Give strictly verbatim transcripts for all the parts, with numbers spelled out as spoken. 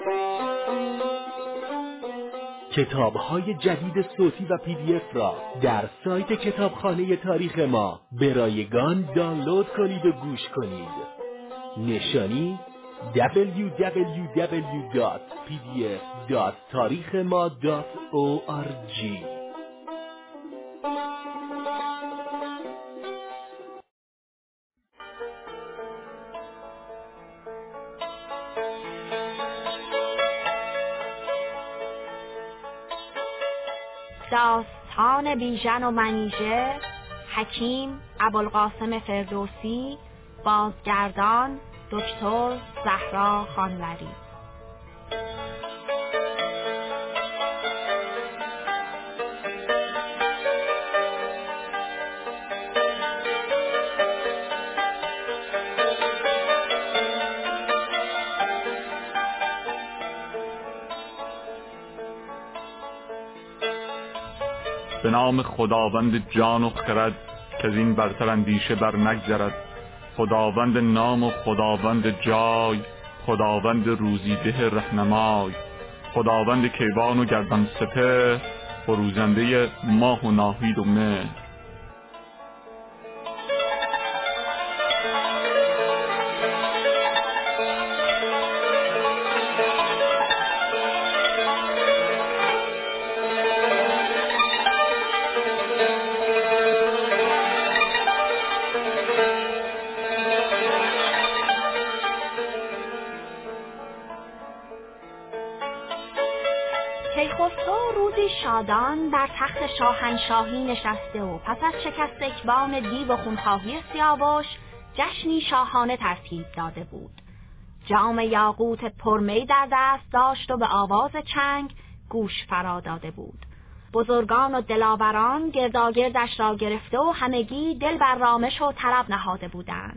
کتاب‌های جدید صوتی و پی دی اف را در سایت کتابخانه تاریخ ما به رایگان دانلود کنید و گوش کنید. نشانی دبلیو دبلیو دبلیو دات پی دی اف دات تاریخ ما دات او آر جی. داستان بیژن و منیژه، حکیم ابوالقاسم فردوسی، بازگردان دکتر زهرا خانوری. به نام خداوند جان و خرد که از این برتر اندیشه بر نگذرد، خداوند نام و خداوند جای، خداوند روزیده رهنمای، خداوند کیوان و گردان سپهر، فروزنده ماه و ناهید و مه. کیخسرو روزی شادان بر تخت شاهنشاهی نشسته و پس از شکست اکبان دیو و خونخواهی سیاوش جشنی شاهانه ترتیب داده بود. جام یاقوت پرمی در دست داشت و به آواز چنگ گوش فرا داده بود. بزرگان و دلاوران گرداگردش را گرفته و همگی دل بر رامش و طرب نهاده بودند.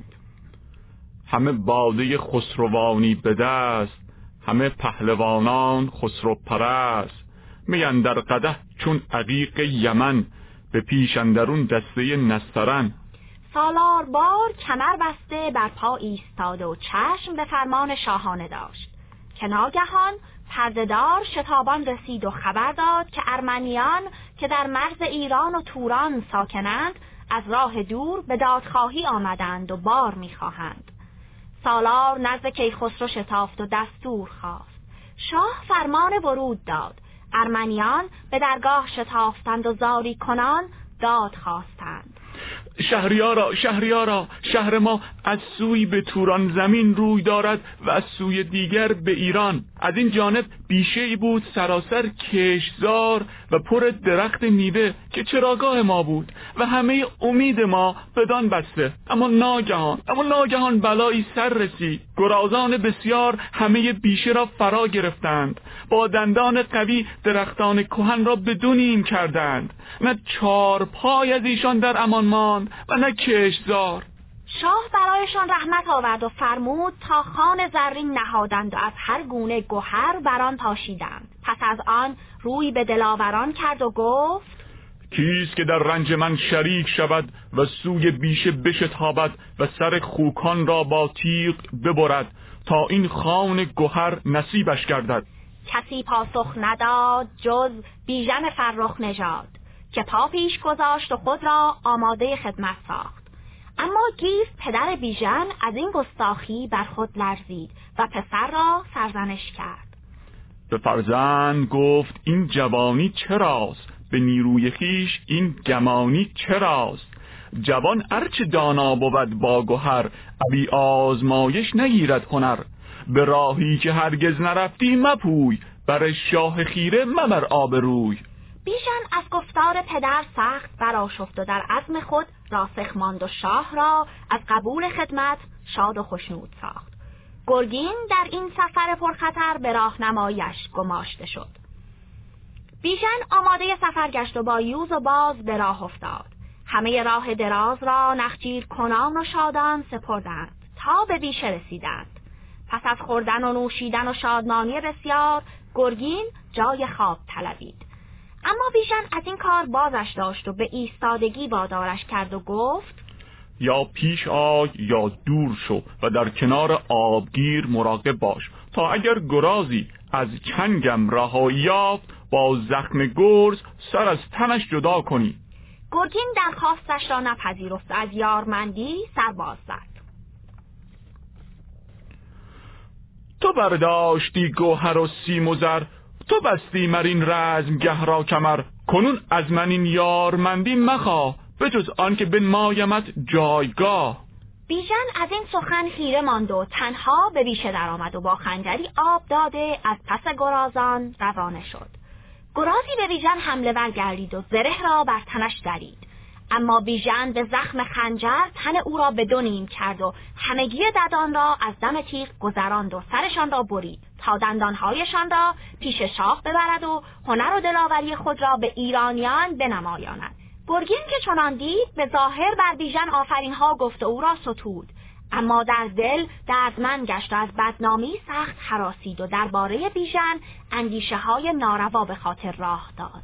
همه باده خسروانی به دست، همه پهلوانان خسرو پرست. می اندر قدح چون عقیق یمن، به پیش اندرون دسته نسترن. سالار بار کمر بسته بر پا ایستاده و چشم به فرمان شاهانه داشت که ناگهان پردهدار شتابان رسید و خبر داد که ارمنیان که در مرز ایران و توران ساکنند از راه دور به دادخواهی آمدند و بار می‌خواهند. سالار نزد کیخسرو شتافت و دستور خواست. شاه فرمان ورود داد. ارمنیان به درگاه شتافتند و زاری کنان داد خواستند. شهریارا شهریارا شهر ما از سوی به توران زمین روی دارد و از سوی دیگر به ایران. از این جانب بیشه‌ای بود سراسر کشتزار و پر درخت میوه که چراگاه ما بود و همه امید ما بدان بسته. اما ناگهان اما ناگهان بلایی سر رسید. گرازان بسیار همه بیشه را فرا گرفتند، با دندان قوی درختان کهن را بدون نیم کردند. نه چار پای از ایشان در امان ماند و نه کشتزار. شاه برایشان رحمت آورد و فرمود تا خوان زرین نهادند و از هر گونه گوهر بران پاشیدند. پس از آن روی به دلاوران کرد و گفت: کیست که در رنج من شریک شود و سوی بیشه بشتابد و سر خوکان را با تیغ ببرد تا این خوان گوهر نصیبش گردد؟ کسی پاسخ نداد جز بیژن فرخ نژاد که پا پیش گذاشت و خود را آماده خدمت ساخت. اما گیف پدر بیژن از این گستاخی بر خود لرزید و پسر را سرزنش کرد. به فرزند گفت این جوانی چراست، به نیروی خیش این گمانی چراست. جوان ارچه دانا بود با گوهر، ابی آزمایش نگیرد هنر. به راهی که هرگز نرفتی مپوی، بر شاه خیره مبر آبروی. بیژن از گفتار پدر سخت برآشفت و در عزم خود راسخ ماند و شاه را از قبول خدمت شاد و خوشنود ساخت. گرگین در این سفر پرخطر به راهنماییش گماشته شد. بیژن آماده سفر گشت و با یوز و باز به راه افتاد. همه راه دراز را نخجیر کنان و شادان سپردند تا به بیشه رسیدند. پس از خوردن و نوشیدن و شادمانی بسیار، گرگین جای خواب طلبید. اما بیژن از این کار بازش داشت و به ایستادگی وادارش کرد و گفت: یا پیش آی یا دور شو و در کنار آبگیر مراقب باش تا اگر گرازی از چنگم رهایی یافت با زخم گرز سر از تنش جدا کنی. گرگین درخواستش را نپذیرفت، از یارمندی سر باز زد. تو برداشتی گوهر و سیم و زر، تو بستی مرین رزمگه را کمر، کنون از من این یارمندی مخواه، بجز آن که بنمایمت جایگاه. بیژن از این سخن خیره ماند و تنها به بیشه در آمد و با خنجری آب داده از پس گرازان روانه شد. گرازی به بیژن حمله ور گردید و زره را بر تنش درید، اما بیژن به زخم خنجر تن او را به دو نیم کرد و همگی ددان را از دم تیغ گذراند و سرشان را برید تا دندانهایشان را پیش شاه ببرد و هنر و دلاوری خود را به ایرانیان بنمایاند. گرگین که چنان دید به ظاهر بر بیژن آفرینها گفت و او را ستود، اما در دل دردمند گشت و از بدنامی سخت هراسید و درباره بیژن اندیشه های ناروا به خاطر راه داد.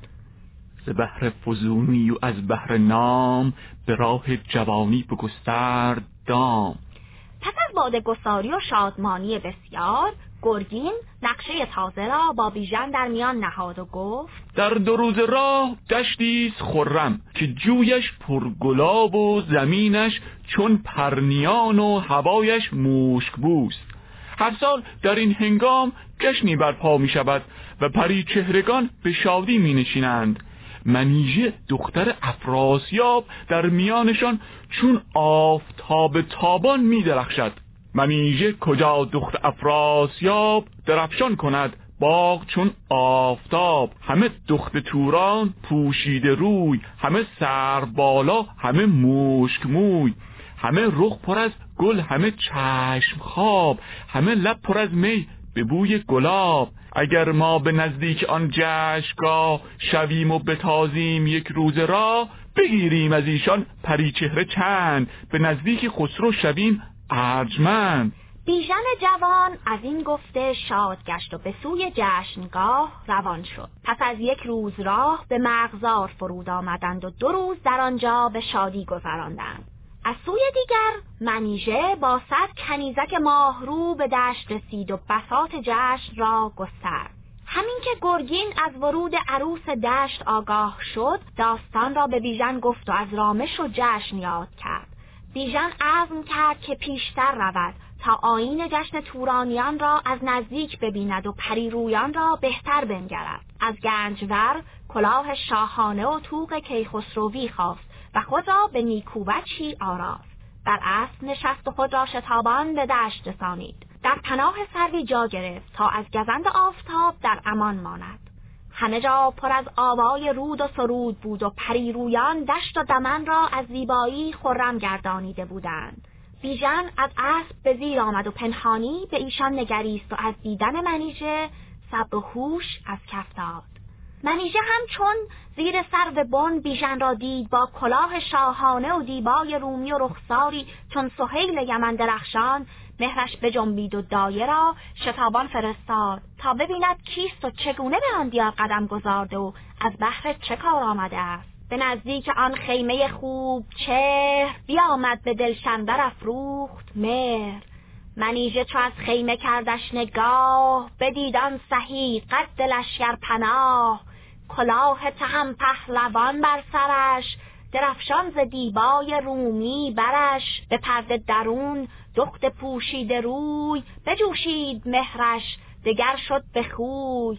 ز بهر فزونی و از بهر نام، به راه جوانی بگسترد دام. پس از باده‌گساری و شادمانی بسیار، گرگین نقشه تازه را با بیژن در میان نهاد و گفت: در دو روز راه دشتیست خرم، که جویش پرگلاب و زمینش چون پرنیان و هوایش مشک بوست. هر سال در این هنگام جشنی برپا می شود و پری چهرگان به شادی می نشینند. منیژه دختر افراسیاب در میانشان چون آفتاب تابان می درخشد. منیژه کجا دختر افراسیاب درفشان کند باغ چون آفتاب. همه دخت توران پوشیده روی، همه سر بالا، همه مشک موی، همه رخ پر از گل، همه چشم خواب، همه لب پر از می به بوی گلاب. اگر ما به نزدیک آن جشنگاه شویم و بتازیم یک روز را، بگیریم از ایشان پری چهره چند، به نزدیک خسرو شویم ارجمند. بیژن جوان از این گفته شاد گشت و به سوی جشنگاه روان شد. پس از یک روز راه به مرغزار فرود آمدند و دو روز در آنجا به شادی گذراندند. از سوی دیگر منیژه با صد کنیزک ماهرو به دشت رسید و بساط جشن را گسترد. همین که گرگین از ورود عروس دشت آگاه شد، داستان را به بیژن گفت و از رامش و جشن یاد کرد. بیژن عزم کرد که پیشتر رود تا آیین جشن تورانیان را از نزدیک ببیند و پریرویان را بهتر بنگرد. از گنجور کلاه شاهانه و طوق کیخسروی خواست و خود را به نیکوبچی آراست. بر اسب نشست و خود را شتابان به دشت رسانید. در پناه سروی جا گرفت تا از گزند آفتاب در امان ماند. همه جا پر از آوای رود و سرود بود و پریرویان دشت و دمن را از زیبایی خرم گردانیده بودند. بیژن از اسب به زیر آمد و پنهانی به ایشان نگریست و از دیدن منیژه صبر و هوش از کف داد. منیژه هم چون زیر سرو بن بیژن را دید با کلاه شاهانه و دیبای رومی و رخساری چون سهیل یمن درخشان، مهرش بجنبید و دایه را شتابان فرستاد تا ببیند کیست و چگونه به آن دیار قدم گذارده و از بهر چه کار آمده است. به نزدیک آن خیمه خوب چهر، بیامد به دلشندر افروخت مهر. منیژه چو از خیمه کردش نگاه، بدید آن سهی قد لشکر پناه. کلاه تهم پهلوان بر سرش، درفشان ز دیبای رومی برش. به پرده درون دخت پوشیده روی، بجوشید مهرش دگر شد به خوی.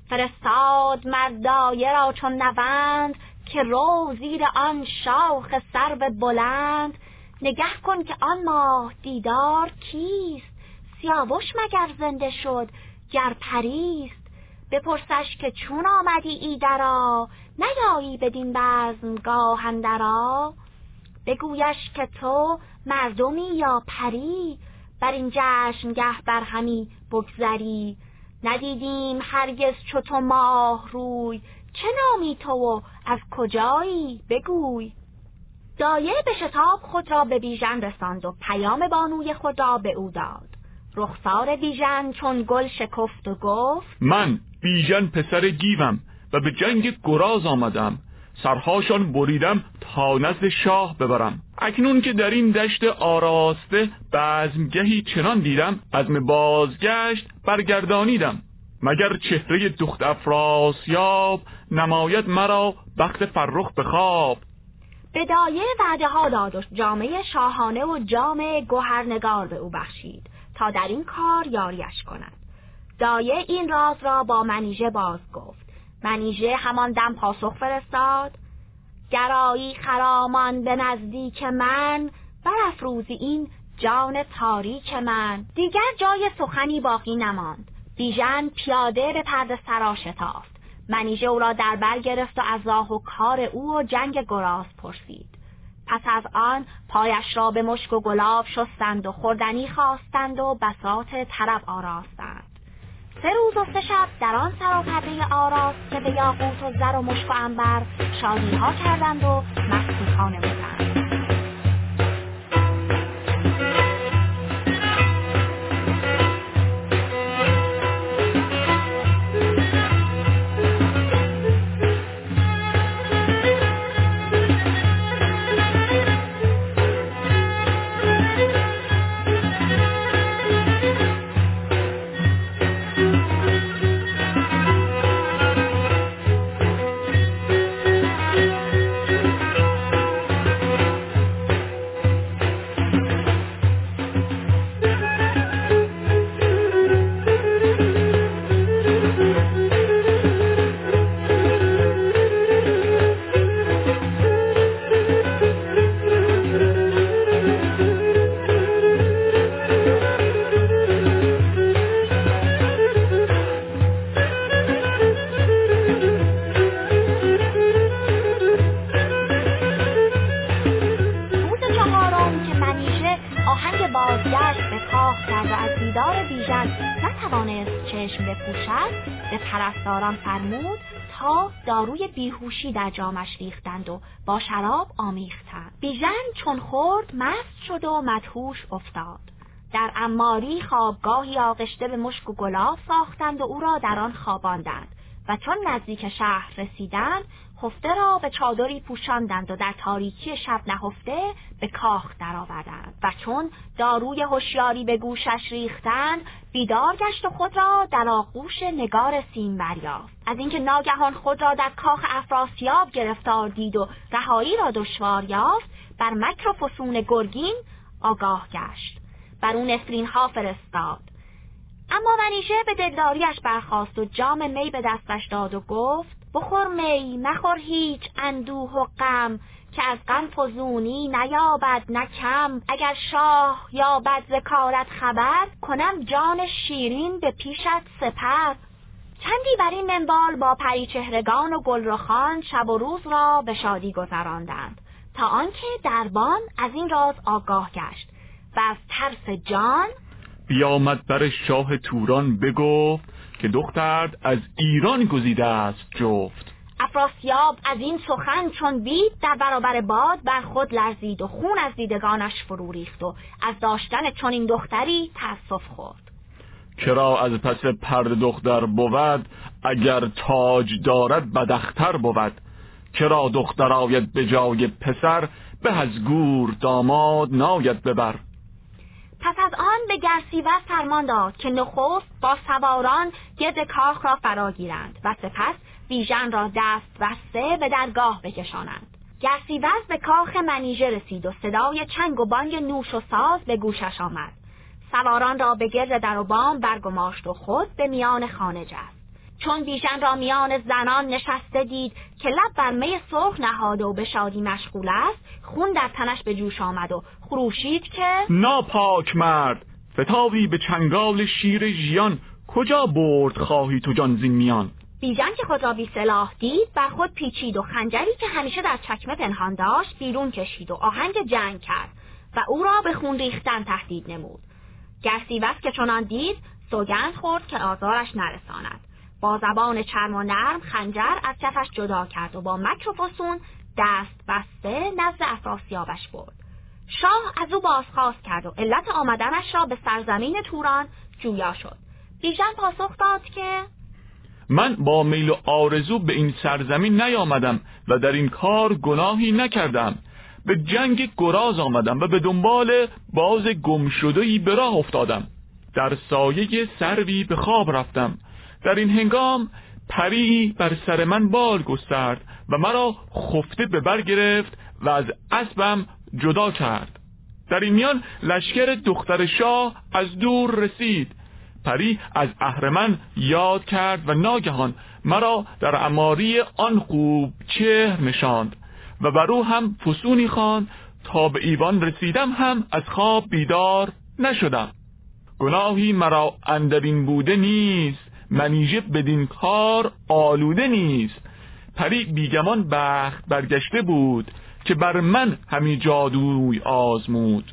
فرستاد مردایه را چون نوند، که رو زیر آن شاخ سرو بلند. نگه کن که آن ماه دیدار کیست، سیاوش مگر زنده شد گر پریست. بپرسش که چون آمدی ایدرا، نیایی بدین بزمگاه اندرا. بگویش که تو مردمی یا پری، بر این جشنگه بر همی بگذری. ندیدیم هرگز چو تو ماه روی، چه نامی تو و از کجایی بگوی. دایه به شتاب خود را به بیژن رساند و پیام بانوی خود را به او داد. رخسار بیژن چون گل شکفت و گفت: من بیژن پسر گیوم و به جنگ گراز آمدم. سرهاشان بریدم تا نزد شاه ببرم. اکنون که در این دشت آراسته بزمگهی چنان دیدم، عزم بازگشت برگردانیدم. مگر چهره دخت افراسیاب، نماید مرا بخت فرخ به خواب. به دایه وعده ها داد و جامه شاهانه و جام گوهرنگار به او بخشید تا در این کار یاریش کند. دایه این راز را با منیژه باز گفت. منیژه همان دم پاسخ فرستاد: گرایی خرامان به نزدیک من، برافروزی این جان تاریک من. دیگر جای سخنی باقی نماند. بیژن پیاده به پرده سرا شتافت. منیژه او را در بر گرفت و از راه و کار او و جنگ گراز پرسید. پس از آن پایش را به مشک و گلاب شستند و خوردنی خواستند و بساط طرب آراستند. سه روز و سه شب در آن سراپرده آراست که به یاقوت و زر و مشک و عنبر شادی ها کردند و مستی ها نمودند. پرستاران فرمود تا داروی بیهوشی در جامش ریختند و با شراب آمیختند. بیژن چون خورد مست شد و مدهوش افتاد. در عماری خوابگاهی آغشته به مشک و گلاب ساختند و او را در آن خواباندند و چون نزدیک شهر رسیدند خفته را به چادری پوشاندند و در تاریکی شب نهفته به کاخ درآوردند و چون داروی هوشیاری به گوشش ریختند بیدار گشت و خود را در آغوش نگار سیمبر یافت. از اینکه ناگهان خود را در کاخ افراسیاب گرفتار دید و رهایی را دشوار یافت بر مکر و فسون گرگین آگاه گشت. بر اون نفرین ها فرستاد. اما منیژه به دلداریش برخاست و جام می به دستش داد و گفت: بخور می، مخور هیچ اندوه و غم، که از غم فزونی نیابد نه کم. اگر شاه یابد ز کارت خبر، کنم جان شیرین به پیشت سپر. چندی بر این منوال با پریچهرگان و گلرخان شب و روز را به شادی گذراندند تا آنکه دربان از این راز آگاه گشت و از ترس جان بیامد بر شاه توران بگفت که دخترد از ایران گزیده است جفت. افراسیاب از این سخن چون دید در برابر باد بر خود لرزید و خون از دیدگانش فرو ریخت و از داشتن چون این دختری تأسف خورد. کرا از پس پرده دختر بود، اگر تاج دارد بداختر بود. کرا دختر آید به جای پسر، به از گور داماد ناید ببر. پس از آن به گرسیوز فرمان داد که نخست با سواران گرد کاخ را فرا گیرند و سپس بیژن را دست بسته به درگاه بکشانند. گرسیوز به کاخ منیژه رسید و صدای چنگ و بانگ نوش و ساز به گوشش آمد. سواران را به گرد در و بام برگماشت و خود به میان خانه جست. چون بیژن را میان زنان نشسته دید که لب بر می سرخ نهاده و به شادی مشغول است، خون در تنش به جوش آمد و خروشید که ناپاک مرد، فتاوی به چنگال شیر ژیان، کجا برد خواهی تو جان زین میان. بیژن که خود را بی سلاح دید بر خود پیچید و خنجری که همیشه در چکمه پنهان داشت بیرون کشید و آهنگ جنگ کرد و او را به خون ریختن تهدید نمود. گرسیوز که چنان دید سوگند خورد که آزارش نرساند. با زبان چرم و نرم خنجر از کفش جدا کرد و با مکر و فسون دست بسته نزد افراسیابش برد. شاه از او بازخواست کرد و علت آمدنش را به سرزمین توران جویا شد. بیژن پاسخ داد که من با میل و آرزو به این سرزمین نیامدم و در این کار گناهی نکردم. به جنگ گراز آمدم و به دنبال باز گمشده‌ای به راه افتادم. در سایه سروی به خواب رفتم. در این هنگام پری بر سر من بال گسترد و مرا خفته به بر گرفت و از اسبم جدا کرد. در این میان لشکر دختر شاه از دور رسید. پری از اهرمن یاد کرد و ناگهان مرا در عماری آن خوب چهر نشاند و بر او هم فسونی خواند. تا به ایوان رسیدم هم از خواب بیدار نشدم. گناهی مرا اندرین بوده نیست، منیژه بدین کار آلوده نیست. پری بیگمان بخت برگشته بود که بر من همی جادوی آزمود.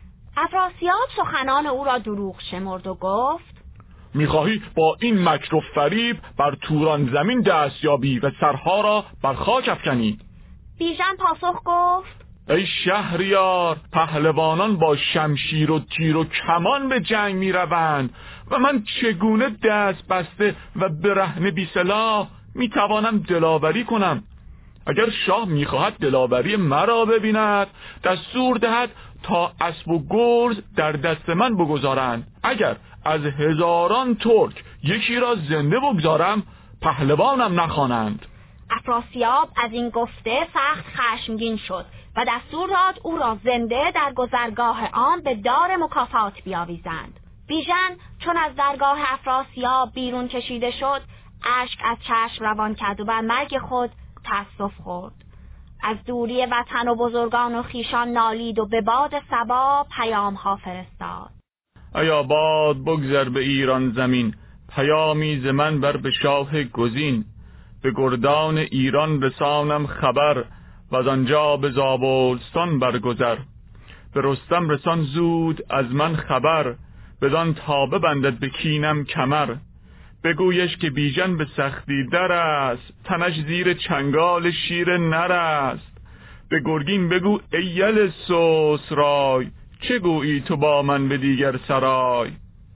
افراسیاب سخنان او را دروغ شمرد و گفت: میخواهی با این مکر و فریب بر توران زمین دستیابی و سرها را بر خاک افکنی. بیژن پاسخ گفت: ای شهریار، پهلوانان با شمشیر و تیر و کمان به جنگ می روند و من چگونه دست بسته و برهنه بی سلاح می توانم دلاوری کنم؟ اگر شاه می خواهد دلاوری مرا ببیند، دستور دهد تا اسب و گرز در دست من بگذارند. اگر از هزاران ترک یکی را زنده بگذارم، پهلوانم نخوانند. افراسیاب از این گفته سخت خشمگین شد و دستور داد او را زنده در گذرگاه آن به دار مکافات بیاویزند. بیژن چون از درگاه افراسیاب بیرون کشیده شد، اشک از چشم روان کرد و بر مرگ خود تأسف خورد. از دوری وطن و بزرگان و خیشان نالید و به باد صبا پیام ها فرستاد. ایا باد بگذر به ایران زمین، پیامی ز من بر به شاه گزین. به گردان ایران رسانم خبر، و از آنجا به زابلستان برگذر. به رستم رسان زود از من خبر، بدان تا ببندد به کینم کمر. بگویش که بیژن به سختی در است، تنش زیر چنگال شیر نر است. به گرگین بگو ای یل سوس رای، چه گویی تو با من به دیگر سرای.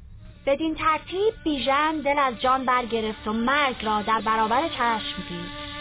بدین ترتیب بیژن دل از جان برگرفت و مرگ را در برابر چشم دید.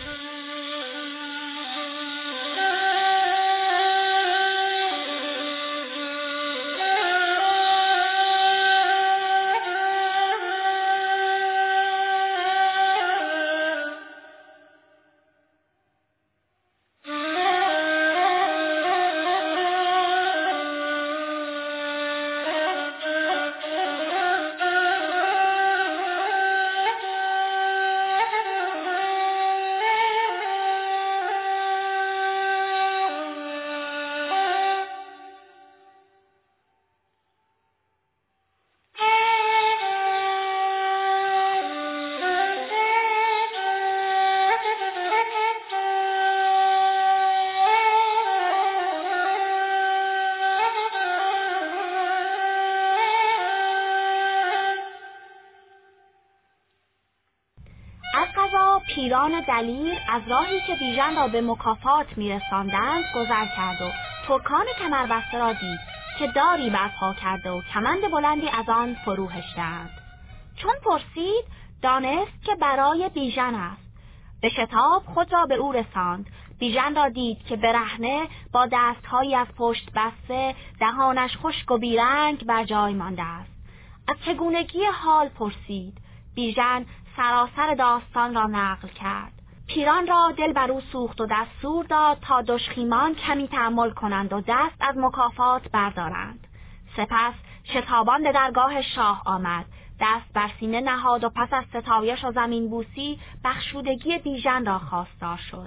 پیران دلیر از راهی که بیژن را به مکافات میرساندند گذر کرد و ترکان کمربسته را دید که داری برپا کرده و کمند بلندی از آن فرو هشتند. چون پرسید دانست که برای بیژن است. به شتاب خود را به او رساند. بیژن را دید که برهنه با دستهایی از پشت بسته، دهانش خشک و بیرنگ بر جای مانده است. از چگونگی حال پرسید. بیژن سراسر داستان را نقل کرد. پیران را دل بر او سوخت و دستور داد تا دشخیمان کمی تأمل کنند و دست از مکافات بردارند. سپس شتابان به درگاه شاه آمد، دست بر سینه نهاد و پس از ستایش و زمین بوسی بخشودگی بیژن را خواستار شد.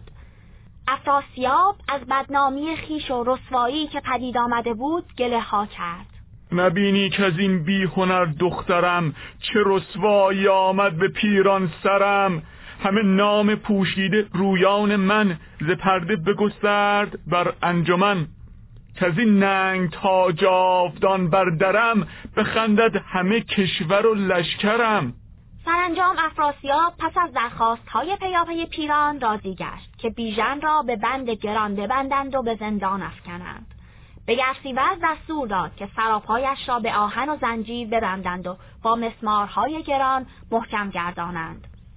افراسیاب از بدنامی خیش و رسوایی که پدید آمده بود گله ها کرد. نبینی که از این بی هنر دخترم، چه رسوایی آمد به پیران سرم. همه نام پوشیده رویان من، ز پرده بگسترد بر انجمن. که از این ننگ تا جاودان بر درم، بخندد همه کشور و لشکرم. سرانجام افراسیاب پس از درخواست‌های پیاپی پیران راضی گشت که بیژن را به بند گران ببندند و به زندان افکنند. به گرسیوز دستور داد که سراپایش را به آهن و زنجیر ببندند و با مسمارهای گران محکم گردانند.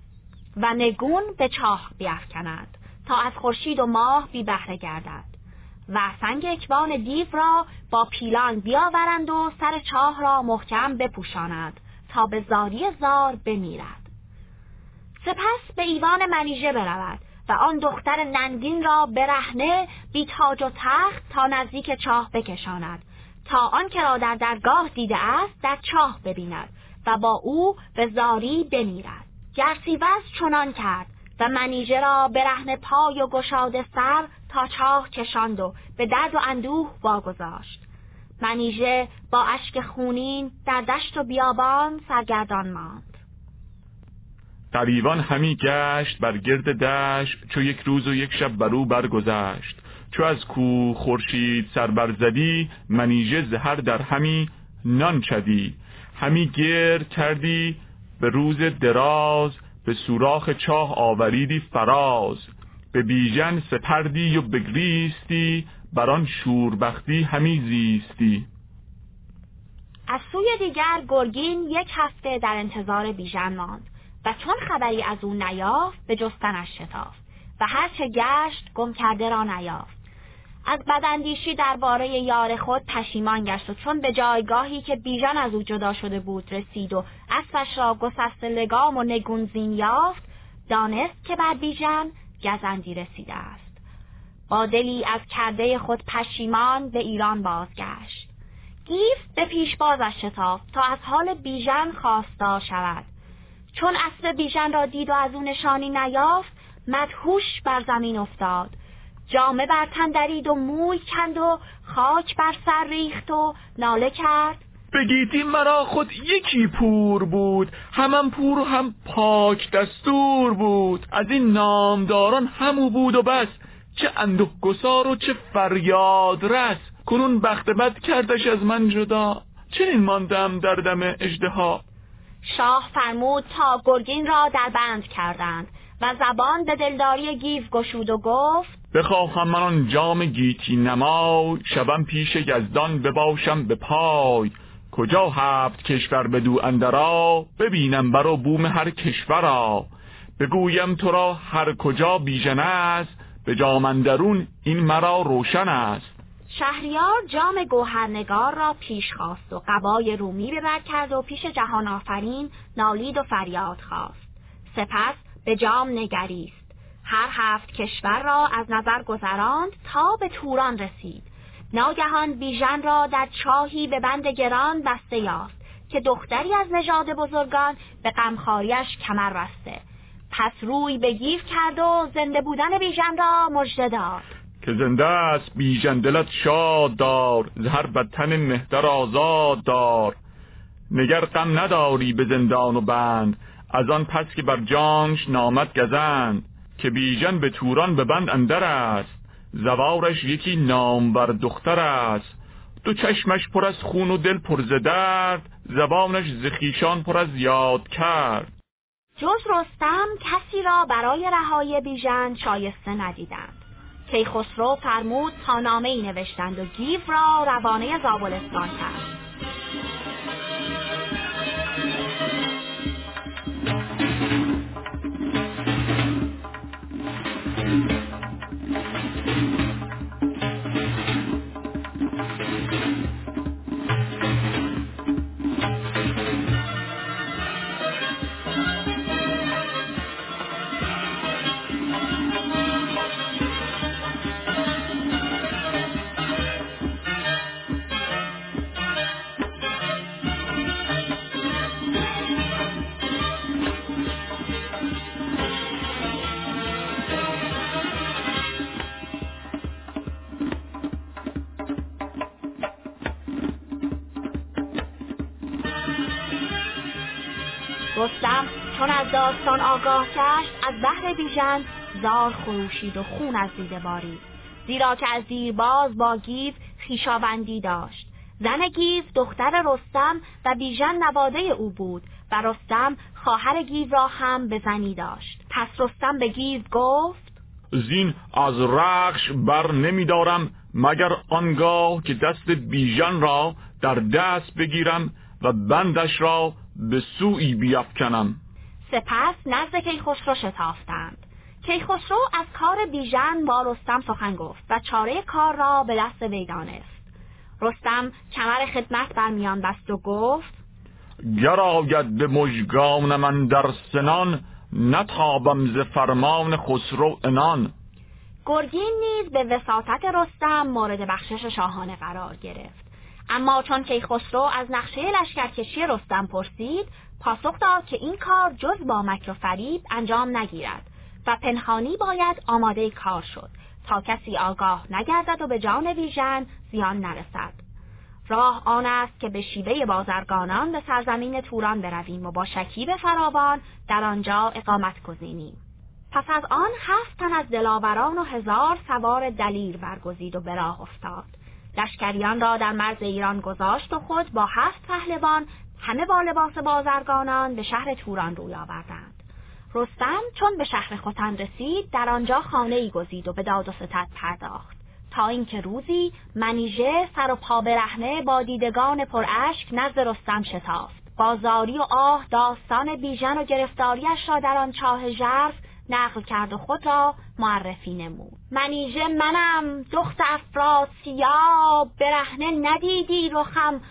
و نگون به چاه بیفکنند تا از خورشید و ماه بی بهره گردد و سنگ اکبان دیو را با پیلان بیاورند و سر چاه را محکم بپوشانند تا به زاری زار بمیرد. سپس به ایوان منیژه برود و آن دختر ننگین را برهنه بی تاج و تخت تا نزدیک چاه بکشاند تا آن که را در درگاه دیده است در چاه ببیند و با او به زاری بمیرد. گرسیوز چنان کرد و منیژه را برهنه پای و گشاده سر تا چاه کشاند و به درد و اندوه واگذاشت. منیژه با اشک خونین در دشت و بیابان سرگردان ماند. در ایوان همی گشت بر گرد دشت، چو یک روز و یک شب برو برگذشت. چو از کوه خورشید سر برزدی، منیژه زهر در همی نان چدی. همی گرد کردی به روز دراز، به سوراخ چاه آوریدی فراز. به بیژن سپردی و بگریستی، بران شوربختی همی زیستی. از سوی دیگر گرگین یک هفته در انتظار بیژن ماند و چون خبری از او نیافت به جستنش شتافت و هرچه گشت گم کرده را نیافت. از بداندیشی درباره یار خود پشیمان گشت و چون به جایگاهی که بیژن از او جدا شده بود رسید و اسبش را گسسته لگام و نگونزین یافت، دانست که بر بیژن گزندی رسیده است. با دلی از کرده خود پشیمان به ایران بازگشت. گیو به پیشبازش شتافت تا از حال بیژن خواستار شود. چون اسب بیژن را دید و از او نشانی نیافت، مدهوش بر زمین افتاد. جامه بر تن درید و موی کند و خاک بر سر ریخت و ناله کرد: بگیتی مرا خود یکی پور بود، همم پور و هم پاک دستور بود. از این نامداران همو بود و بس، چه اندوه گسار و چه فریاد رس. کنون بخت بد کردش از من جدا، چنین ماندم در دم اژدها. شاه فرمود تا گرگین را در بند کردند و زبان به دلداری گیو گشود و گفت: بخواهم من آن جام گیتی نمای، شبم پیش یزدان بباشم به پای. کجا هفت کشور بدو اندرا، ببینم بر و بوم هر کشورا. بگویم تو را هر کجا بیژن است، به جام اندرون این مرا روشن است. شهریار جام گوهرنگار را پیش خواست و قبای رومی به بر کرد و پیش جهان آفرین نالید و فریاد خواست. سپس به جام نگریست، هر هفت کشور را از نظر گذراند تا به توران رسید. ناگهان بیژن را در چاهی به بند گران بسته یافت که دختری از نژاد بزرگان به غمخواریش کمر بسته. پس روی به گیو کرد و زنده بودن بیژن را مژده داد که زنده است بیژن دلت شاد دار، زهر بدتن مهتر آزاد دار. نگر غم نداری به زندان و بند، از آن پس که بر جانش نامد گزند. که بیژن به توران به بند اندر است، زوارش یکی نامور دختر است. دو چشمش پر از خون و دل پر ز درد، زبانش ز خویشان پر از یاد کرد. جز رستم کسی را برای رهایی بیژن شایسته ندیدند. کیخسرو فرمود تا نامه‌ای نوشتند و گیو را روانه زابلستان کرد. رستم چون از داستان آگاه گشت، از بحر بیژن زار خروشید و خون از دیده بارید، زیرا که از دیرباز با گیو خویشاوندی داشت. زن گیو دختر رستم و بیژن نواده او بود و رستم خواهر گیو را هم به زنی داشت. پس رستم به گیو گفت: زین از رخش بر نمیدارم، مگر آنگاه که دست بیژن را در دست بگیرم و بندش را به سوی بیفکنم. سپس نزد کیخسرو شتافتند. کیخسرو از کار بیژن با رستم سخن گفت و چاره کار را به دست وی دانست. رستم کمر خدمت بر میان بست و گفت: گر آید به مژگان من در سنان، نتابم ز فرمان خسرو عنان. گرگین نیز به وساطت رستم مورد بخشش شاهانه قرار گرفت. اما چون کیخسرو از نقشه لشکرکشی رستم پرسید، پاسخ داد که این کار جز با مکر و فریب انجام نگیرد و پنهانی باید آماده کار شد تا کسی آگاه نگردد و به جان بیژن زیان نرسد. راه آن است که به شیوه بازرگانان به سرزمین توران برویم و با شکیب فراوان در آنجا اقامت گزینیم. پس از آن هفت تن از دلاوران و هزار سوار دلیر برگزید و به راه افتاد. لشکریان را در مرز ایران گذاشت و خود با هفت پهلوان همه با لباس بازرگانان به شهر توران روی آوردند. رستم چون به شهر ختن رسید در آنجا خانه‌ای گزید و به داد و ستد پرداخت، تا اینکه روزی منیژه سر و پا برهنه با دیدگان پر اشک نزد رستم شتافت. با زاری و آه داستان بیژن و گرفتاریش را در آن چاه ژرف نقل کرد و خود را معرفی نمود. منیژه منم دخت افراسیاب، برهنه ندیدی رخم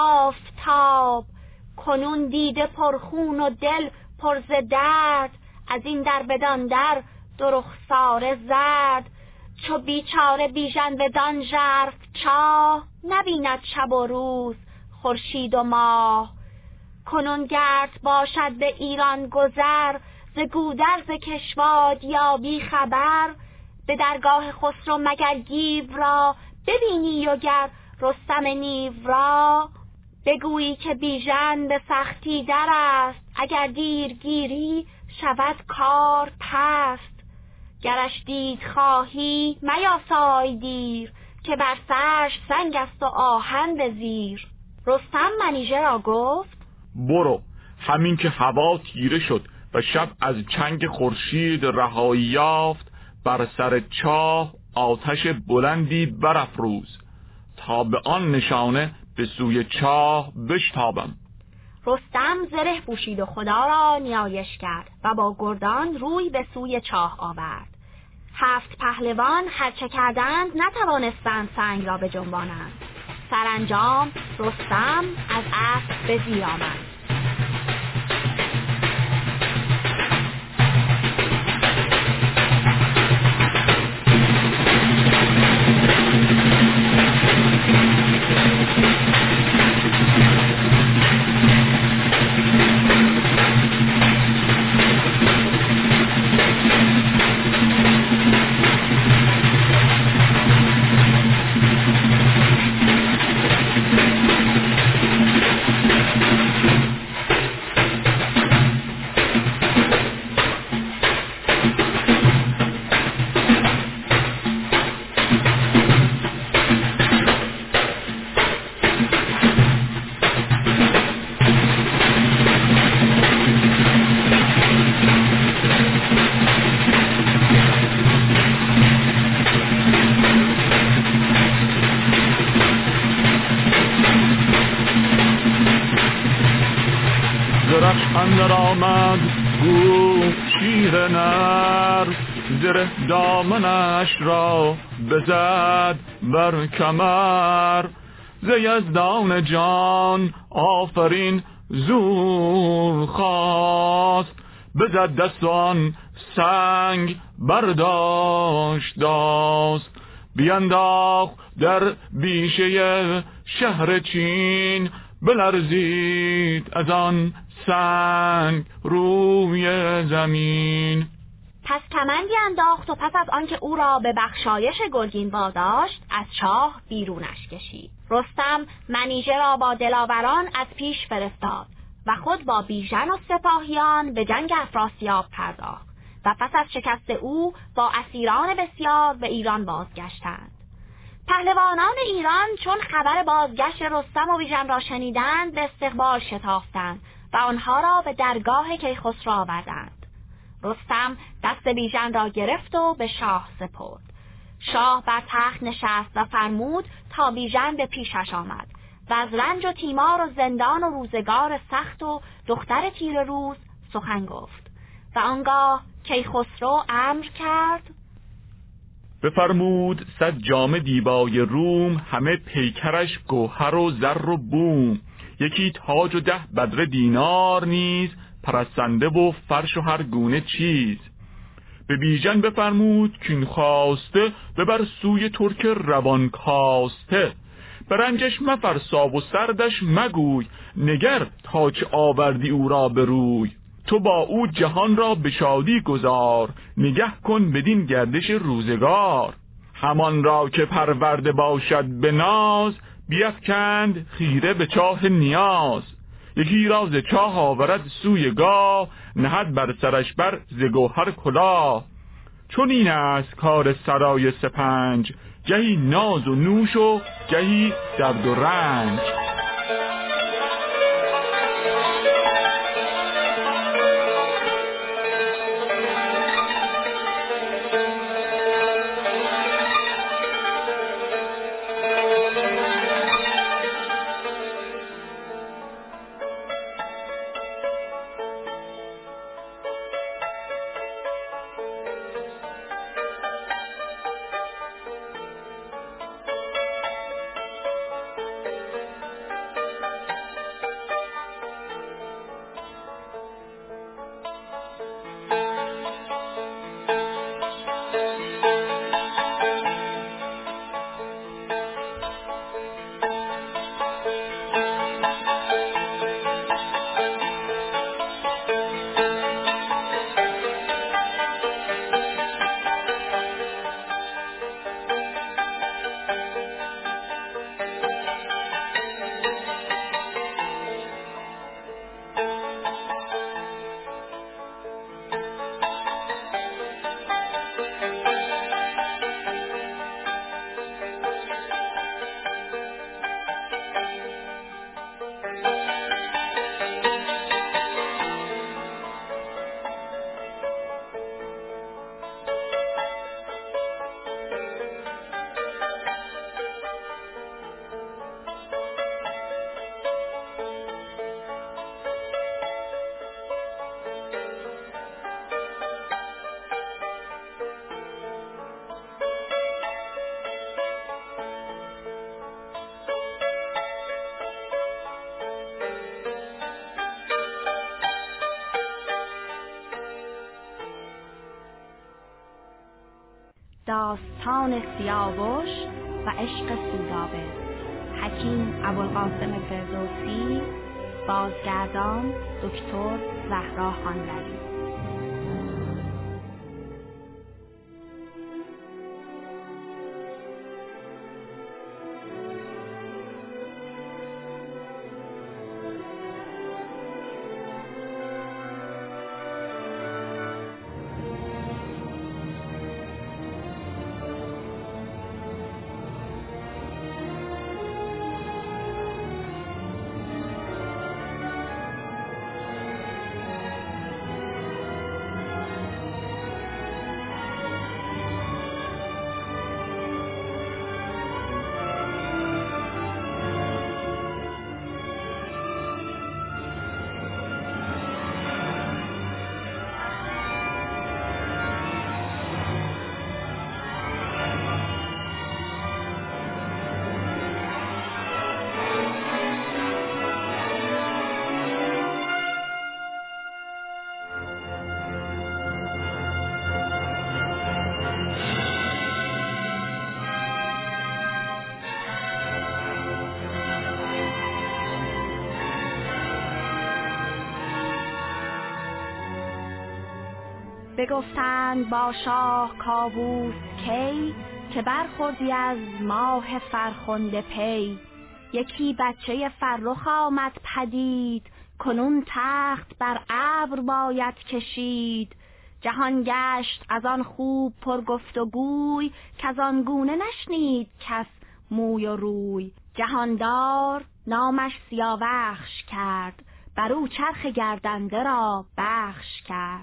آفتاب. کنون دیده پرخون و دل پر ز درد، از این در بدان در دو رخساره زرد. چو بیچاره بیژن بدان ژرف چاه، نبیند شب و روز خورشید و ماه. کنون گرد باشد به ایران گذر، ز گودرز کشواد یا بی خبر. به درگاه خسرو مگر گیو را، ببینی و گر رستم نیو را. بگویی که بیژن به سختی در است، اگر دیر گیری شود کار پست. گرش دید خواهی میاسای دیر، که بر سرش سنگ است و آهن به زیر. رستم منیژه را گفت: برو، همین که هوا تیره شد و شب از چنگ خورشید رهایی یافت، بر سر چاه آتش بلندی برافروز، تا به آن نشانه به سوی چاه بشتابم. رستم زره پوشید و خدا را نیایش کرد و با گردان روی به سوی چاه آورد. هفت پهلوان هرچه کردند نتوانستند سنگ را بجنبانند. سرانجام رستم از اسب به زیر آمد. اندر آمد گو شیر نر، زره دامنش را بزد بر کمر. ز یزدان جان آفرین زور خواست، بزد دست آن سنگ برداشت داست. بینداخت در بیشه شهر چین، بلرزید از آن سنگ روی زمین. پس کمندی انداخت و پس از آنکه او را به بخشایش گرگین واداشت، از چاه بیرونش کشید. رستم منیژه را با دلاوران از پیش فرستاد و خود با بیژن و سپاهیان به جنگ افراسیاب پرداخت و پس از شکست او با اسیران بسیار به ایران بازگشتند. پهلوانان ایران چون خبر بازگشت رستم و بیژن را شنیدند، به استقبال شتافتند و آنها را به درگاه کیخسرو آوردند. رستم دست بیژن را گرفت و به شاه سپرد. شاه بر تخت نشست و فرمود تا بیژن به پیشش آمد و از رنج و تیمار و زندان و روزگار سخت و دختر تیره روز سخن گفت و آنگاه کیخسرو امر کرد بفرمود صد جامه دیبای روم، همه پیکرش گوهر و زر و بوم. یکی تاج و ده بدر دینار نیز، پرستنده و فرش و هر گونه چیز. به بیژن بفرمود کین خواسته، ببر سوی ترک روان کاسته. برنجش مفرسا و سردش مگوی، نگر تا چه آوردی او را بروی. تو با او جهان را به شادی گذار، نگه کن بدین گردش روزگار. همان را که پرورده باشد به ناز، بیفکند خیره به چاه نیاز. یکی را ز چاه آورد سوی گاه، نهد بر سرش بر ز گوهر کلاه. چون این است کار سرای سپنج، گهی ناز و نوش و گهی درد و رنج. داستان سیاوش و عشق سودابه. حکیم ابوالقاسم فردوسی. بازگردان دکتر زهرا خانلری. بگفتند با شاه کاووس کی، که برخوردی از ماه فرخنده پی. یکی بچه فرخ آمد پدید، کنون تخت بر ابر باید کشید. جهان گشت از آن خوب پر گفت و گوی، که از آن گونه نشنید کس موی و روی. جهاندار نامش سیاوخش کرد، بر او چرخ گردنده را بخش کرد.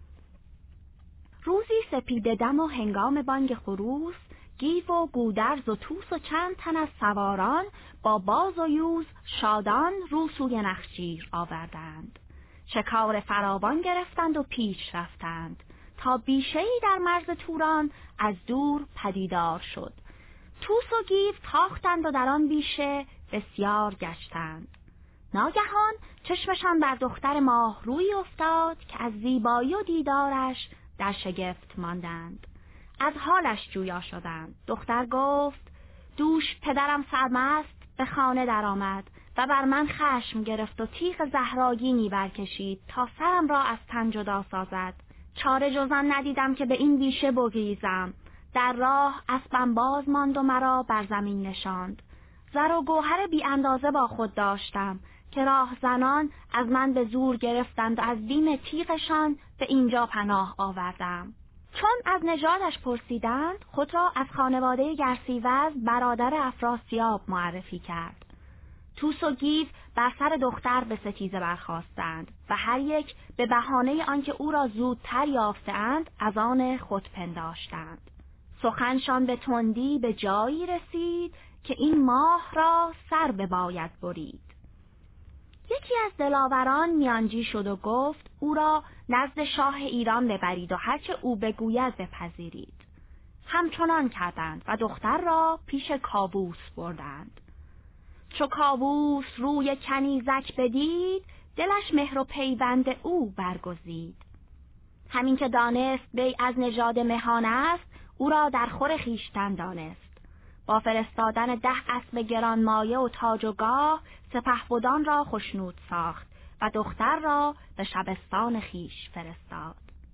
روزی سپیده دم و هنگام بانگ خروس، گیو و گودرز و توس و چند تن از سواران با باز و یوز شادان رو سوی نخچیر آوردند. شکار فراوان گرفتند و پیش رفتند تا بیشه‌ای در مرز توران از دور پدیدار شد. طوس و گیو تاختند و در آن بیشه بسیار گشتند. ناگهان چشمشان بر دختر ماهرویی افتاد که از زیبایی و دیدارش در شگفت ماندند. از حالش جویا شدند. دختر گفت: دوش پدرم سرمست به خانه در آمد و بر من خشم گرفت و تیغ زهرآگینی برکشید تا سرم را از تن جدا سازد. چاره جز آن ندیدم که به این بیشه بگریزم. در راه اسبم باز ماند و مرا بر زمین نشاند. زر و گوهر بی اندازه با خود داشتم که راه زنان از من به زور گرفتند و از بیم تیغشان به اینجا پناه آوردم. چون از نژادش پرسیدند خود را از خانواده گرسیوز برادر افراسیاب معرفی کرد. طوس و گیو بر سر دختر به ستیزه برخاستند و هر یک به بهانه آنکه او را زودتر یافتند از آن خود پنداشتند. سخنشان به تندی به جایی رسید که این ماه را سر بباید برید. یکی از دلاوران میانجی شد و گفت او را نزد شاه ایران ببرید و هرچه او بگوید بپذیرید. همچنان کردند و دختر را پیش کاووس بردند. چو کاووس روی کنیزک بدید، دلش مهر و پیوند او برگزید. همین که دانست وی از نژاد مهان است، او را در خور خویشتن دانست. با فرستادن ده اسب گرانمایه و تاج و گاه سپهبدان را خشنود ساخت و دختر را به شبستان خویش فرستاد.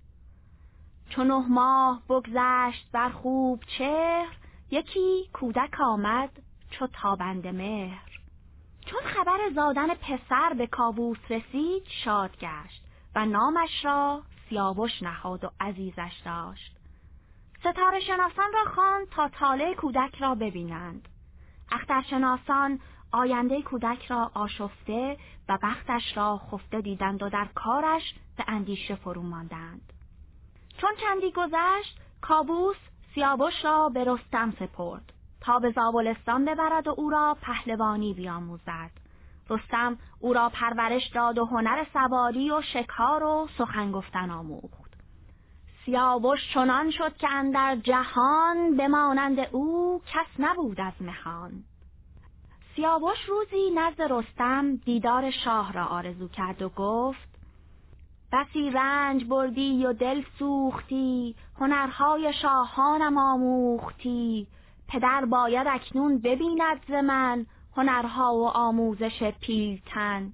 چو نه ماه بگذشت بر خوب چهر، یکی کودک آمد چو تابنده مهر. چون خبر زادن پسر به کاووس رسید شاد گشت و نامش را سیاوش نهاد و عزیزش داشت. ستاره شناسان را خواند تا طالع کودک را ببینند. اخترشناسان آینده کودک را آشفته و بختش را خفته دیدند و در کارش به اندیشه فرو ماندند. چون چندی گذشت کاووس سیاوش را به رستم سپرد تا به زابلستان ببرد و او را پهلوانی بیاموزد. رستم او را پرورش داد و هنر سواری و شکار و سخن گفتن آموخت. سیاوش چنان شد که اندر جهان بمانند او کس نبود از مهان. سیاوش روزی نزد رستم دیدار شاه را آرزو کرد و گفت: بسی رنج بردی و دل سوختی، هنرهای شاهانم آموختی. پدر باید اکنون ببیند ز من، هنرها و آموزش پیلتن.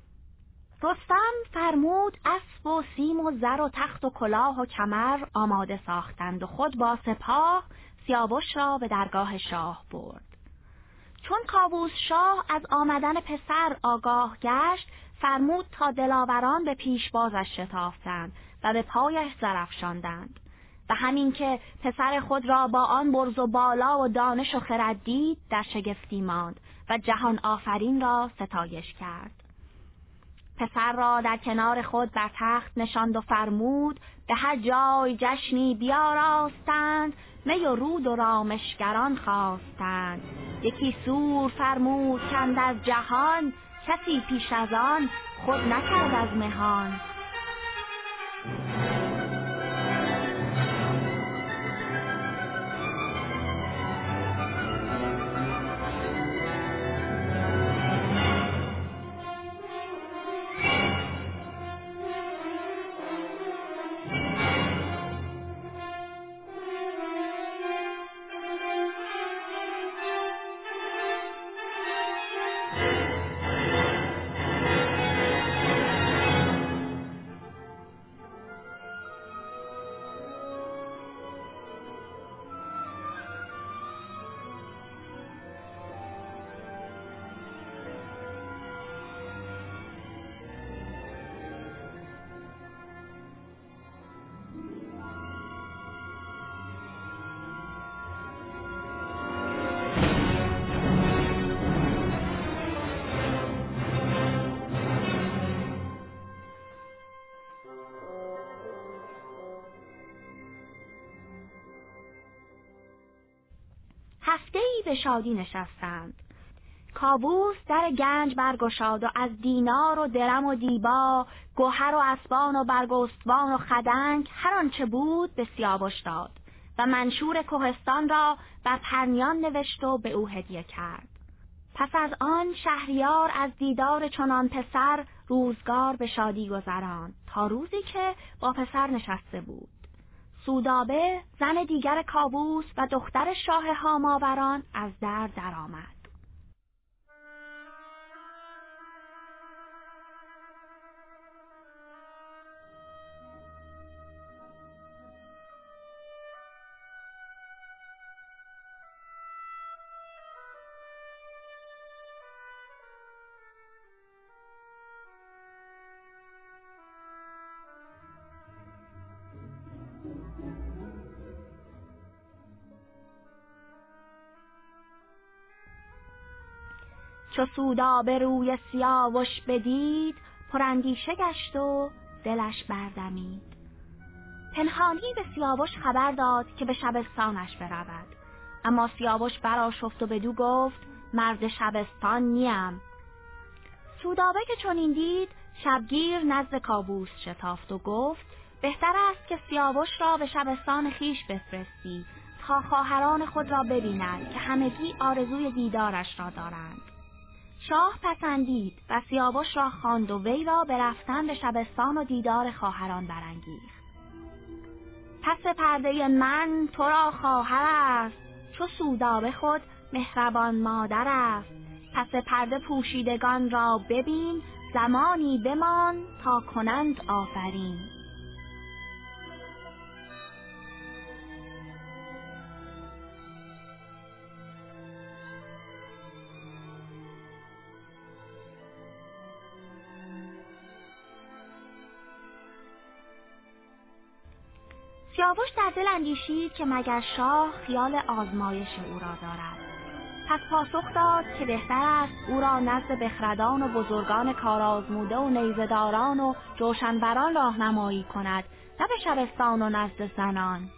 رستم فرمود اسب و سیم و زر و تخت و کلاه و کمر آماده ساختند و خود با سپاه سیاوش را به درگاه شاه برد. چون کاووس شاه از آمدن پسر آگاه گشت، فرمود تا دلاوران به پیشبازش شتافتند و به پایش زر افشاندند. و همین که پسر خود را با آن برز و بالا و دانش و خرد دید در شگفتی ماند و جهان آفرین را ستایش کرد. پسر را در کنار خود بر تخت نشاند و فرمود به هر جای جشنی بیاراستند، می و رود و رامشگران خواستند. یکی سور فرمود کاندر جهان، کسی پیش از آن خود نکرد از مهان. هفته‌ای به شادی نشستند. کاووس در گنج برگشاد و از دینار و درم و دیبا، گوهر و اسبان و برگستوان و خدنگ هر آنچه بود به سیاوش داد و منشور کوهستان را بر پرنیان نوشت و به او هدیه کرد. پس از آن شهریار از دیدار چنان پسر روزگار به شادی گذراند تا روزی که با پسر نشسته بود. سودابه زن دیگر کاووس و دختر شاه هاماوران از در درآمد. چو سودابه روی سیاوش بدید، پراندیشه گشت و دلش بردمید. پنهانی به سیاوش خبر داد که به شبستانش برود، اما سیاوش برآشفت و بدو گفت مرد شبستان نیم. سودابه که چنین دید شبگیر نزد کاووس شتافت و گفت بهتر است که سیاوش را به شبستان خیش بفرستی تا خواهران خود را ببیند که همگی آرزوی دیدارش را دارند. شاه پسندید و سیاوش را خواند و وی را به رفتن به شبستان و دیدار خواهران برانگیخت. پس پرده من تو را خواهر است، چو سودابه خود مهربان مادر است. پس پرده پوشیدگان را ببین، زمانی بمان تا کنند آفرین. سیاوش در دل اندیشید که مگر شاه خیال آزمایش او را دارد. پس پاسخ داد که بهتر است او را نزد بخردان و بزرگان کارآزموده و نیزه‌داران و جوشنوران راهنمایی کند، نه به شبستان و نزد زنان.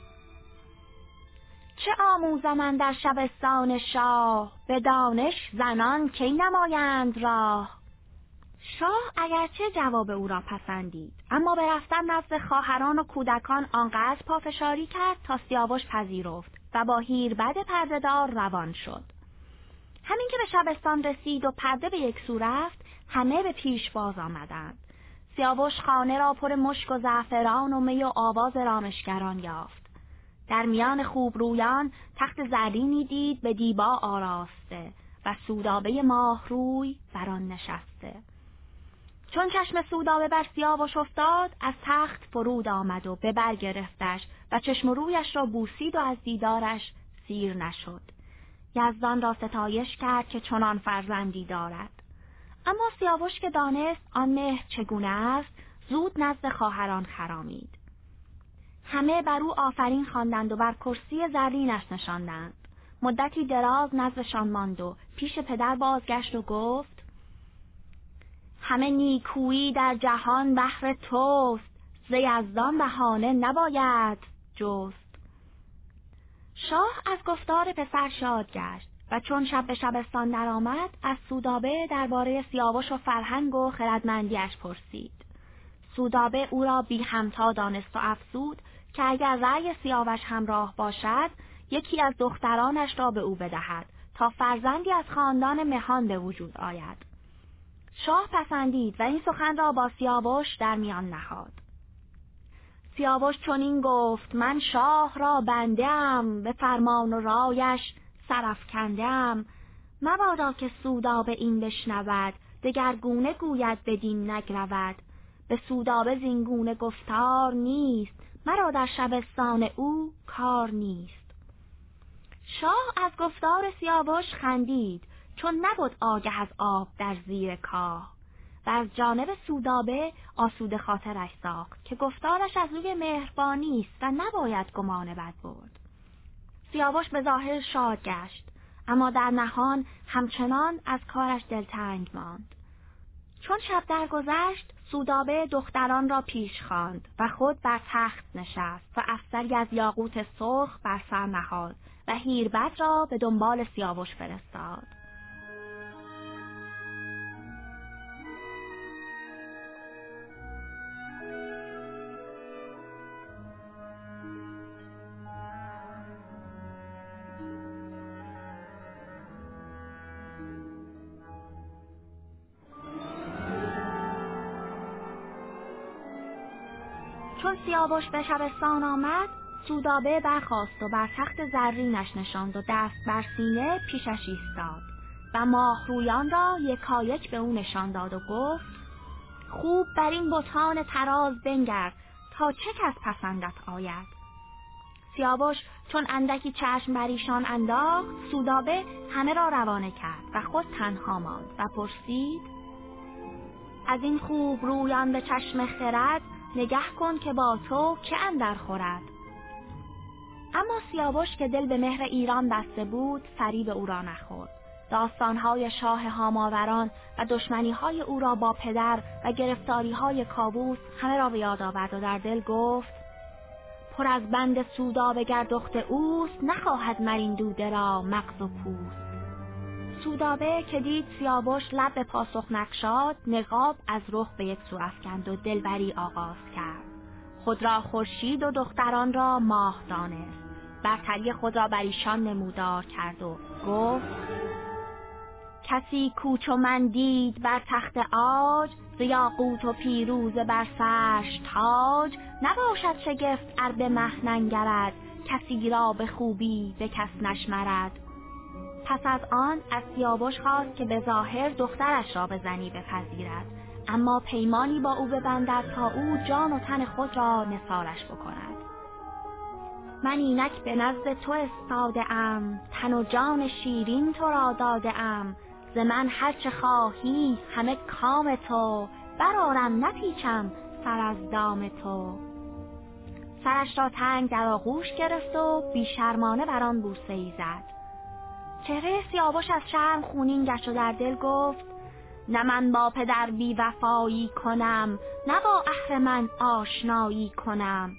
چه آموزم من در شبستان شاه، به دانش زنان کی نمایند راه. شاه اگرچه جواب او را پسندید، اما به رفتن نزد خواهران و کودکان آنقدر پافشاری کرد تا سیاوش پذیرفت و با هیربد پردهدار روان شد. همین که به شبستان رسید و پرده به یک سو رفت، همه به پیش باز آمدند. سیاوش خانه را پر مشک و زعفران و می و آواز رامشگران یافت. در میان خوب رویان تخت زرینی دید به دیبا آراسته و سودابه ماه روی بر آن نشسته. چون چشم سودابه بر سیاوش افتاد، از تخت فرود آمد و به بر گرفتش و چشم و رویش را بوسید و از دیدارش سیر نشد. یزدان را ستایش کرد که چنان فرزندی دارد. اما سیاوش که دانست آن مهر چگونه است، زود نزد خواهران خرامید. همه بر او آفرین خواندند و بر کرسی زرینش نشاندند. مدتی دراز نزدشان ماند و پیش پدر بازگشت و گفت همه نیکویی در جهان بهر توست، ز یزدان بهانه نباید جست. شاه از گفتار پسر شاد گشت و چون شب به شبستان درآمد، از سودابه درباره سیاوش و فرهنگ و خردمندیش پرسید. سودابه او را بی همتا دانست و افزود که اگر رأی سیاوش همراه باشد، یکی از دخترانش را به او بدهد تا فرزندی از خاندان مهان به وجود آید. شاه پسندید و این سخن را با سیاوش در میان نهاد. سیاوش چنین گفت من شاه را بنده‌ام، به فرمان و رایش سرافکنده‌ام. مبادا که سودابه این بشنود، دگرگونه گوید بدین نگرود. به سودابه زینگونه گفتار نیست، مرا در شبستان او کار نیست. شاه از گفتار سیاوش خندید، چون نبود آگه از آب در زیر کاه. و از جانب سودابه آسوده خاطرش ساخت که گفتارش از روی مهربانی است و نباید گمان بد برد. سیاوش به ظاهر شاد گشت، اما در نهان همچنان از کارش دلتنگ ماند. چون شب درگذشت، سودابه دختران را پیش خواند و خود بر تخت نشست و افسری از یاقوت سرخ بر سر نهاد و هیربد را به دنبال سیاوش فرستاد. چون سیاوش به شبستان آمد، سودابه برخاست و بر تخت زرینش نشاند و دست بر سینه پیشش ایستاد و ماهرویان را یکایک به او نشان داد و گفت: خوب بر این بتان طراز بنگر تا چه کس پسندت آید. سیاوش چون اندکی چشم بر ایشان انداخت، سودابه همه را روانه کرد و خود تنها ماند و پرسید: از این خوب رویان به چشم خرد، نگه کن که با تو که اندر خورد. اما سیاوش که دل به مهر ایران بسته بود، فریب او را نخورد. داستانهای شاه هاماوران و دشمنیهای او را با پدر و گرفتاریهای کاووس همه را به یاد آورد و در دل گفت: پر از بند سودابه گر دخت اوست، نخواهد مرین دوده را مغز و پوست. سودابه که دید سیاوش لب به پاسخ نگشاد، نقاب از رخ به یک سو افکند و دلبری آغاز کرد. خود را خورشید و دختران را ماه دانست. برتری خود را بر ایشان نمودار کرد و گفت: کسی کوچ و من دید بر تخت عاج، ز یاقوت و پیروزه بر سرش تاج. نباشد شگفت ار به مه ننگرد، کسی را به خوبی به کس نشمرد. پس از آن از سیاوش خواست که به ظاهر دخترش را به زنی بپذیرد، اما پیمانی با او ببندد تا او جان و تن خود را نثارش بکند. من اینک به نزد تو استاده ام، تن و جان شیرین تو را داده ام. ز من هر چه خواهی همه کام تو، برارم نپیچم سر از دام تو. سرش را تنگ در آغوش گرفت و بی شرمانه بر آن بوسه ای زد. چهره سیاوش از شرم خونین گشت و در دل گفت: نه من با پدر بی وفایی کنم، نه با اهرمن آشنایی کنم.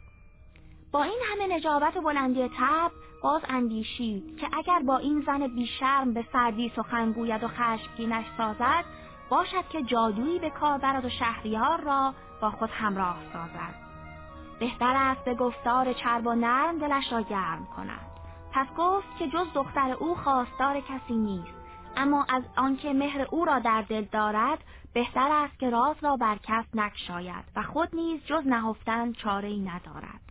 با این همه نجابت و بلندی طبع باز اندیشید که اگر با این زن بی شرم به سردی سخن گوید و خشمگینش سازد، باشد که جادویی به کار برد و شهریار را با خود همراه سازد. بهتر است به گفتار چرب و نرم دلش را گرم کند. پس گفت که جز دختر او خواستار کسی نیست، اما از آنکه مهر او را در دل دارد، بهتر است که راز را بر کس نگشاید و خود نیز جز نهفتن چاره‌ای ندارد.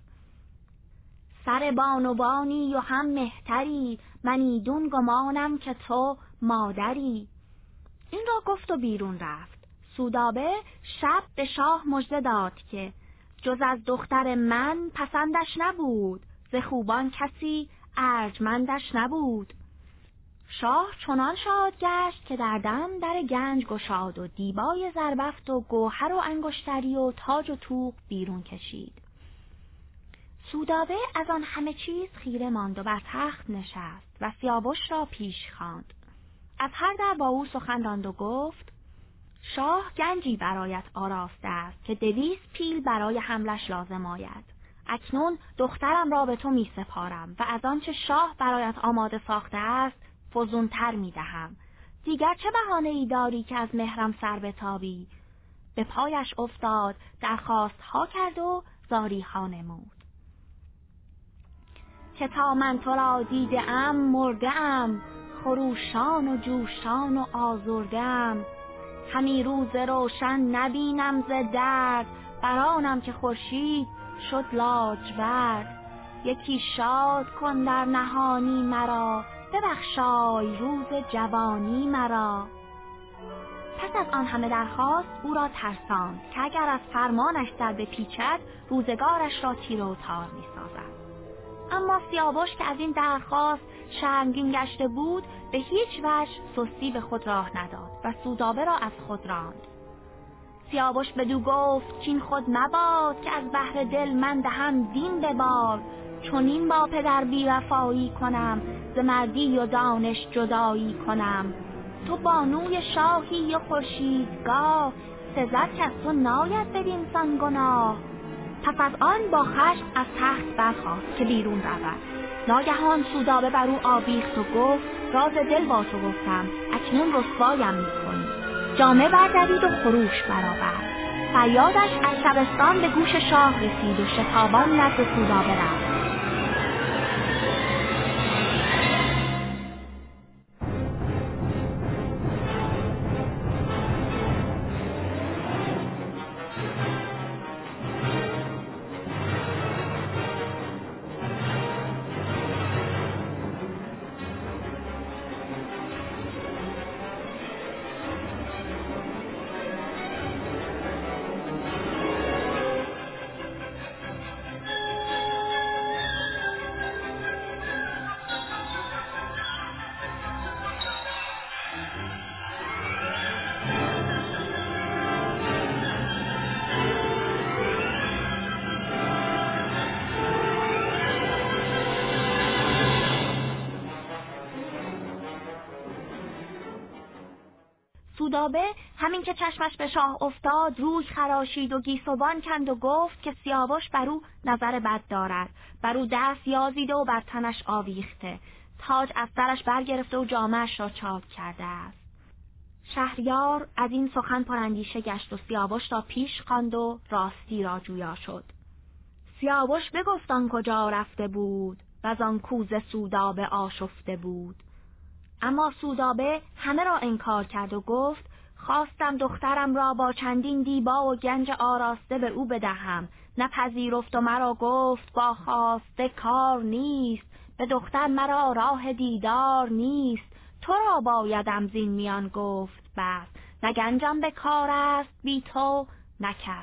سر بانوانی و هم مهتری، من ایدون گمانم که تو مادری. این را گفت و بیرون رفت. سودابه شب به شاه مژده داد که جز از دختر من پسندش نبود، ز خوبان کسی ارجمندش نبود. شاه چنان شاد گشت که در دم در گنج گشاد و دیبای زربفت و گوهر و انگشتری و تاج و طوق بیرون کشید. سودابه از آن همه چیز خیره ماند و بر تخت نشست و سیاوش را پیش خواند. از هر در با او سخن راند و گفت: شاه گنجی برایت آراسته است که دویست پیل برای حملش لازم آید. اکنون دخترم را به تو می سپارم و از آنچه شاه برایت آماده ساخته است فزونتر می دهم. دیگر چه بهانه ای داری که از مهرم سر بتابی؟ به پایش افتاد، درخواست ها کرد و زاری ها نمود. که تا من تو را دیده ام مرده ام، خروشان و جوشان و آزرده ام. همی روز روشن نبینم ز درد، برانم که خورشید شد لاجورد. یکی شاد کن در نهانی مرا، ببخشای روز جوانی مرا. پس از آن همه درخواست او را ترساند که اگر از فرمانش سر بپیچد روزگارش را تیر و تار می سازد. اما سیاوش که از این درخواست شرمگین گشته بود، به هیچ وجه سستی به خود راه نداد و سودابه را از خود راند. سیاوش بدو گفت کین خود مباد، که از بحر دل من دهم دین به باد. چون این با پدر بی وفایی کنم، ز مردی و دانش جدایی کنم. تو بانوی شاهی و خورشیدگاه، سزد که از تو ناید بدین سان گناه. پس از آن با خشم از تخت برخاست که بیرون رود. ناگهان سودابه بر او آویخت و گفت: راز دل با تو گفتم، اکنون رسوایم می‌کنی. جامه بردرید و خروش برآورد. فریادش از شبستان به گوش شاه رسید و شتابان نزد سودابه رفت. سودابه همین که چشمش به شاه افتاد روی خراشید و گیسوان کند و گفت که سیاوش بر او نظر بد دارد، بر او دست یازیده و بر تنش آویخته، تاج از سرش برگرفته و جامه‌اش را چاک کرده است. شهریار از این سخن پراندیشه گشت و سیاوش را پیش خواند و راستی را جویا شد. سیاوش بگفت آن کجا رفته بود و از آن کوزه سودابه آشفته بود. اما سودابه همه را انکار کرد و گفت خواستم دخترم را با چندین دیبا و گنج آراسته به او بدهم، نپذیرفت و مرا گفت با خواسته کار نیست، به دختر مرا راه دیدار نیست، تو را بایدم زین میان گفت بس، نه گنجم به کار است بی تو نه کس.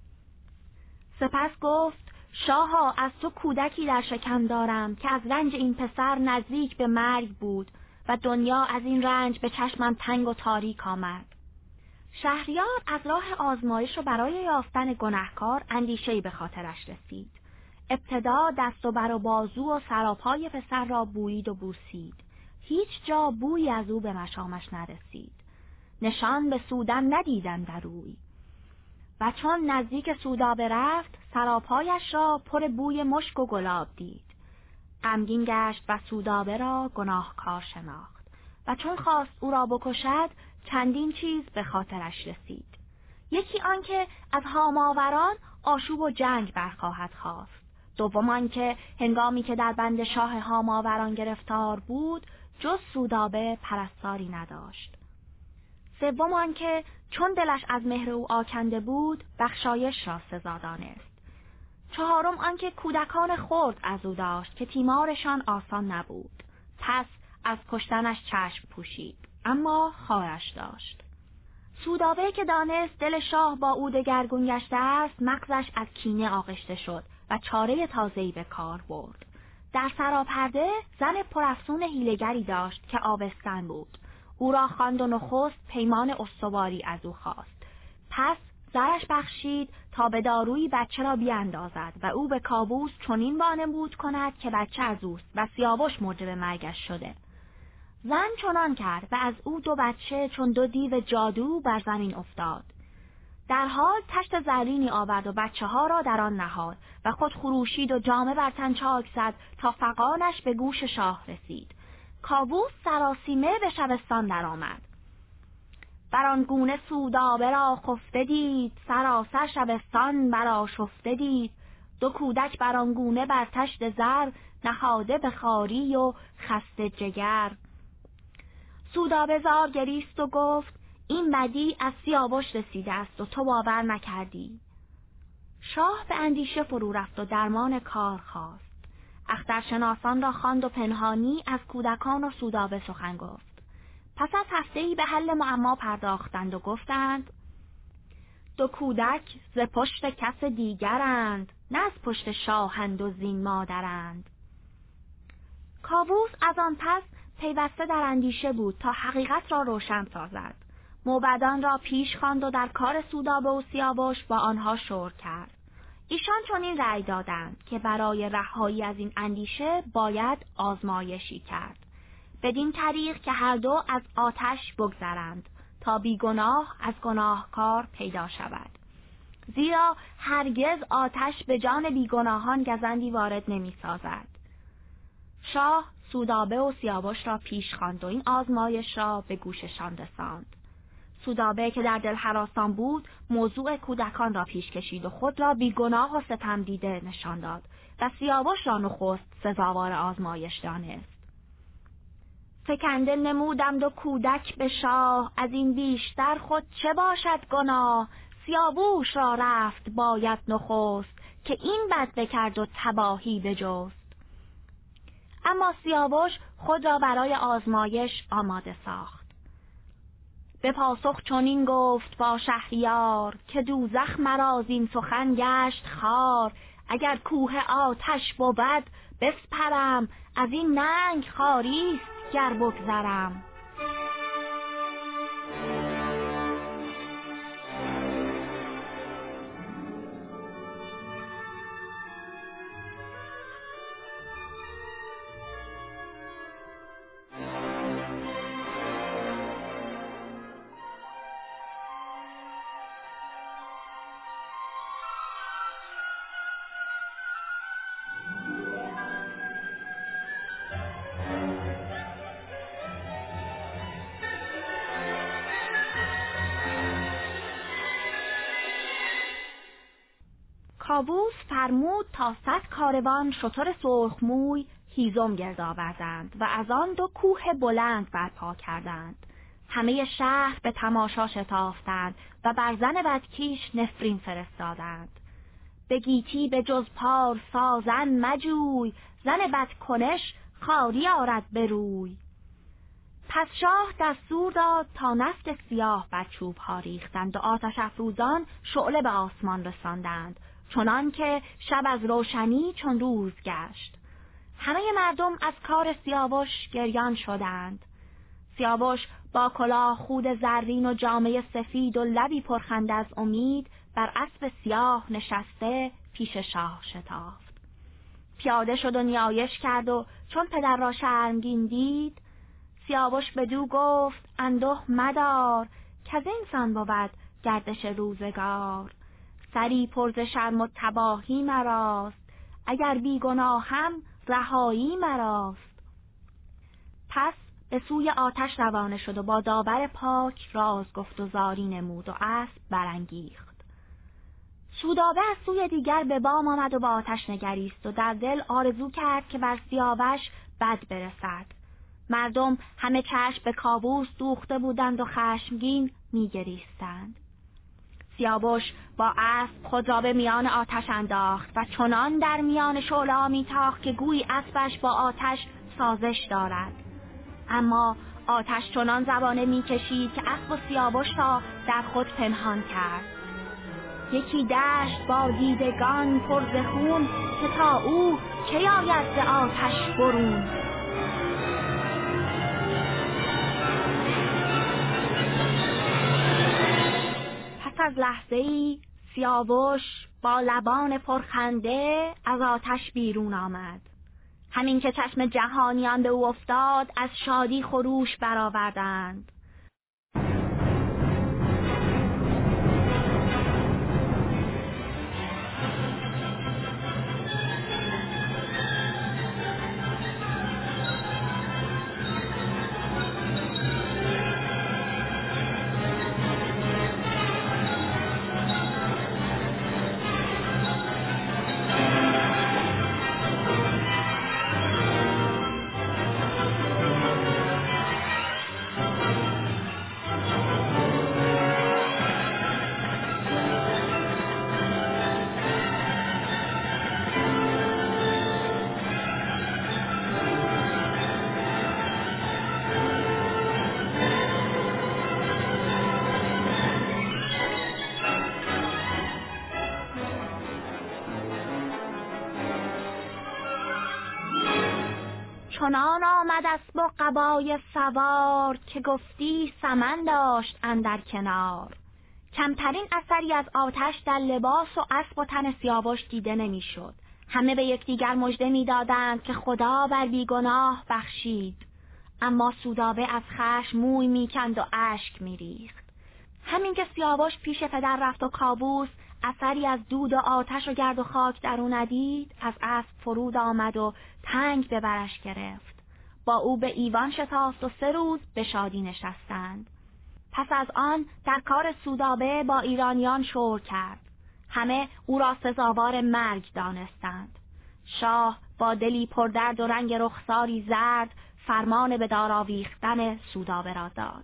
سپس گفت شاها از تو کودکی در شکم دارم که از رنج این پسر نزدیک به مرگ بود و دنیا از این رنج به چشمم تنگ و تاریک آمد. شهریار از راه آزمایش و برای یافتن گنهکار اندیشه‌ای به خاطرش رسید. ابتدا دست و بر و بازو و سراپای پسر را بویید و بوسید. هیچ جا بویی از او به مشامش نرسید. نشان به سودن ندیدن در روی. و چون نزدیک سودابه رفت سراپایش را پر بوی مشک و گلاب دید. غمگین گشت و سودابه را گناهکار شناخت و چون خواست او را بکشد چندین چیز به خاطرش رسید. یکی آنکه از هاماوران آشوب و جنگ برخواهد خواست. دوم آنکه هنگامی که در بند شاه هاماوران گرفتار بود جز سودابه پرستاری نداشت. سوم آنکه چون دلش از مهر او آکنده بود بخشایش را سزا دانست. چهارم آنکه کودکان خرد از او داشت که تیمارشان آسان نبود. پس از کشتنش چشم پوشید اما خواهرش داشت. سودابه که دانست دل شاه با او دگرگون گشته است مغزش از کینه آغشته شد و چاره تازه‌ای به کار برد. در سراپرده زن پرافسون حیله‌گری داشت که آبستن بود. او را خواند و نخست پیمان استواری از او خواست. پس زرش بخشید تا به دارویی بچه را بیاندازد و او به کابوس چنین وانمود کند که بچه از اوست و سیاوش موجب مرگش شده. زن چنان کرد و از او دو بچه چون دو دیو جادو بر زمین افتاد. در حال تشت زرینی آورد و بچه ها را در آن نهاد و خود خروشید و جامه بر تن چاک زد تا فغانش به گوش شاه رسید. کاووس سراسیمه به شبستان درآمد. بر آن گونه سودابه را خفته دید، سراسر شبستان برآشفته دید. دو کودک بر آن گونه بر تشت زر، نهاده به خواری و خسته جگر. سودابه زار گریست و گفت این بدی از سیاوش رسیده است و تو باور نکردی. شاه به اندیشه فرو رفت و درمان کار خواست. اخترشناسان را خواند و پنهانی از کودکان و سودابه سخن گفت. پس از هفته‌ای به حل معما پرداختند و گفتند دو کودک ز پشت کس دیگرند، نه از پشت شاهند و زین مادرند. کاووس از آن پس پیوسته در اندیشه بود تا حقیقت را روشن سازد. موبدان را پیش خواند و در کار سودابه و سیاوش با آنها شور کرد. ایشان چنین رأی دادند که برای رهایی از این اندیشه باید آزمایشی کرد. بدین طریق که هر دو از آتش بگذرند تا بیگناه از گناهکار پیدا شود. زیرا هرگز آتش به جان بیگناهان گزندی وارد نمی سازد. شاه سودابه و سیاوش را پیش خواند و این آزمایش را به گوششان رساند. سودابه که در دل هراسان بود موضوع کودکان را پیش کشید و خود را بیگناه و ستم دیده نشان داد و سیاوش را نخست سزاوار آزمایش دانست. فکنده نمودم دو کودک به شاه، از این بیشتر خود چه باشد گناه. سیاوش را رفت باید نخست، که این بد بکرد و تباهی بجست. اما سیاوش خود را برای آزمایش آماده ساخت. به پاسخ چنین گفت با شهریار، که دوزخ مرا زین سخن گشت خار. اگر کوه آتش بود بسپرم، از این ننگ خاریست گر بگذرم. کاووس فرمود تا صد کاروان شتر سرخموی هیزم گرد آوردند و از آن دو کوه بلند برپا کردند. همه شهر به تماشا شتافتند و بر زن بدکیش نفرین فرستادند. به گیتی به جز پار سازن مجوی، زن بدکنش خاری آرد بروی. پس شاه دستور داد تا نفت سیاه بر چوب ها ریختند و آتش افروزان شعله به آسمان رساندند، چنان که شب از روشنی چون روز گشت. همه مردم از کار سیاوش گریان شدند. سیاوش با کلاه خود زرین و جامه سفید و لبی پرخنده از امید بر اسب سیاه نشسته پیش شاه شتافت. پیاده شد و نیایش کرد و چون پدر را شرمگین دید، سیاوش بدو گفت اندوه مدار، که از اینسان بود گردش روزگار. سری پر ز شرم و تباهی مراست، اگر بی گناهم رهایی مراست. پس به سوی آتش روانه شد و با داور پاک راز گفت و زاری نمود و اسب برانگیخت. سودابه از سوی دیگر به بام آمد و با آتش نگریست و در دل آرزو کرد که بر سیاوش بد برسد. مردم همه چشم به کاووس دوخته بودند و خشمگین میگریستند. سیاوش با اسب خود را به میان آتش انداخت و چنان در میان شعله‌ها میتاخت که گویی اسبش با آتش سازش دارد. اما آتش چنان زبانه میکشید که اسب و سیاوش را در خود پنهان کرد. یکی دشت با دیدگان پر ز خون، که تا او کی آید ز آتش برون. پس از لحظه‌ای سیاوش با لبان پرخنده از آتش بیرون آمد. همین که چشم جهانیان به او افتاد از شادی خروش برآوردند. چنان آمد اسب و قبای سوار، که گفتی سمن داشت اندر کنار. کمترین اثری از آتش در لباس و اسب و تن سیاوش دیده نمیشد. همه به یکدیگر مژده میدادند که خدا بر بیگناه بخشید. اما سودابه از خشم موی میکند و اشک میریخت. همین که سیاوش پیش پدر رفت و کاووس اثری از دود و آتش و گرد و خاک در او ندید، از اسب فرود آمد و تنگ به برش گرفت. با او به ایوان شتافت و سه روز به شادی نشستند. پس از آن در کار سودابه با ایرانیان شور کرد. همه او را سزاوار مرگ دانستند. شاه با دلی پردرد و رنگ رخساری زرد فرمان به دار آویختن سودابه را داد.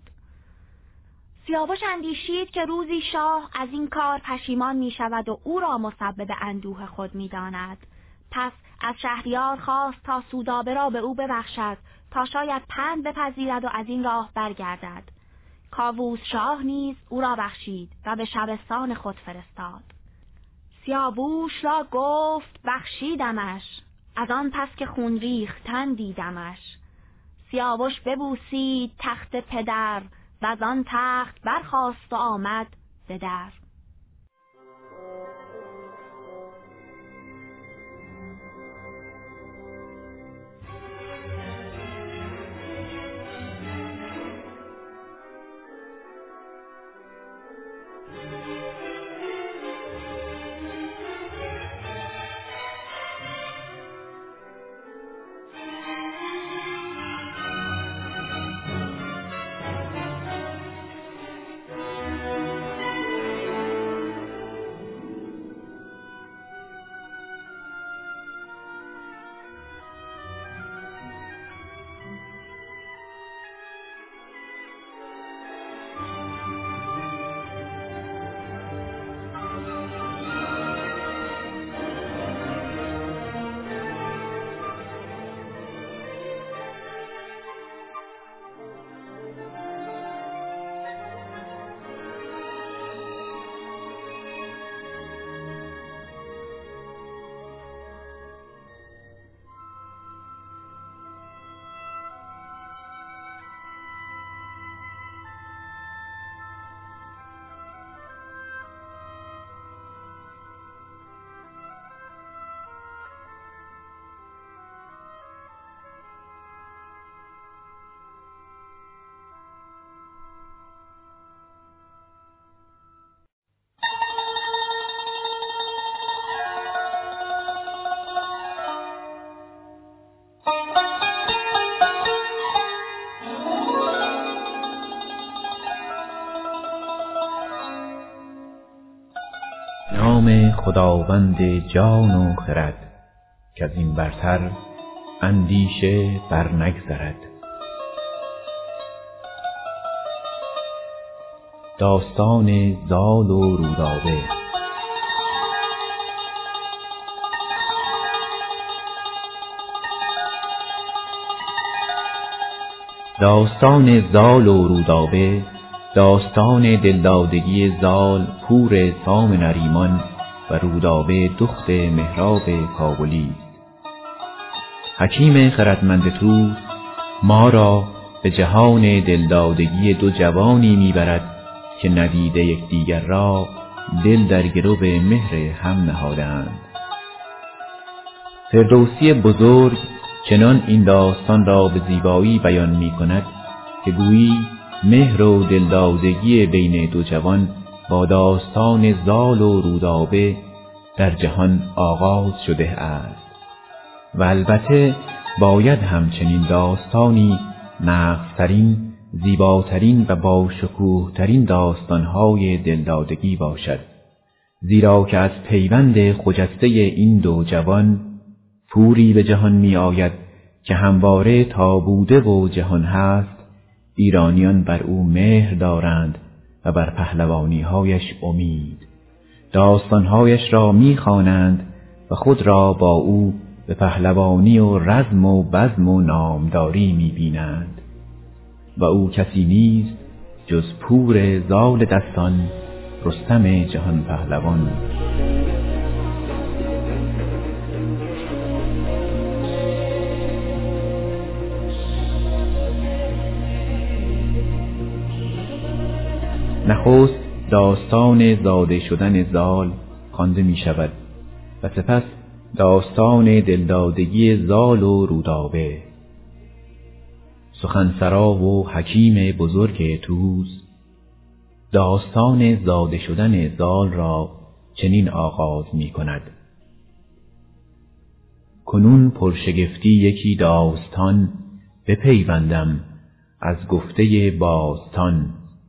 سیاوش اندیشید که روزی شاه از این کار پشیمان می شود و او را مسبب اندوه خود می داند. پس از شهریار خواست تا سودابه را به او ببخشد تا شاید پند بپذیرد و از این راه برگردد. کاووس شاه نیز او را بخشید و به شبستان خود فرستاد. سیاووش را گفت بخشیدمش، از آن پس که خون ریختن دیدمش. سیاوش ببوسید تخت پدر، و از آن تخت برخاست و آمد به در. خداوند جان و خرد، که از این برتر اندیشه بر نگذرد. داستان زال و رودابه. داستان زال و رودابه داستان دلدادگی زال پور سام نریمان و رودابه دخت مهراب کابلی است. حکیم خردمند طوس ما را به جهان دلدادگی دو جوانی میبرد که ندیده یکدیگر را دل در گرو مهر هم نهادند. فردوسی بزرگ چنان این داستان را به زیبایی بیان می کند که گویی مهر و دلدادگی بین دو جوان با داستان زال و رودابه در جهان آغاز شده است و البته باید همچنین داستانی نفسترین، زیباترین و با شکوهترین داستانهای دلدادگی باشد، زیرا که از پیوند خجسته این دو جوان پوری به جهان می آید که همواره تا بوده و جهان هست ایرانیان بر او مهر دارند و بر پهلوانی‌هایش امید. داستانهایش را می خوانند و خود را با او به پهلوانی و رزم و بزم و نامداری می بینند و او کسی نیست جز پور زال دستان، رستم جهان پهلوان. نخست داستان زاده شدن زال خوانده می شود و سپس داستان دلدادگی زال و رودابه. سخنسرا و حکیم بزرگ طوس داستان زاده شدن زال را چنین آغاز می کند: کنون پرشگفتی یکی داستان بپیوندم از گفته باستان.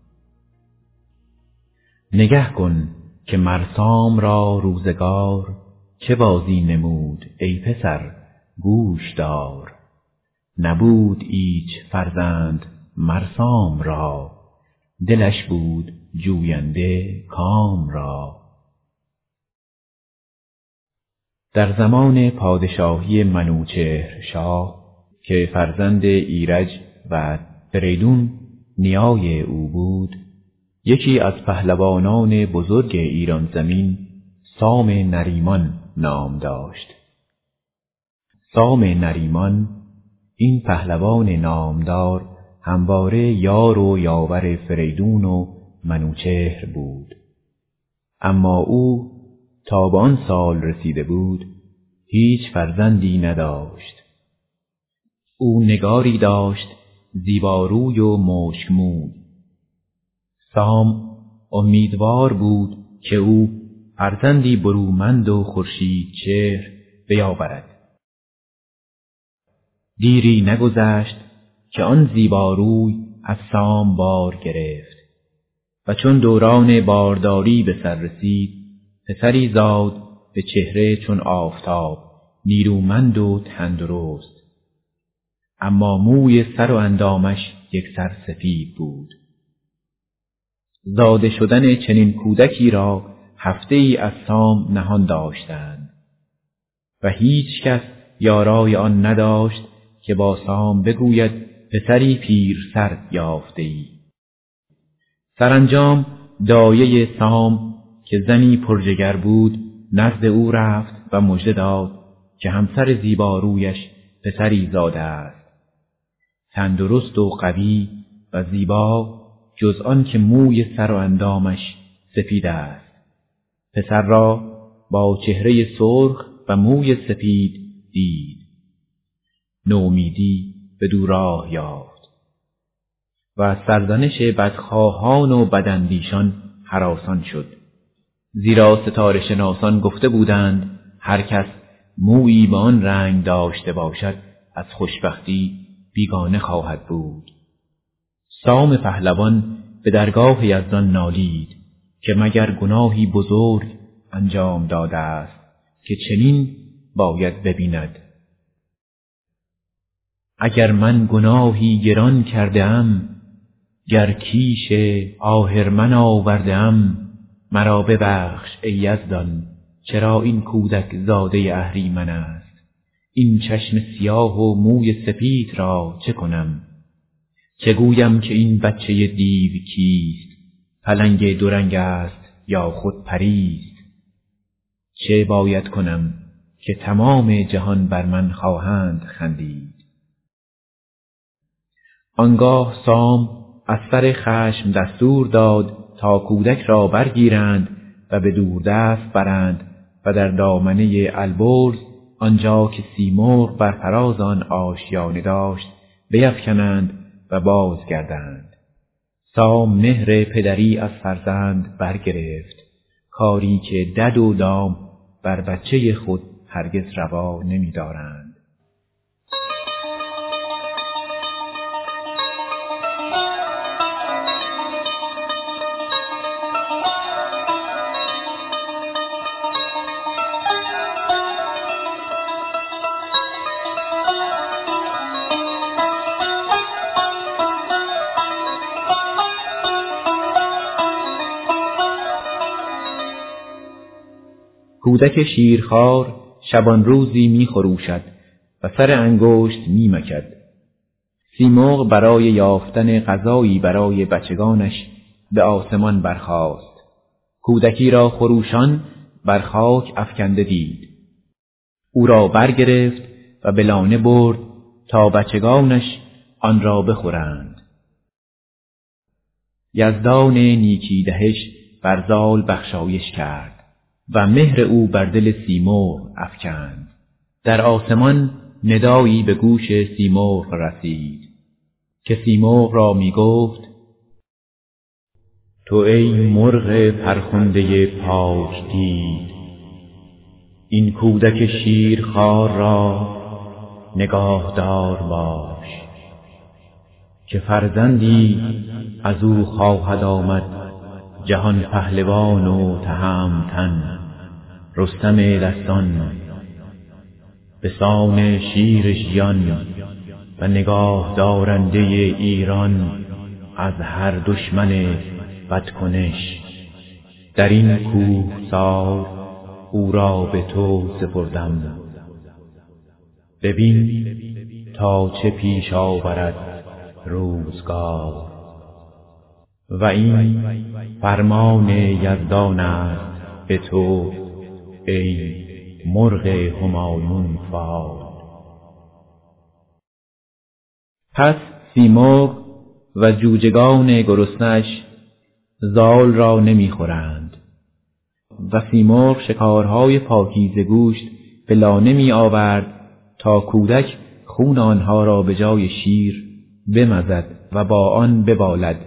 نگه کن که مرسام را روزگار چه بازی نمود ای پسر گوش دار. نبود ایچ فرزند مرسام را، دلش بود جوینده کام را. در زمان پادشاهی منوچهر شاه که فرزند ایرج و فریدون نیای او بود، یکی از پهلوانان بزرگ ایران زمین سام نریمان نام داشت. سام نریمان این پهلوان نامدار همواره یار و یاور فریدون و منوچهر بود، اما او تا به آن سال رسیده بود هیچ فرزندی نداشت. او نگاری داشت زیباروی و مشکموی. سام امیدوار بود که او فرزندی برومند و خورشید چهر بیاورد. دیری نگذشت که آن زیباروی از سام بار گرفت و چون دوران بارداری به سر رسید پسری زاد به چهره چون آفتاب، نیرومند و تندرست، اما موی سر و اندامش یک سر سفید بود. زاده شدن چنین کودکی را هفته ای از سام نهان داشتند و هیچ کس یارای آن نداشت که با سام بگوید پسری پیر سر یافته ای. سرانجام دایه سام که زنی پرجگر بود نزد او رفت و مژده داد که همسر زیبارویش پسری زاده است، تندرست و قوی و زیبا، جز آن که موی سر و اندامش سفید است. پسر را با چهره سرخ و موی سپید دید. نومیدی به دو راه یافت و از سرزنش بدخواهان و بداندیشان هراسان شد، زیرا ستاره شناسان گفته بودند هر کس مویی به آن رنگ داشته باشد از خوشبختی بیگانه خواهد بود. سام پهلوان به درگاه یزدان نالید که مگر گناهی بزرگ انجام داده است که چنین باید ببیند. اگر من گناهی گران کردم، گر کیش آهرمن آوردم، مرا ببخش ای یزدان، چرا این کودک زاده اهریمن است؟ این چشم سیاه و موی سپید را چه کنم؟ چه گویم که این بچه دیو کیست؟ پلنگ دو رنگ است یا خود پریست؟ چه باید کنم که تمام جهان بر من خواهند خندید؟ آنگاه سام از سر خشم دستور داد تا کودک را برگیرند و به دوردست برند و در دامنه البرز آنجا که سیمرغ بر فراز آن آشیانه داشت بیفکنند و بازگردند. سام مهر پدری از فرزند برگرفت، کاری که دد و دام بر بچه خود هرگز روا نمی دارند. کودک شیرخوار شبان روزی می خروشد و سر انگشت می مکد. سیمرغ برای یافتن غذایی برای بچگانش به آسمان برخاست. کودکی را خروشان بر خاک افکنده دید. او را برگرفت و به لانه برد تا بچگانش آن را بخورند. یزدان نیکی دهش بر زال بخشایش کرد و مهر او بر دل سیمرغ افکند. در آسمان ندایی به گوش سیمرغ رسید که سیمرغ را می گفت: تو ای مرغ فرخنده پاک دید، این کودک شیرخوار را نگاهدار باش که فرزندی از او خواهد آمد، جهان پهلوان و تهمتن، رستم دستان، به سان شیر ژیان و نگاه دارنده ایران از هر دشمن بدکنش. در این کوهسار او را به تو سپردم، ببین تا چه پیش آورد روزگار. و این فرمان یزدان است به تو ای مرغ همایون فال. پس سیمرغ و جوجگان گرسنه‌اش زال را نمیخورند و سیمرغ شکارهای پاکیزه گوشت به لانه می آورد تا کودک خون آنها را به جای شیر بمزد و با آن ببالد.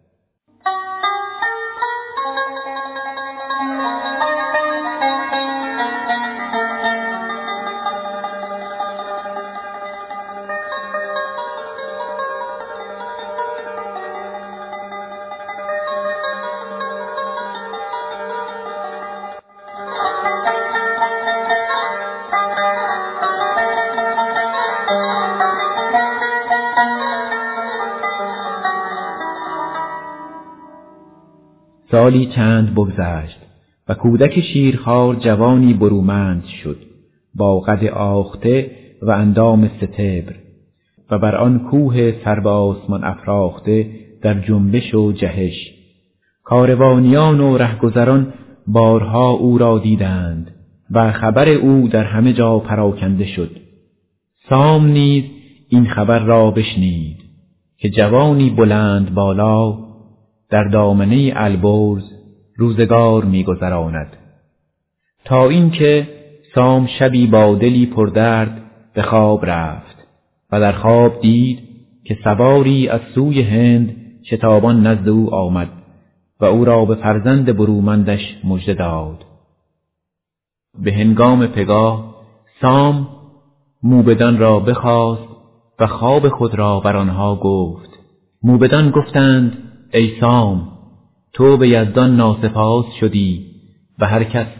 سالی چند بگذشت و کودک شیرخوار جوانی برومند شد، با قد آخته و اندام ستبر و بر آن کوه سر به آسمان افراخته در جنبش و جهش. کاروانیان و رهگذران بارها او را دیدند و خبر او در همه جا پراکنده شد. سام نیز این خبر را بشنید که جوانی بلند بالا در دامنه البرز روزگار می‌گذراند. تا اینکه سام شبی با دلی پردرد به خواب رفت و در خواب دید که سواری از سوی هند شتابان نزد او آمد و او را به فرزند برومندش مژده داد. به هنگام پگاه سام موبدان را بخواست و خواب خود را بر آنها گفت. موبدان گفتند: ای سام، تو به یزدان ناسپاس شدی و هر کس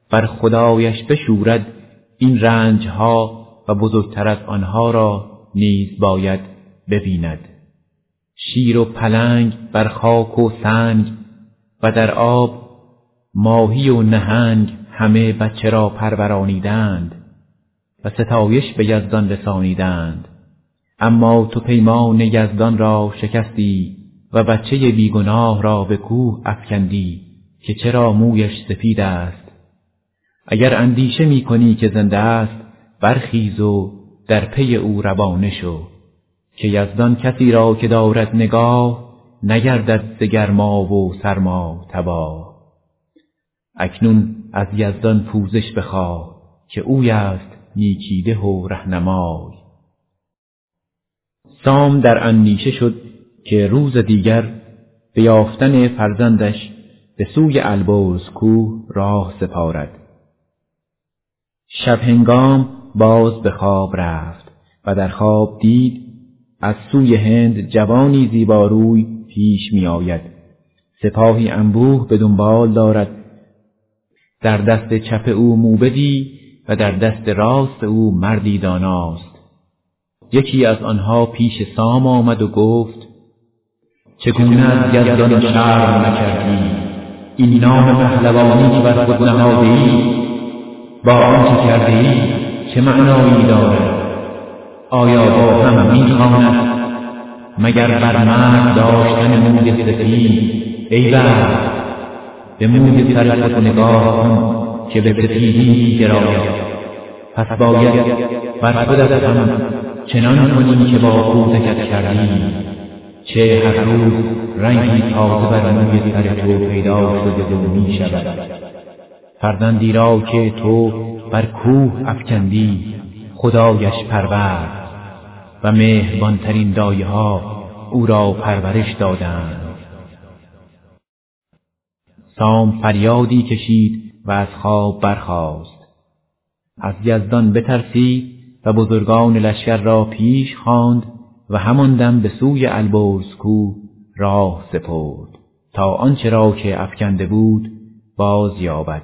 بر خدایش بشورد این رنجها و بزرگتر از آنها را نیز باید ببیند. شیر و پلنگ بر خاک و سنگ و در آب ماهی و نهنگ همه بچه را پرورانیدند و ستایش به یزدان رسانیدند. اما تو پیمان یزدان را شکستی و بچه بیگناه را به کوه افکندی که چرا مویش سفید است. اگر اندیشه می کنی که زنده است برخیز و در پی او روانه شو که یزدان کسی را که دارد نگاه نگردد ز گرما و سرما تباه. اکنون از یزدان پوزش بخواه که اوی است نیکیده و رهنمای. سام در اندیشه شد که روز دیگر به یافتن فرزندش به سوی البرز کوه راه سپارد. شب هنگام باز به خواب رفت و در خواب دید از سوی هند جوانی زیباروی پیش می آید. سپاهی انبوه به دنبال دارد. در دست چپ او موبدی و در دست راست او مردی داناست. یکی از آنها پیش سام آمد و گفت چگونه از یزدان شرم نکردی؟ این نام پهلوانی که بر خود نهاده‌ای با آنچه کرده‌ای چه معنایی دارد؟ آیا با هم می‌خواند مگر بر مرد داشتن موی سفید؟ ای بر به موی سر خود نگاه کن که به سفیدی می‌گراید. پس باید بر خودت هم چنان کنی که با کودکت کردی. چه هر روز رنگی تازه بر موی سر تو پیدا شده و می شود. فرزندی را که تو بر کوه افکندی خدایش پرورد و مهربانترین دایه ها او را پرورش دادند. سام فریادی کشید و از خواب برخاست. از یزدان بترسید و بزرگان لشکر را پیش خواند و همان دم به سوی البرز کوه راه سپرد تا آنچه را که افکنده بود باز یابد.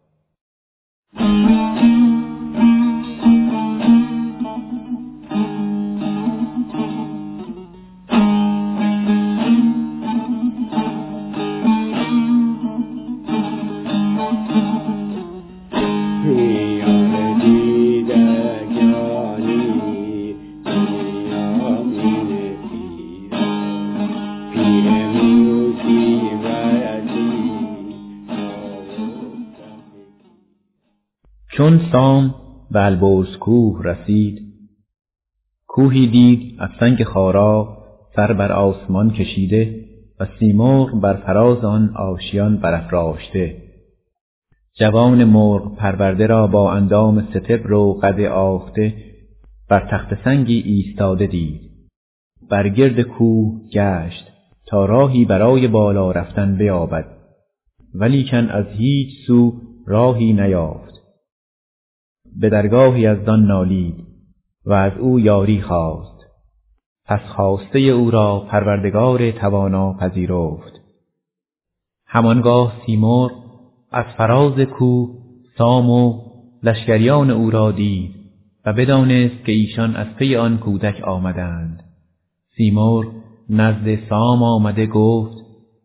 چون سام به البرز کوه رسید، کوهی دید از سنگ خارا سر بر آسمان کشیده و سیمرغ بر فراز آن آشیان برافراشته. جوان مرغ پرورده را با اندام ستبر و قد آخته بر تخت سنگی ایستاده دید. بر گرد کوه گشت تا راهی برای بالا رفتن بیابد، ولیکن از هیچ سو راهی نیافت. به درگاه یزدان نالید و از او یاری خواست. پس خواسته او را پروردگار توانا پذیرفت. همانگاه سیمرغ از فراز کوه سام و لشکریان او را دید و بدانست که ایشان از پی آن کودک آمدند. سیمرغ نزد سام آمده گفت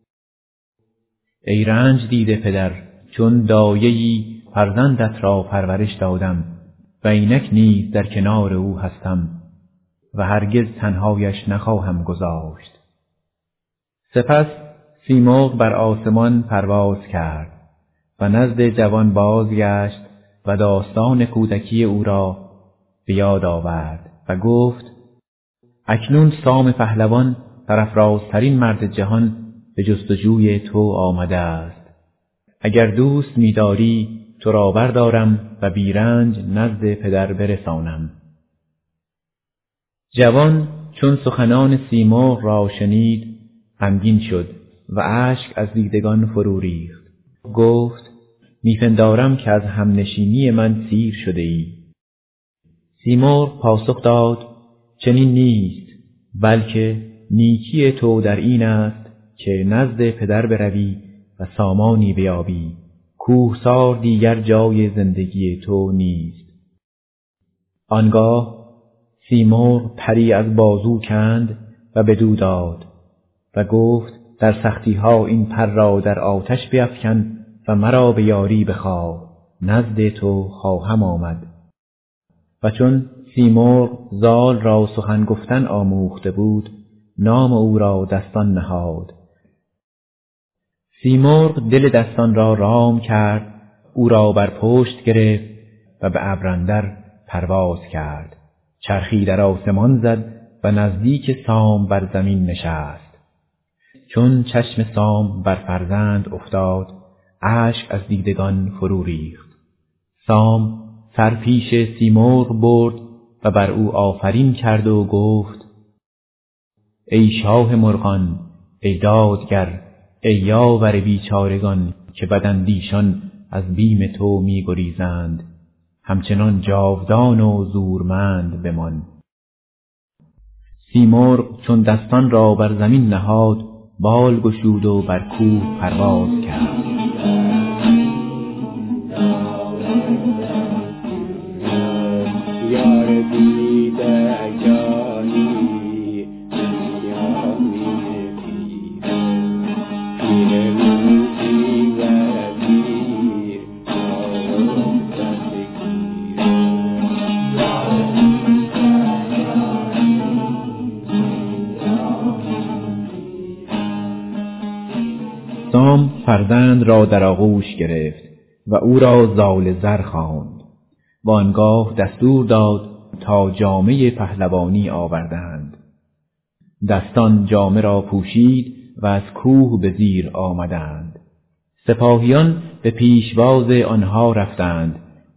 ای رنج دیده پدر، چون دایه‌ای فرزندت را پرورش دادم و اینک نیز در کنار او هستم و هرگز تنهایش نخواهم گذاشت. سپس سیمرغ بر آسمان پرواز کرد و نزد جوان بازگشت و داستان کودکی او را به یاد آورد و گفت اکنون سام پهلوان سرافرازترین مرد جهان به جستجوی تو آمده است. اگر دوست می‌داری تو را بردارم و بیرنج نزد پدر برسانم. جوان چون سخنان سیمرغ را شنید غمگین شد و اشک از دیدگان فرو ریخت. گفت می‌پندارم که از همنشینی من سیر شده ای. سیمرغ پاسخ داد چنین نیست، بلکه نیکی تو در این است که نزد پدر بروی و سامانی بیابی، کوهسار دیگر جای زندگی تو نیست. آنگاه سیمرغ پری از بازو کند و بدو داد و گفت در سختی ها این پر را در آتش بیفکن و مرا به یاری بخواه، نزد تو خواهم آمد. و چون سیمرغ زال را سخن گفتن آموخته بود، نام او را دستان نهاد. سیمرغ دل دستان را رام کرد، او را بر پشت گرفت و به ابر اندر پرواز کرد. چرخی در آسمان زد و نزدیک سام بر زمین نشست. چون چشم سام بر فرزند افتاد، اشک از دیدگان فرو ریخت. سام سر پیش سیمرغ برد و بر او آفرین کرد و گفت: ای شاه مرغان، ای دادگر، ای یاور بیچارگان که بداندیشان از بیم تو می گریزند، همچنان جاودان و زورمند بمان. سیمرغ چون دستان را بر زمین نهاد، بال گشود و بر کوه پرواز کرد. سام فرزند را در آغوش گرفت و او را زال زر خواند و آنگاه دستور داد تا جامه پهلوانی آوردند. دستان جامه را پوشید و از کوه به زیر آمدند. سپاهیان به پیشواز آنها رفتند.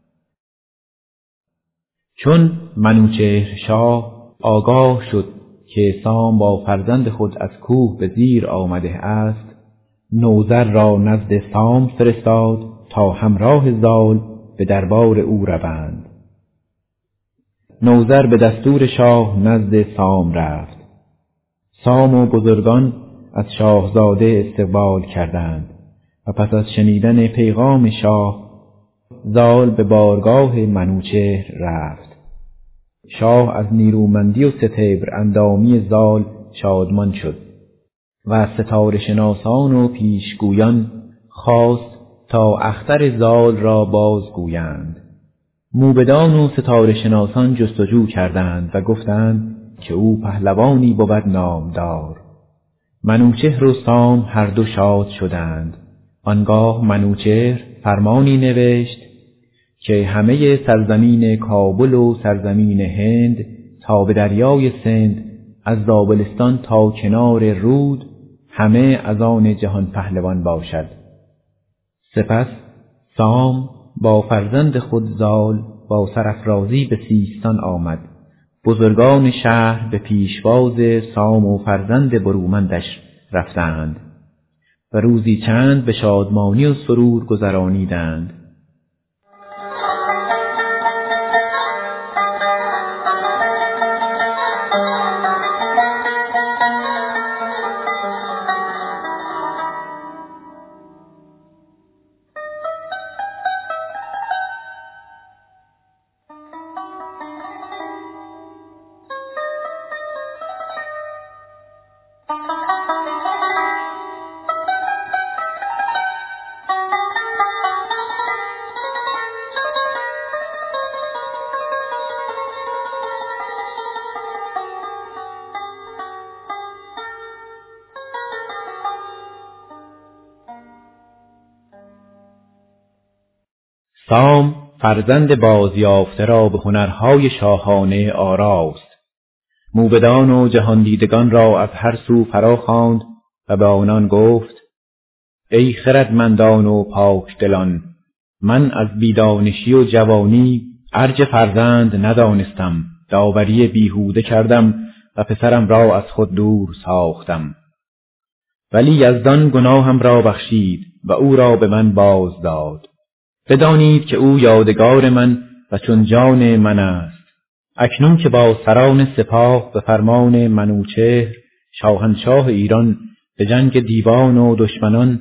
چون منوچهر شاه آگاه شد که سام با فرزند خود از کوه به زیر آمده است، نوذر را نزد سام فرستاد تا همراه زال به دربار او روند. نوذر به دستور شاه نزد سام رفت. سام و بزرگان از شاهزاده استقبال کردند و پس از شنیدن پیغام شاه، زال به بارگاه منوچهر رفت. شاه از نیرومندی و ستبر اندامی زال شادمان شد و از ستاره شناسان و پیشگویان خواست تا اختر زال را بازگویند. موبدان و ستاره شناسان جستجو کردند و گفتند که او پهلوانی بود نامدار. منوچهر و سام هر دو شاد شدند. آنگاه منوچهر فرمانی نوشت که همه سرزمین کابل و سرزمین هند تا به دریای سند، از زابلستان تا کنار رود، همه از آن جهان پهلوان باشد. سپس سام با فرزند خود زال با سرافرازی به سیستان آمد. بزرگان شهر به پیشواز سام و فرزند برومندش رفتند و روزی چند به شادمانی و سرور گذرانیدند. سام فرزند بازیافته را به هنرهای شاهانه آراست. موبدان و جهاندیدگان را از هر سو فرا خواند و به آنان گفت: ای خردمندان و پاک دلان، من از بیدانشی و جوانی ارج فرزند ندانستم، داوری بیهوده کردم و پسرم را از خود دور ساختم. ولی یزدان گناهم را بخشید و او را به من باز داد. بدانید که او یادگار من و چون جان من است. اکنون که با سران سپاه به فرمان منوچهر شاهنشاه ایران به جنگ دیوان و دشمنان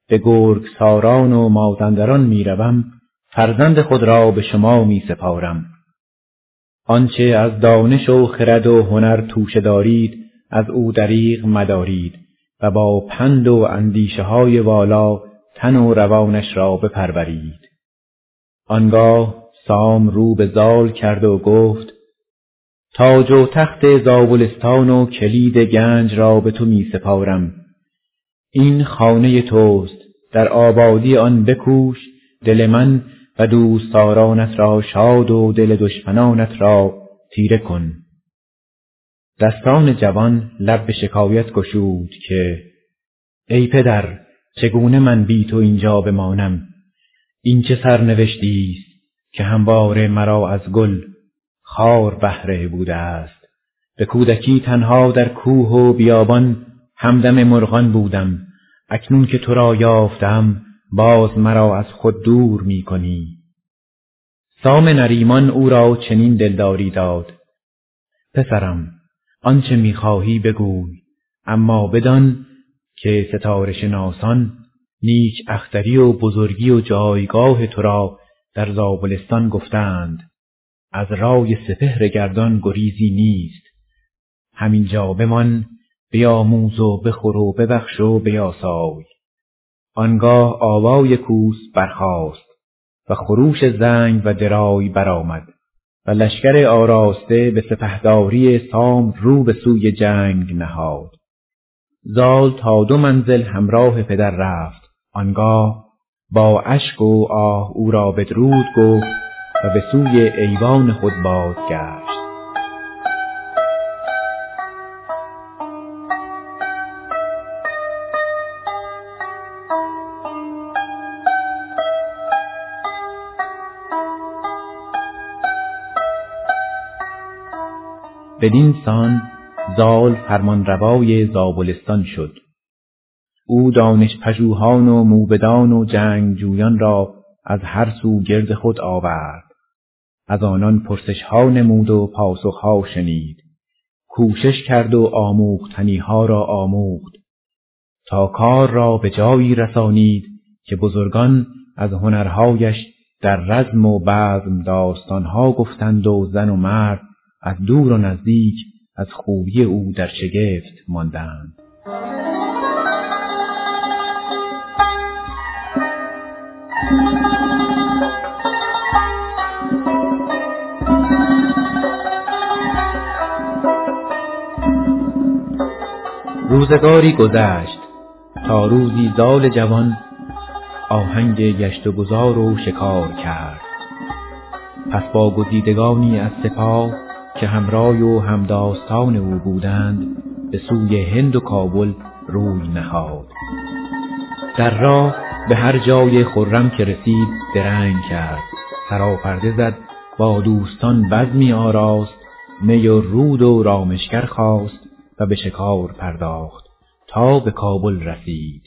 به گرگساران و مازندران می روم، فرزند خود را به شما می سپارم. آنچه از دانش و خرد و هنر توشه دارید، از او دریغ مدارید و با پند و اندیشه های والا تن و روانش را بپرورید. آنگاه سام رو به زال کرد و گفت: تاج و تخت زابلستان و کلید گنج را به تو می سپارم. این خانه توست، در آبادی آن بکوش، دل من و دوستدارانت را شاد و دل دشمنانت را تیره کن. دستان جوان لب به شکایت گشود که ای پدر، چگونه من بی تو اینجا بمانم؟ این چه سرنوشتی است که همواره مرا از گل خار بهره بوده است. به کودکی تنها در کوه و بیابان همدم مرغان بودم، اکنون که تو را یافتم باز مرا از خود دور می کنی. سام نریمان او را چنین دلداری داد: پسرم، آنچه می خواهی بگوی، اما بدان که ستاره شناسان نیک اختری و بزرگی و جایگاه تو را در زابلستان گفتند. از رای سپهر گردان گریزی نیست. همینجا بمان، بیاموز و بخور و ببخش و بیاسای. آنگاه آوای کوس برخاست و خروش زنگ و درای برآمد و لشکر آراسته به سپهداری سام رو به سوی جنگ نهاد. زال تا دو منزل همراه پدر رفت. آنگاه با اشک و آه او را بدرود گفت و به سوی ایوان خود بازگشت. بدین سان زال فرمانروای زابلستان شد. او دانش پژوهان و موبدان و جنگجویان را از هر سو گرد خود آورد. از آنان پرسش‌ها نمود و پاسخ‌ها شنید. کوشش کرد و آموختنی‌ها را آموخت تا کار را به جایی رسانید که بزرگان از هنرهایش در رزم و بزم داستان‌ها گفتند و زن و مرد از دور و نزدیک از خوبی او در شگفت ماندند. روزگاری گذشت تا روزی زال جوان آهنگ گشت و گذار و شکار کرد. پس با گزیدگانی از سپاه که همرای و همداستان او بودند به سوی هند و کابل روی نهاد. در راه به هر جای خرم که رسید درنگ کرد، سراپرده زد، با دوستان بزمی آراست، می و رود و رامشگر خواست و به شکار پرداخت تا به کابل رسید.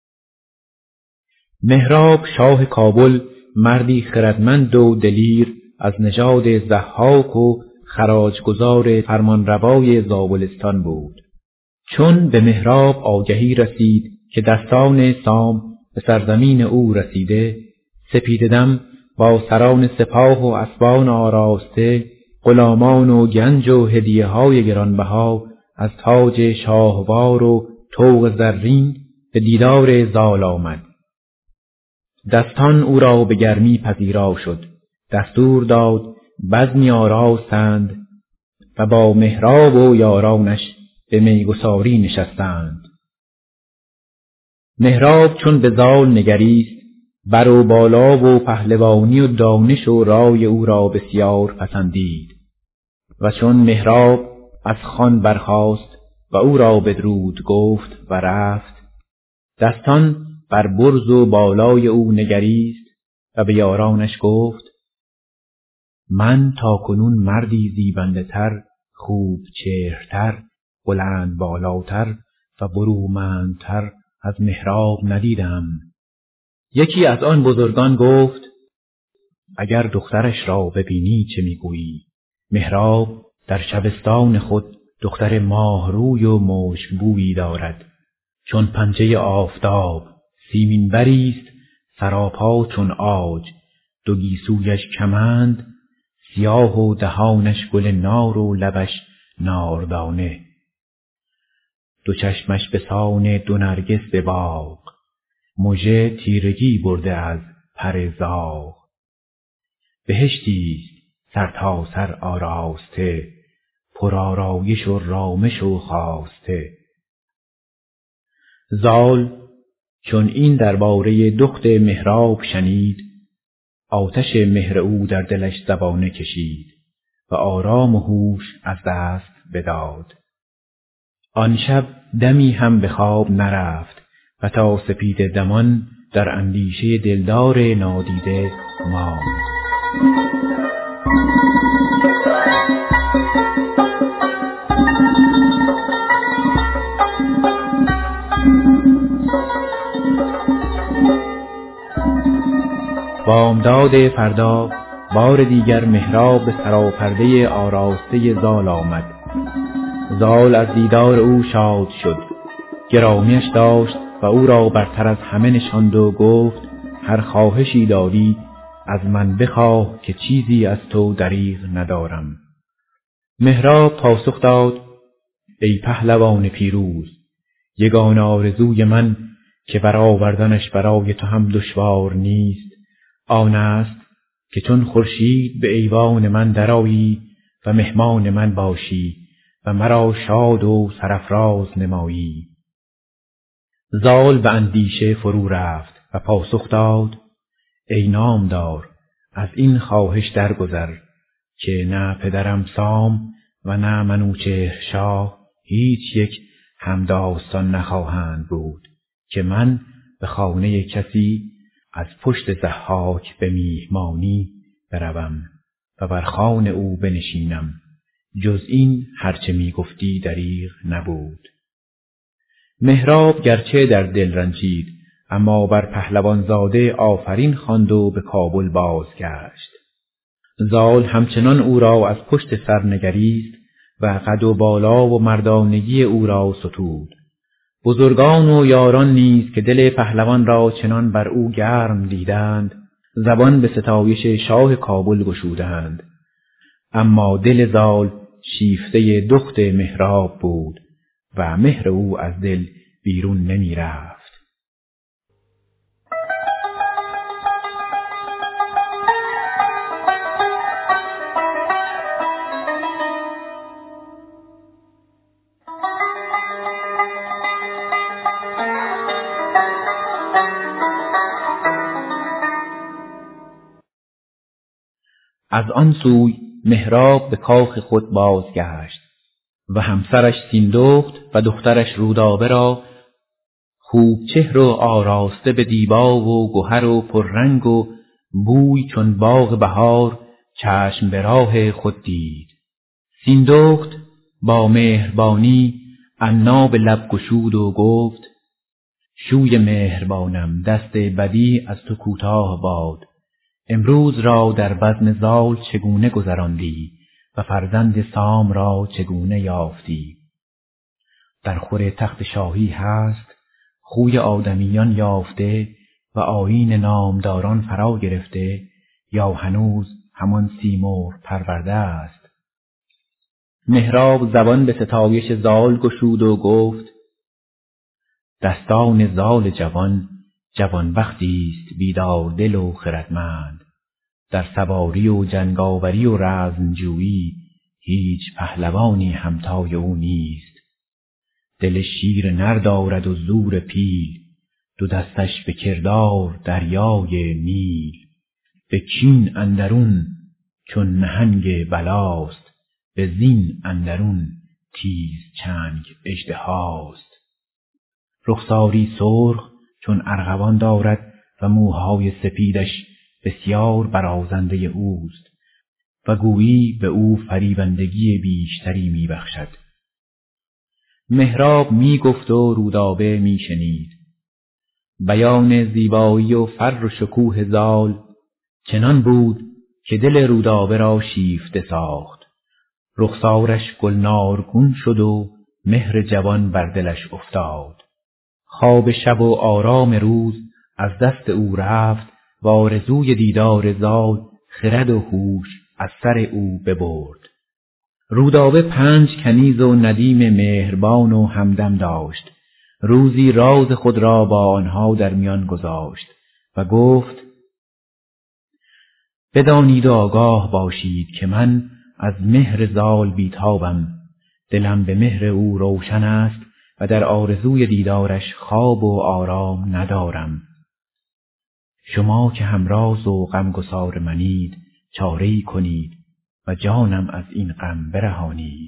مهراب شاه کابل مردی خردمند و دلیر از نژاد ضحاک و خراجگزار فرمانروای زابلستان بود. چون به مهراب آگهی رسید که دستان سام به سرزمین او رسیده، سپیددم با سران سپاه و اسبان آراسته، غلامان و گنج و هدیه های گرانبها از تاج شاهوار و طوق زرین به دیدار زال آمد. دستان او را به گرمی پذیرا شد. دستور داد بزمی آراستند و با مهراب و یارانش به میگساری نشستند. مهراب چون به زال نگریست، بر و بالا و پهلوانی و دانش و رای او را بسیار پسندید و چون مهراب از خوان برخاست و او را بدرود گفت و رفت، دستان بر برز و بالای او نگریست و به یارانش گفت: من تا کنون مردی زیبنده تر، خوب چهرتر، بلند بالاتر و برومندتر از مهراب ندیدم. یکی از آن بزرگان گفت: اگر دخترش را ببینی چه میگویی؟ مهراب در شبستان خود دختر ماهروی و مشکبویی دارد، چون پنجه آفتاب، سیمین بریست سراپا چون عاج، دو گیسویش کمند سیاه و دهانش گل نار و لبش ناردانه. دو چشمش به سان دو نرگس به باغ، مژه تیرگی برده از پر زاغ. بهشتیست سر تا سر آراسته، پر آرایش و رامش و خواسته. زال چون این درباره دخت مهراب شنید، آتش مهر او در دلش زبانه کشید و آرام و هوش از دست بداد. آن شب دمی هم به خواب نرفت و تا سپید دمان در اندیشه دلدار نادیده ماند. بامداد فردا بار دیگر مهراب به سراپرده آراسته زال آمد. زال از دیدار او شاد شد، گرامیش داشت و او را برتر از همه نشاند و گفت هر خواهشی داری از من بخواه که چیزی از تو دریغ ندارم. مهراب پاسخ داد ای پهلوان پیروز، یگانه آرزوی من که برآوردنش برای تو هم دشوار نیست، آن است که چون خورشید به ایوان من درآیی و مهمان من باشی و مرا شاد و سرافراز نمایی. زال به اندیشه فرو رفت و پاسخ داد ای نامدار، از این خواهش درگذر که نه پدرم سام و نه منوچهر شاه هیچ یک همداستان نخواهند بود که من به خانه کسی از پشت ضحاک به میهمانی بروم و بر خوان او بنشینم. جز این هرچه می گفتی دریغ نبود. مهراب گرچه در دل رنجید، اما بر پهلوان زاده آفرین خواند و به کابل بازگشت. زال همچنان او را از پشت سر نگریست و قد و بالا و مردانگی او را ستود. بزرگان و یاران نیز که دل پهلوان را چنان بر او گرم دیدند، زبان به ستایش شاه کابل گشودند. اما دل زال شیفته دخت مهراب بود و مهر او از دل بیرون نمی رفت. از آن سوی مهراب به کاخ خود بازگشت و همسرش سیندخت و دخترش رودابه را خوب چهر و آراسته به دیبا و گهر و پررنگ و بوی چون باغ بهار چشم به راه خود دید. سیندخت با مهربانی عناب لب گشود و گفت شوی مهربانم، دست بدی از تو کوتاه باد. امروز را در بزم زال چگونه گذراندی و فرزند سام را چگونه یافتی؟ در خور تخت شاهی هست، خوی آدمیان یافته و آیین نامداران فرا گرفته، یا هنوز همان سیمرغ پرورده است؟ مهراب زبان به ستایش زال گشود و گفت دستان زال جوان جوانبختی است بیدار دل و خردمند. در سواری و جنگاوری و رزمجویی هیچ پهلوانی همتای او نیست. دل شیر نر دارد و زور پیل، دو دستش به کردار دریای نیل. به کین اندرون چون نهنگ بلاست، به زین اندرون تیز چنگ اژدهاست. رخساری سرخ چون ارغوان دارد و موهای سپیدش بسیار برازنده اوست و گویی به او فریبندگی بیشتری می بخشد. مهراب می گفت و رودابه می شنید. بیان زیبایی و فر و شکوه زال چنان بود که دل رودابه را شیفته ساخت. رخسارش گلنارگون شد و مهر جوان بر دلش افتاد. خواب شب و آرام روز از دست او رفت و آرزوی دیدار زال خرد و هوش از سر او ببرد. رودابه پنج کنیز و ندیم مهربان و همدم داشت. روزی راز خود را با آنها در میان گذاشت و گفت: بدانید و آگاه باشید که من از مهر زال بیتابم. دلم به مهر او روشن است و در آرزوی دیدارش خواب و آرام ندارم. شما که همراز و غمگسار منید چاره‌ای کنید و جانم از این غم برهانید.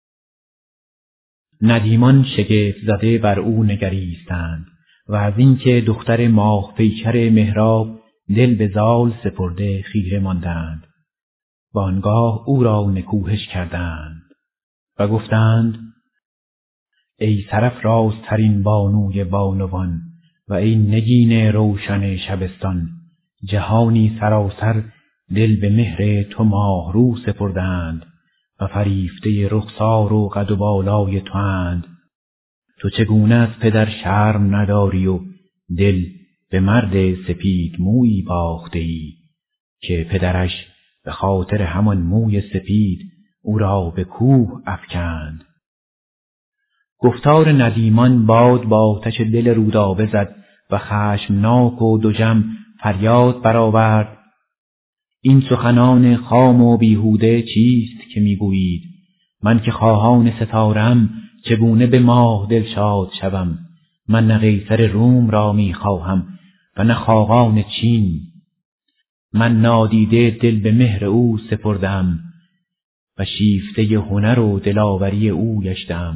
ندیمان شگفت زده بر او نگریستند و از اینکه دختر ماه پیکر مهراب دل به زال سپرده خیره ماندند و آنگاه او را نکوهش کردند و گفتند: ای سرافرازترین بانوی بانوان و ای نگین روشن شبستان، جهانی سراسر دل به مهر تو ماه رو سپردند و فریفته رخسار و قد و بالای تو اند. تو چگونه از پدر شرم نداری و دل به مرد سپید مویی باخته ای که پدرش به خاطر همان موی سپید او را به کوه افکند. گفتار ندیمان باد با آتش دل رودابه زد و خشمناک و دژم فریاد برآورد: این سخنان خام و بیهوده چیست که میگویید؟ من که خواهان ستارم چگونه به ماه دلشاد شوم؟ من نه قیصر روم را میخواهم و نه خاقان چین. من نادیده دل به مهر او سپردم و شیفته هنر و دلاوری او گشتم.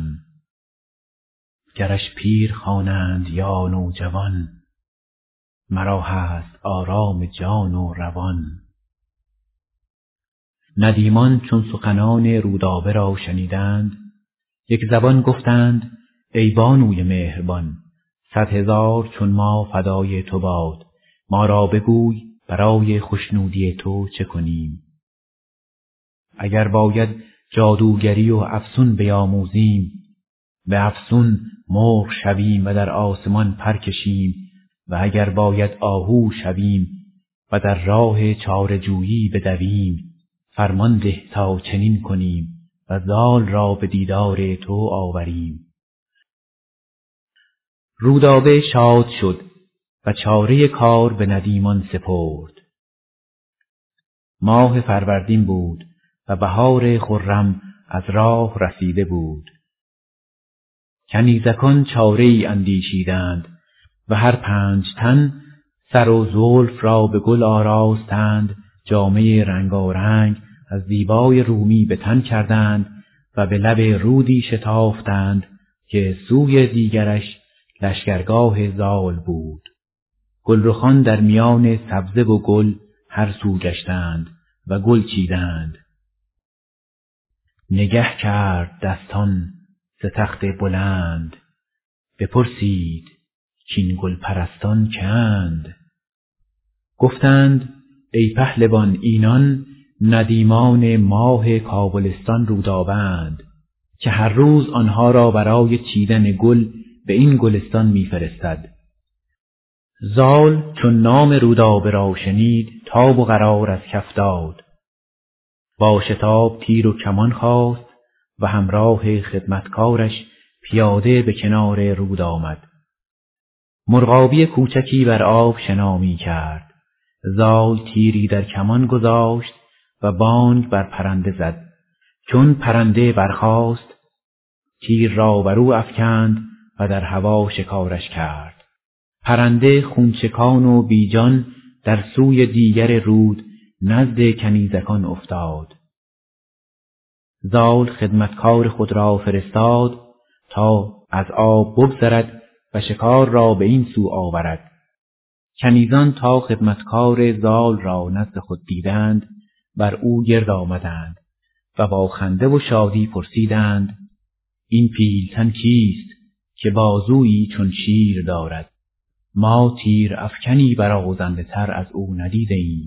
گرش پیر خوانند یا نوجوان، مرا هست آرام جان و روان. ندیمان چون سخنان رودابه را شنیدند یک زبان گفتند: ای بانوی مهربان، صد هزار چون ما فدای تو باد. ما را بگوی برای خوشنودی تو چه کنیم؟ اگر باید جادوگری و افسون بیاموزیم، به افسون مرغ شویم و در آسمان پر کشیم، و اگر باید آهو شویم و در راه چاره‌جویی بدویم، فرمان ده تا چنین کنیم و زال را به دیدار تو آوریم. رودابه شاد شد و چاره کار به ندیمان سپرد. ماه فروردین بود و بهار خرم از راه رسیده بود. کنیزکان چاره ای اندیشیدند و هر پنج تن سر و زلف را به گل آراستند، جامه رنگارنگ از زیبای رومی به تن کردند و به لب رودی شتافتند که سوی دیگرش لشکرگاه زال بود. گلرخان در میان سبزه و گل هر سو گشتند و گل چیدند. نگه کرد دستان ز تخت بلند، بپرسید کین گل پرستان کند. گفتند: ای پهلوان، اینان ندیمان ماه کابلستان رودابند که هر روز آنها را برای چیدن گل به این گلستان میفرستد. زال چون نام رودابه را شنید تاب و قرار از کف داد. با شتاب تیر و کمان خواست و همراه خدمتکارش پیاده به کنار رود آمد. مرغابی کوچکی بر آب شنا می کرد. زال تیری در کمان گذاشت و بانگ بر پرنده زد. چون پرنده برخاست تیر را بر او افکند و در هوا شکارش کرد. پرنده خونچکان و بیجان در سوی دیگر رود نزد کنیزکان افتاد. زال خدمتکار خود را فرستاد تا از آب بگذرد و شکار را به این سو آورد. کنیزان تا خدمتکار زال را نزد خود دیدند بر او گرد آمدند و با خنده و شادی پرسیدند: این پیلتن کیست که بازویی چون شیر دارد؟ ما تیر افکنی برازنده تر از او ندیده ایم.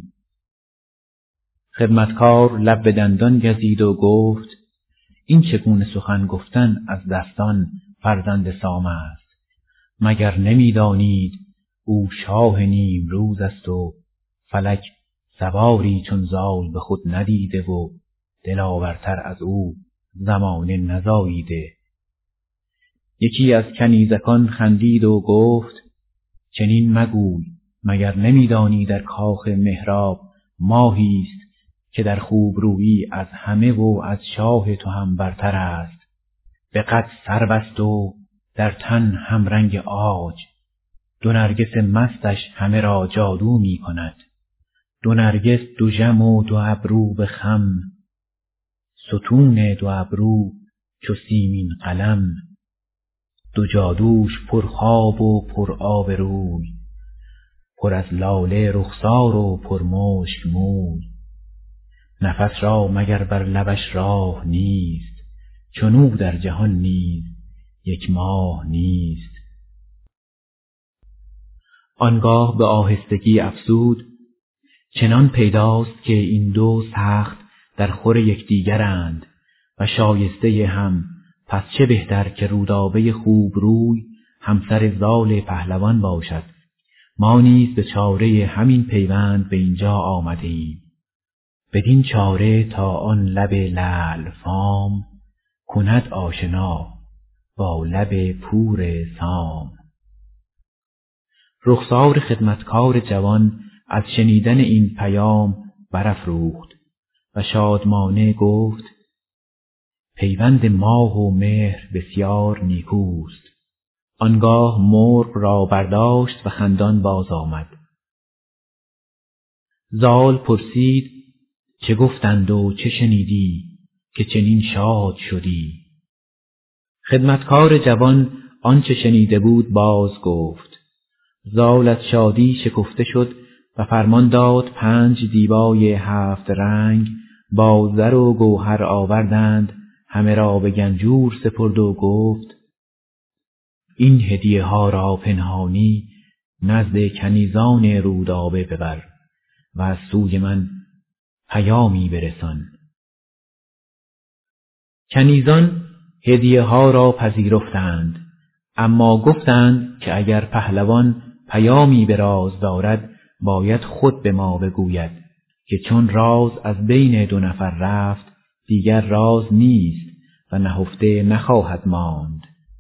خدمتکار لب به دندان گزید و گفت: این چگونه سخن گفتن از دستان فرزند سام است؟ مگر نمیدانید او شاه نیم روز است و فلک سواری چون زال به خود ندیده و دلاورتر از او زمانه نزاییده. یکی از کنیزکان خندید و گفت چنین مگوی، مگر نمیدانی در کاخ مهراب ماهی است که در خوبرویی از همه و از شاه تو هم برتر است، به قد سربست و در تن هم رنگ عاج، دو نرگس مستش همه را جادو می کند، دو نرگس دو ژم و دو ابرو به خم، ستون دو ابرو چو سیمین قلم، دو جادوش پر خواب و پر آب روی، پر از لاله رخسار و پر مشک موی، نفس را مگر بر لبش راه نیست، چنو در جهان نیز یک ماه نیست. آنگاه به آهستگی افزود چنان پیداست که این دو سخت در خور یکدیگرند و شایسته هم، پس چه بهتر که رودابه خوب روی همسر زال پهلوان باشد. ما نیز به چاره همین پیوند به اینجا آمدیم، بدین چاره تا آن لب لعل فام، کند آشنا با لب پور سام. رخسار خدمتکار جوان از شنیدن این پیام برافروخت و شادمانه گفت پیوند ماه و مهر بسیار نیکوست. آنگاه مرغ را برداشت و خندان باز آمد. زال پرسید چه گفتند و چه شنیدی که چنین شاد شدی؟ خدمتکار جوان آنچه شنیده بود باز گفت. زال از شادی شکفته شد و فرمان داد پنج دیبای هفت رنگ با زر و گوهر آوردند، همه را به گنجور سپرد و گفت این هدیه ها را پنهانی نزد کنیزان رودابه ببر و از سوی من پیامی برسان. کنیزان هدیه ها را پذیرفتند، اما گفتند که اگر پهلوان پیامی به راز دارد باید خود به ما بگوید که چون راز از بین دو نفر رفت دیگر راز نیست و نهفته نخواهد ماند.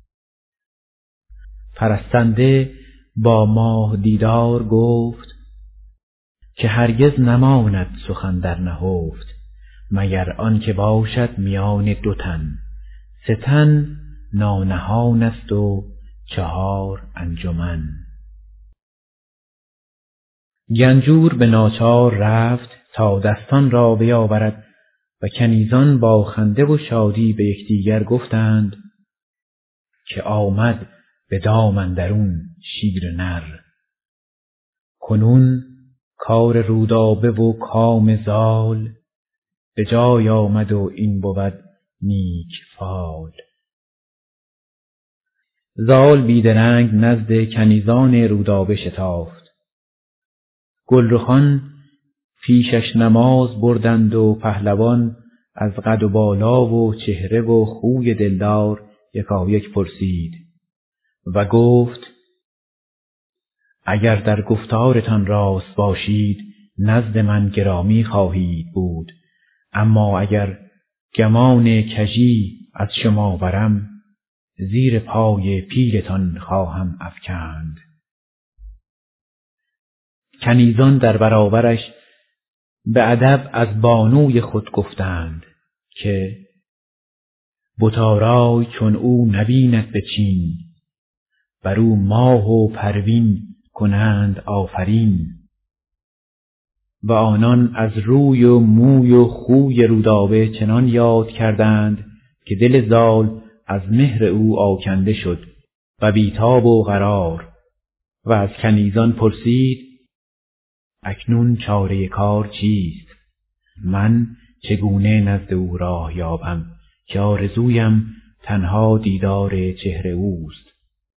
پرستنده با ماه دیدار گفت که هرگز نماند سخن در نهفت، مگر آن که باشد میان دو تن، سه تن نانهان است و چهار انجمن. گنجور به ناچار رفت تا دستان را بیاورد و کنیزان با خنده و شادی به یکدیگر گفتند که آمد به دام اندرون شیر نر. کنون کار رودابه و کام زال به جای آمد و این بود نیک فال. زال بیدرنگ نزد کنیزان رودابه شتافت. گلرخان پیشش نماز بردند و پهلوان از قد و بالا و چهره و خوی دلدار یکایک پرسید و گفت اگر در گفتارتان راست باشید نزد من گرامی خواهید بود، اما اگر گمان کژی از شما برم زیر پای پیلتان خواهم افکند. کنیزان در برابرش به ادب از بانوی خود گفتند که بتارای چون او نبیند به چین، بر او ماه و پروین کنند آفرین. و آنان از روی و موی و خوی رودابه چنان یاد کردند که دل زال از مهر او آکنده شد و بیتاب و قرار، و از کنیزان پرسید اکنون چاره کار چیست؟ من چگونه نزد او راه یابم که آرزویم تنها دیدار چهره اوست؟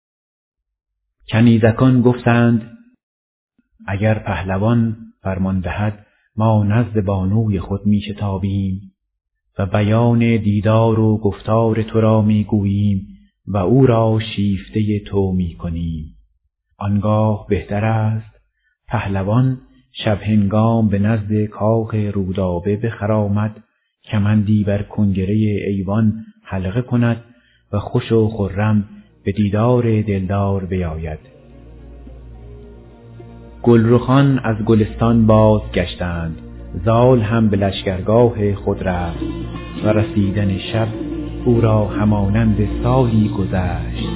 کنیزکان گفتند اگر پهلوان فرمان دهد ما نزد بانوی خود می شتابیم و بیان دیدار و گفتار تو را می گوییم و او را شیفته تو می کنیم. آنگاه بهتر است پهلوان شب هنگام به نزد کاخ رودابه بخرامد، کمندی بر کنگره ایوان حلقه کند و خوش و خرم به دیدار دلدار بیاید. گلرخان از گلستان باز گشتند، زال هم به لشکرگاه خود رفت و رسیدن شب او را همانند سالی گذشت.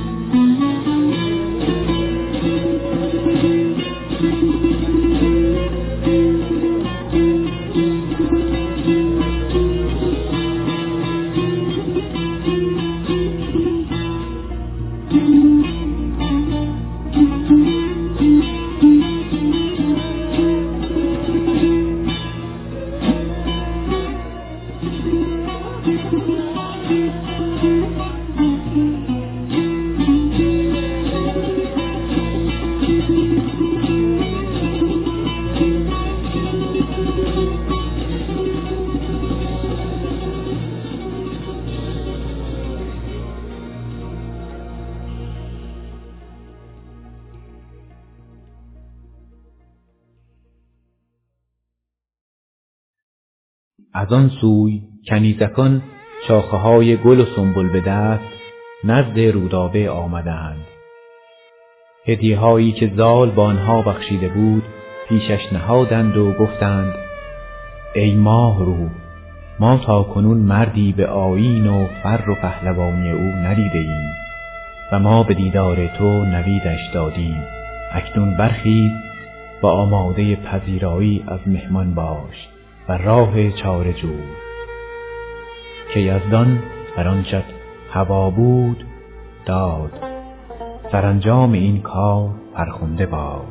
از آن سوی کنیزکان شاخه‌های گل و سنبل به دست نزد رودابه آمدند. هدیه‌هایی که زال با آنها بخشیده بود پیشش نهادند و گفتند: ای ماه رو، ما تا کنون مردی به آیین و فر و پهلوانی او ندیده ایم و ما به دیدار تو نویدش دادیم. اکنون برخیز و آماده پذیرایی از مهمان باش و راه چاره جوی که یزدان بر آنچت هوا بود داد. سرانجام این کار فرخنده باد.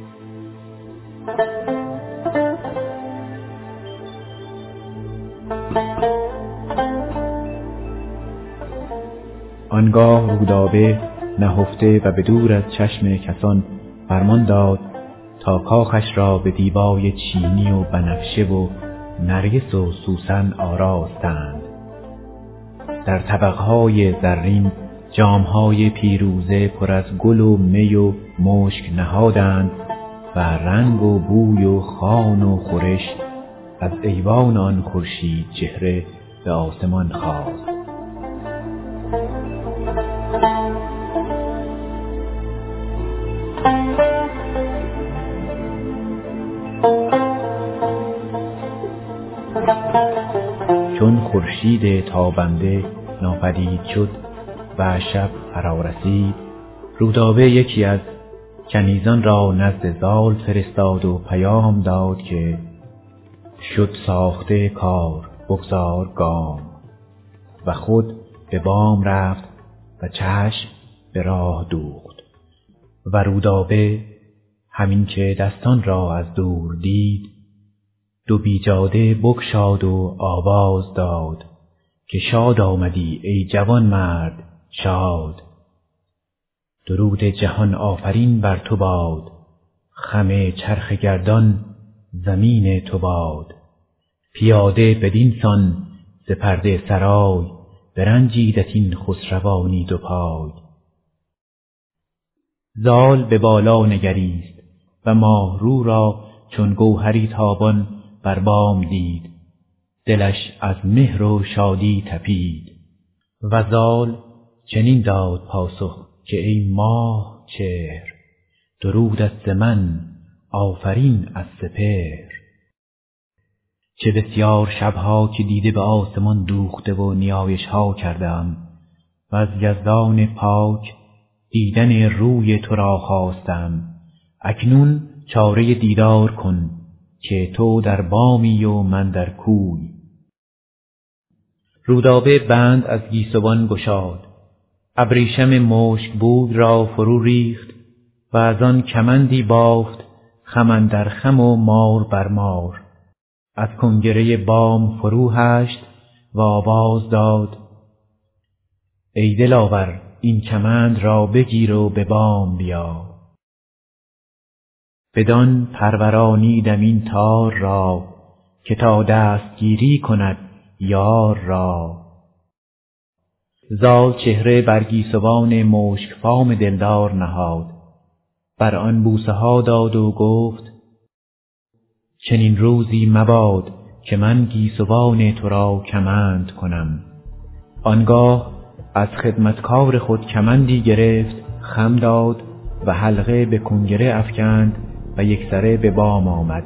آنگاه رودابه نهفته و به دور از چشم کسان فرمان داد تا کاخش را به دیبای چینی و بنفشه و نرگس و سوسن آراستند. در طبقهای زرین جامهای پیروزه پر از گل و می و مشک نهادند و رنگ و بوی و خوان و خورش از ایوان آن خورشید چهره به آسمان خاست. چون خورشید تابنده ناپدید شد و شب فرا رسید، رودابه یکی از کنیزان را نزد زال فرستاد و پیام داد که شد ساخته کار، بگذار گام. و خود به بام رفت و چشم به راه دوخت. و رودابه همین که دستان را از دور دید، دو بیجاده بگشاد و آواز داد که شاد آمدی ای جوان مرد شاد. درود جهان آفرین بر تو باد، خم چرخ گردان زمین تو باد. پیاده بدین سان ز پرده سرای، برنجیدت این خسروانی دو پای. زال به بالا نگریست و ماه رو را چون گوهری تابان بر بام دید. دلش از مهر و شادی تپید. و زال چنین داد پاسخ که ای ماه چهر، درودت ز من آفرین از سپهر. چه بسیار شبها که دیده به آسمان دوخته و نیایش ها کردم و از یزدان پاک دیدن روی تو را خواستم. اکنون چاره دیدار کن که تو در بامی و من در کوی. رودابه بند از گیسوان گشاد، ابریشم مشک بود را فرو ریخت و از آن کمندی بافت، خم اندر خم و مار بر مار. از کنگره بام فرو هشت و آواز داد ای دلاور این کمند را بگیر و به بام بیا. بدان پرورانیدم این تار را که تا دستگیری کند یار را. زال چهره بر گیسوان مشک فام دلدار نهاد، بر آن بوسه ها داد و گفت چنین روزی مباد که من گیسوان تو را کمند کنم. آنگاه از خدمتکار خود کمندی گرفت، خم داد و حلقه به کنگره افکند و یکسره به بام آمد.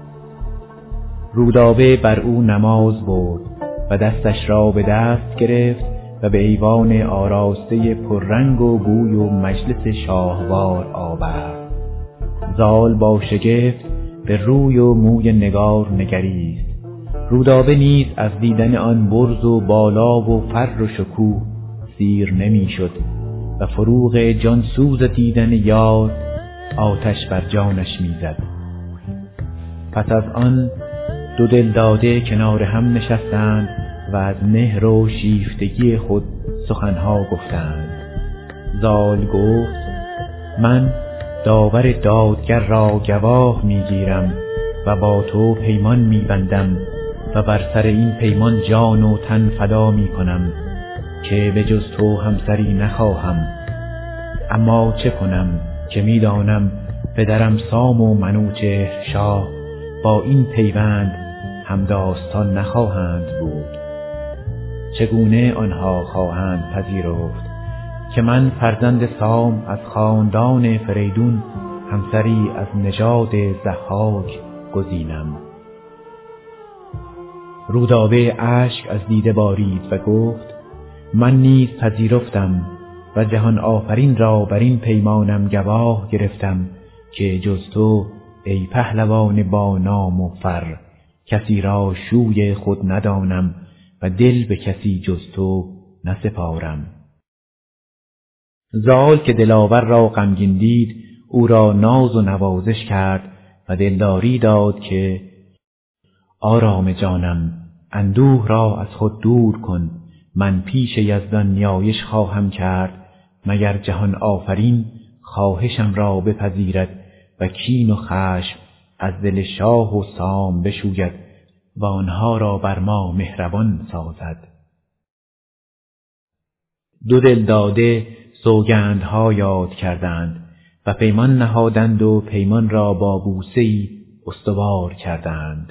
رودابه بر او نماز برد و دستش را به دست گرفت و به ایوان آراسته پررنگ و بوی و مجلس شاهوار آورد. زال با شگفت به روی و موی نگار نگریست. رودابه نیز از دیدن آن برز و بالا و فر و شکوه سیر نمی شد و فروغ جانسوز دیدن یار آتش بر جانش می زد. پس از آن دو دل داده کنار هم نشستند و از مهر و شیفتگی خود سخنها گفتند. زال گفت من داور دادگر را گواه می گیرم و با تو پیمان می بندم و بر سر این پیمان جان و تن فدا می کنم که به جز تو همسری نخواهم. اما چه کنم که می دانم پدرم سام و منوچهر شاه با این پیوند همداستان نخواهند بود. چگونه آنها خواهند پذیرفت که من فرزند سام از خاندان فریدون همسری از نژاد ضحاک گزینم؟ رودابه اشک از دیده بارید و گفت من نیز پذیرفتم و جهان آفرین را بر این پیمانم گواه گرفتم که جز تو ای پهلوان با نام و فر کسی را شوی خود ندانم و دل به کسی جز تو نسپارم. زال که دلاور را غمگین دید او را ناز و نوازش کرد و دلداری داد که آرام جانم اندوه را از خود دور کن، من پیش یزدان نیایش خواهم کرد مگر جهان آفرین خواهشم را بپذیرد و کین و خشم از دل شاه و سام بشوید و آنها را بر ما مهربان سازد. دو دل داده سوگندها یاد کردند و پیمان نهادند و پیمان را با بوسه‌ای استوار کردند.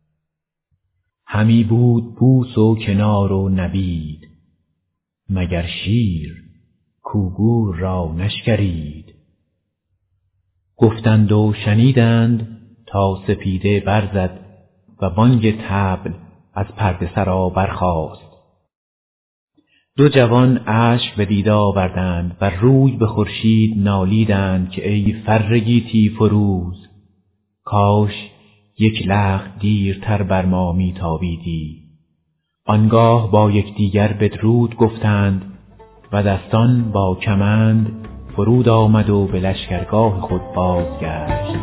همی بود بوس و کنار و نبید، مگر شیر کوگور را نشکرید. گفتند و شنیدند تا سپیده برزد و بانگ طبل از پرده سرا برخاست. دو جوان اشک به دیده آوردند و روی به خورشید نالیدند که ای فر گیتی فروز، کاش یک لخت دیرتر بر ما میتابیدی. آنگاه با یکدیگر بدرود گفتند و دستان با کمند فرود آمد و به لشکرگاه خود بازگشت.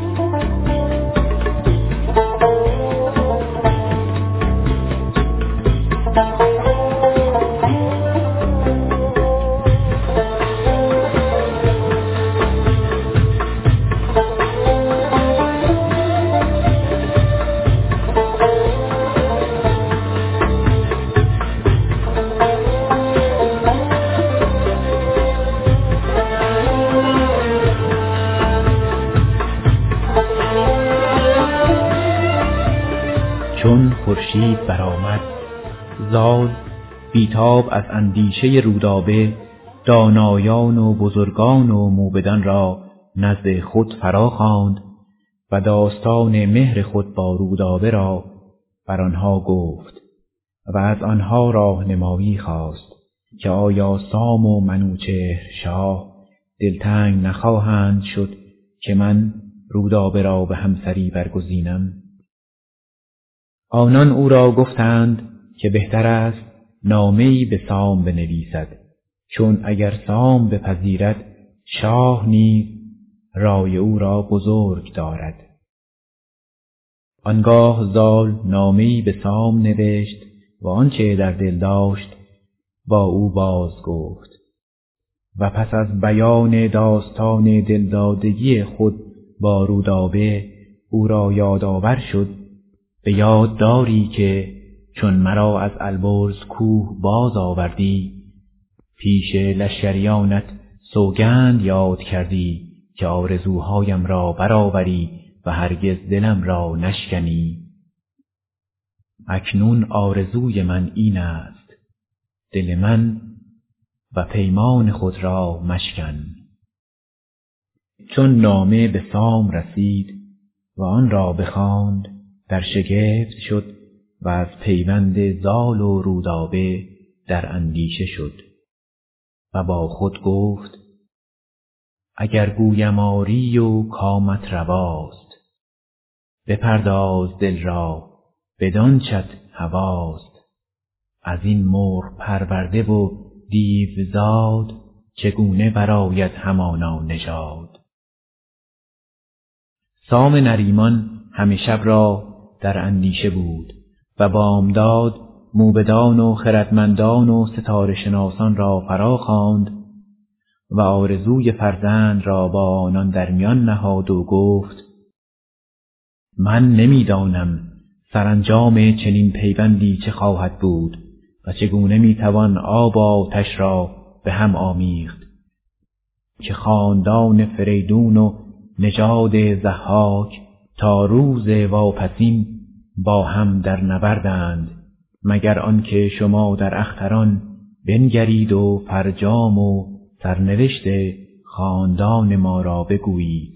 چون خورشید برآمد، زال بیتاب از اندیشه رودابه دانایان و بزرگان و موبدان را نزد خود فرا خواند و داستان مهر خود با رودابه را بر آنها گفت و از آنها راهنمایی خواست که آیا سام و منوچهر شاه دلتنگ نخواهند شد که من رودابه را به همسری برگزینم. آنان او را گفتند که بهتر است نامه‌ای به سام بنویسد، چون اگر سام بپذیرد شاه نیز رای او را بزرگ دارد. آنگاه زال نامه‌ای به سام نوشت و آنچه در دل داشت با او باز گفت و پس از بیان داستان دلدادگی خود با رودابه او را یادآور شد به یاد داری که چون مرا از البرز کوه باز آوردی پیش لشکریانت سوگند یاد کردی که آرزوهایم را برآوری و هرگز دلم را نشکنی. اکنون آرزوی من این است، دل من و پیمان خود را مشکن. چون نامه به سام رسید و آن را بخواند، در شگفت شد و از پیوند زال و رودابه در اندیشه شد و با خود گفت اگر گویم آری و کامت رواست، بپرداز دل را بدانچت هواست. از این مرغ پرورده و دیو زاد، چگونه برآید همانا نژاد. سام نریمان همه شب را در اندیشه بود و بامداد موبدان و خردمندان و ستاره شناسان را فرا خواند و آرزوی فرزند را با آنان در میان نهاد و گفت من نمیدانم سرانجام چنین پیوندی چه خواهد بود و چگونه میتوان آب و آتش را به هم آمیخت که خاندان فریدون و نژاد ضحاک تا روز واپسین با هم در نبردند، مگر آنکه شما در اختران بنگرید و فرجام و سرنوشت خاندان ما را بگویید.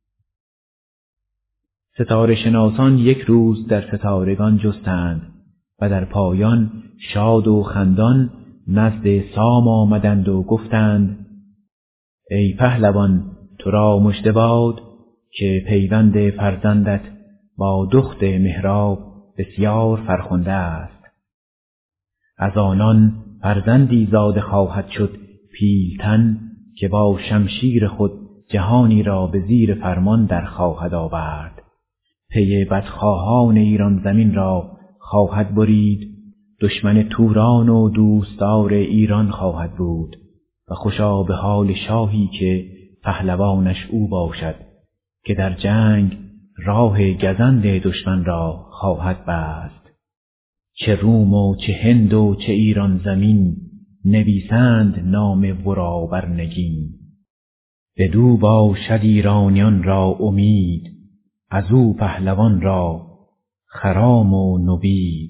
ستاره شناسان یک روز در ستارگان جستند و در پایان شاد و خندان نزد سام آمدند و گفتند ای پهلوان، تو را مژده باد که پیوند فرزندت با دخت مهراب بسیار فرخنده است. از آنان فرزندی زاده خواهد شد پیلتن که با شمشیر خود جهانی را به زیر فرمان در خواهد آورد. پی بدخواهان ایران زمین را خواهد برید، دشمن توران و دوستدار ایران خواهد بود و خوشا به حال شاهی که پهلوانش او باشد که در جنگ راه گزند دشمن را خواهد بست. چه روم و چه هند و چه ایران زمین، نویسند نام ورا بر نگین. بدو باشد ایرانیان را امید، از او پهلوان را خرام و نوید.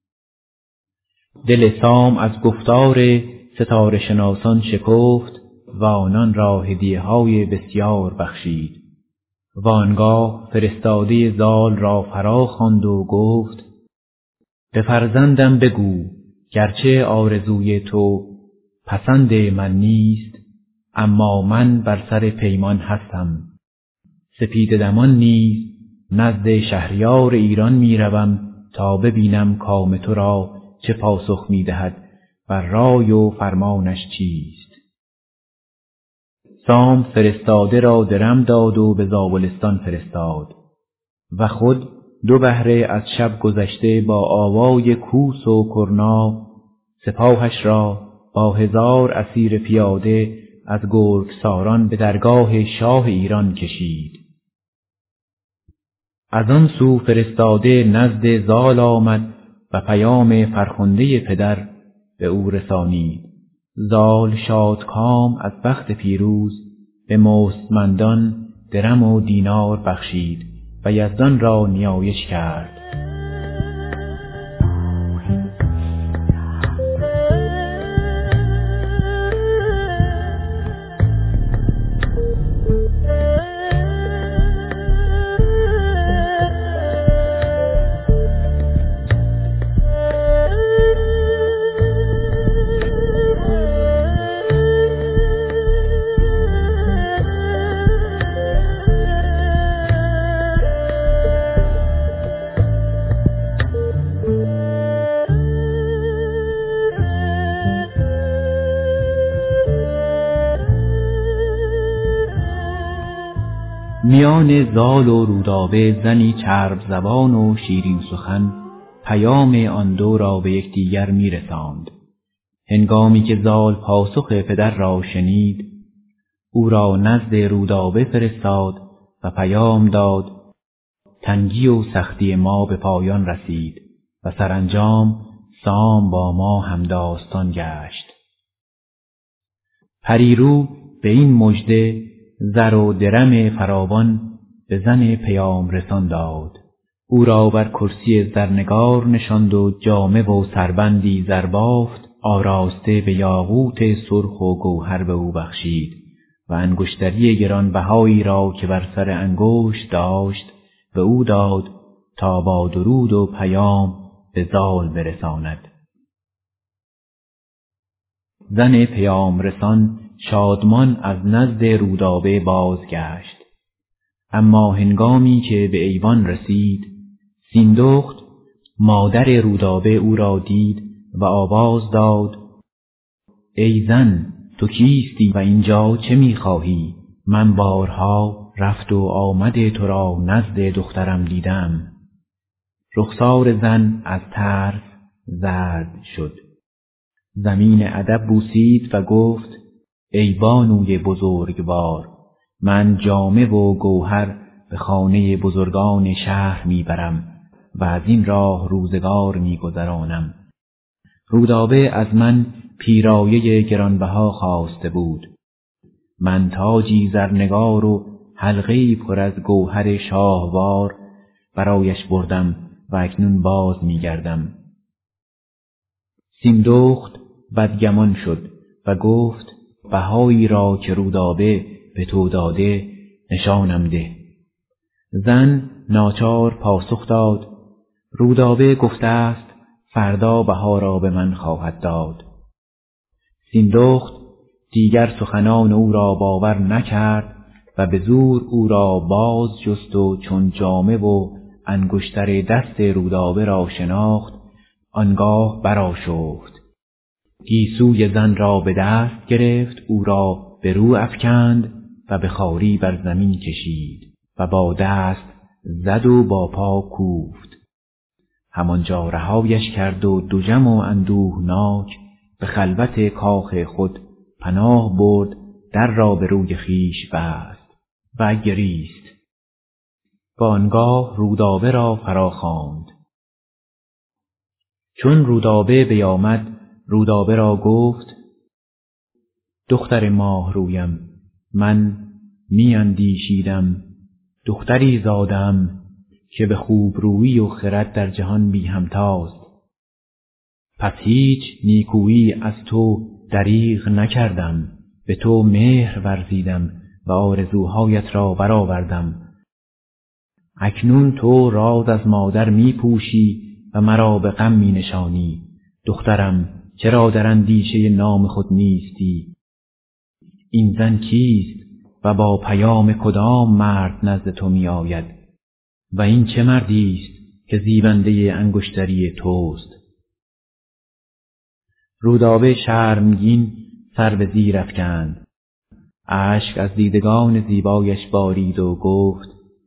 دل سام از گفتار ستاره شناسان شکفت و آنان را هدیه های بسیار بخشید. و آنگاه فرستاده زال را فرا خواند و گفت به فرزندم بگو گرچه آرزوی تو پسند من نیست، اما من بر سر پیمان هستم. سپید دمان نیز نزد شهریار ایران می روم تا ببینم کام تو را چه پاسخ می دهد و رای و فرمانش چیست. سام فرستاده را درم داد و به زابلستان فرستاد و خود دو بهره از شب گذشته با آوای کوس و کرنا سپاهش را با هزار اسیر پیاده از گرگساران به درگاه شاه ایران کشید. از آن سو فرستاده نزد زال آمد و پیام فرخنده پدر به او رسانید. زال شادکام از بخت پیروز به مستمندان درم و دینار بخشید و یزدان را نیایش کرد. میان زال و رودابه زنی چرب زبان و شیرین سخن پیام آن دو را به یکدیگر میرساند. هنگامی که زال پاسخ پدر را شنید، او را نزد رودابه فرستاد و پیام داد تنگی و سختی ما به پایان رسید و سرانجام سام با ما همداستان گشت. پریرو به این مژده زر و درم فراوان به زن پیام رسان داد. او را بر کرسی زرنگار نشاند و جامه و سربندی زربافت آراسته به یاقوت سرخ و گوهر به او بخشید و انگشتری گرانبهایی را که بر سر انگشت داشت به او داد تا با درود و پیام به زال برساند. زن پیام رسان شادمان از نزد رودابه بازگشت. اما هنگامی که به ایوان رسید، سیندخت مادر رودابه او را دید و آواز داد: ای زن، تو کیستی و اینجا چه می‌خواهی؟ من بارها رفت و آمد تو را نزد دخترم دیدم. رخسار زن از ترس زرد شد. زمین ادب بوسید و گفت: ای بانوی بزرگوار، من جامه و گوهر به خانه بزرگان شهر میبرم و از این راه روزگار میگذرانم. رودابه از من پیرایه گرانبها خواسته بود. من تاجی زرنگار و حلقه‌ای پر از گوهر شاهوار برایش بردم و اکنون باز میگردم. سیندخت بدگمان شد و گفت: بهایی را که رودابه به تو داده نشانم ده. زن ناچار پاسخ داد: رودابه گفته است فردا بها را به من خواهد داد. سیندخت دیگر سخنان او را باور نکرد و به زور او را باز جست و چون جامه و انگشتر دست رودابه را شناخت، آنگاه برآشفت. گیسوی زن را به دست گرفت، او را به رو افکند و به خواری بر زمین کشید و با دست زد و با پا کوفت. همانجا رهایش کرد و دژم و اندوهناک به خلوت کاخ خود پناه برد، در را به روی خویش بست و گریست. بانگاه رودابه را فراخواند. چون رودابه بیامد، رودابه را گفت: دختر ماه رویم، من می اندیشیدم دختری زادم که به خوب رویی و خرد در جهان بی همتاست. پس هیچ نیکویی از تو دریغ نکردم، به تو مهر ورزیدم و آرزوهایت را برآوردم. اکنون تو راز از مادر می پوشی و مرا به غم می نشانی. دخترم، چرا در اندیشه نام خود نیستی؟ این زن کیست و با پیام کدام مرد نزد تو می آید؟ و این چه مردی است که زیبنده انگشتری توست؟ رودابه شرمگین سر به زیر افکند، اشک از دیدگان زیبایش بارید و گفت: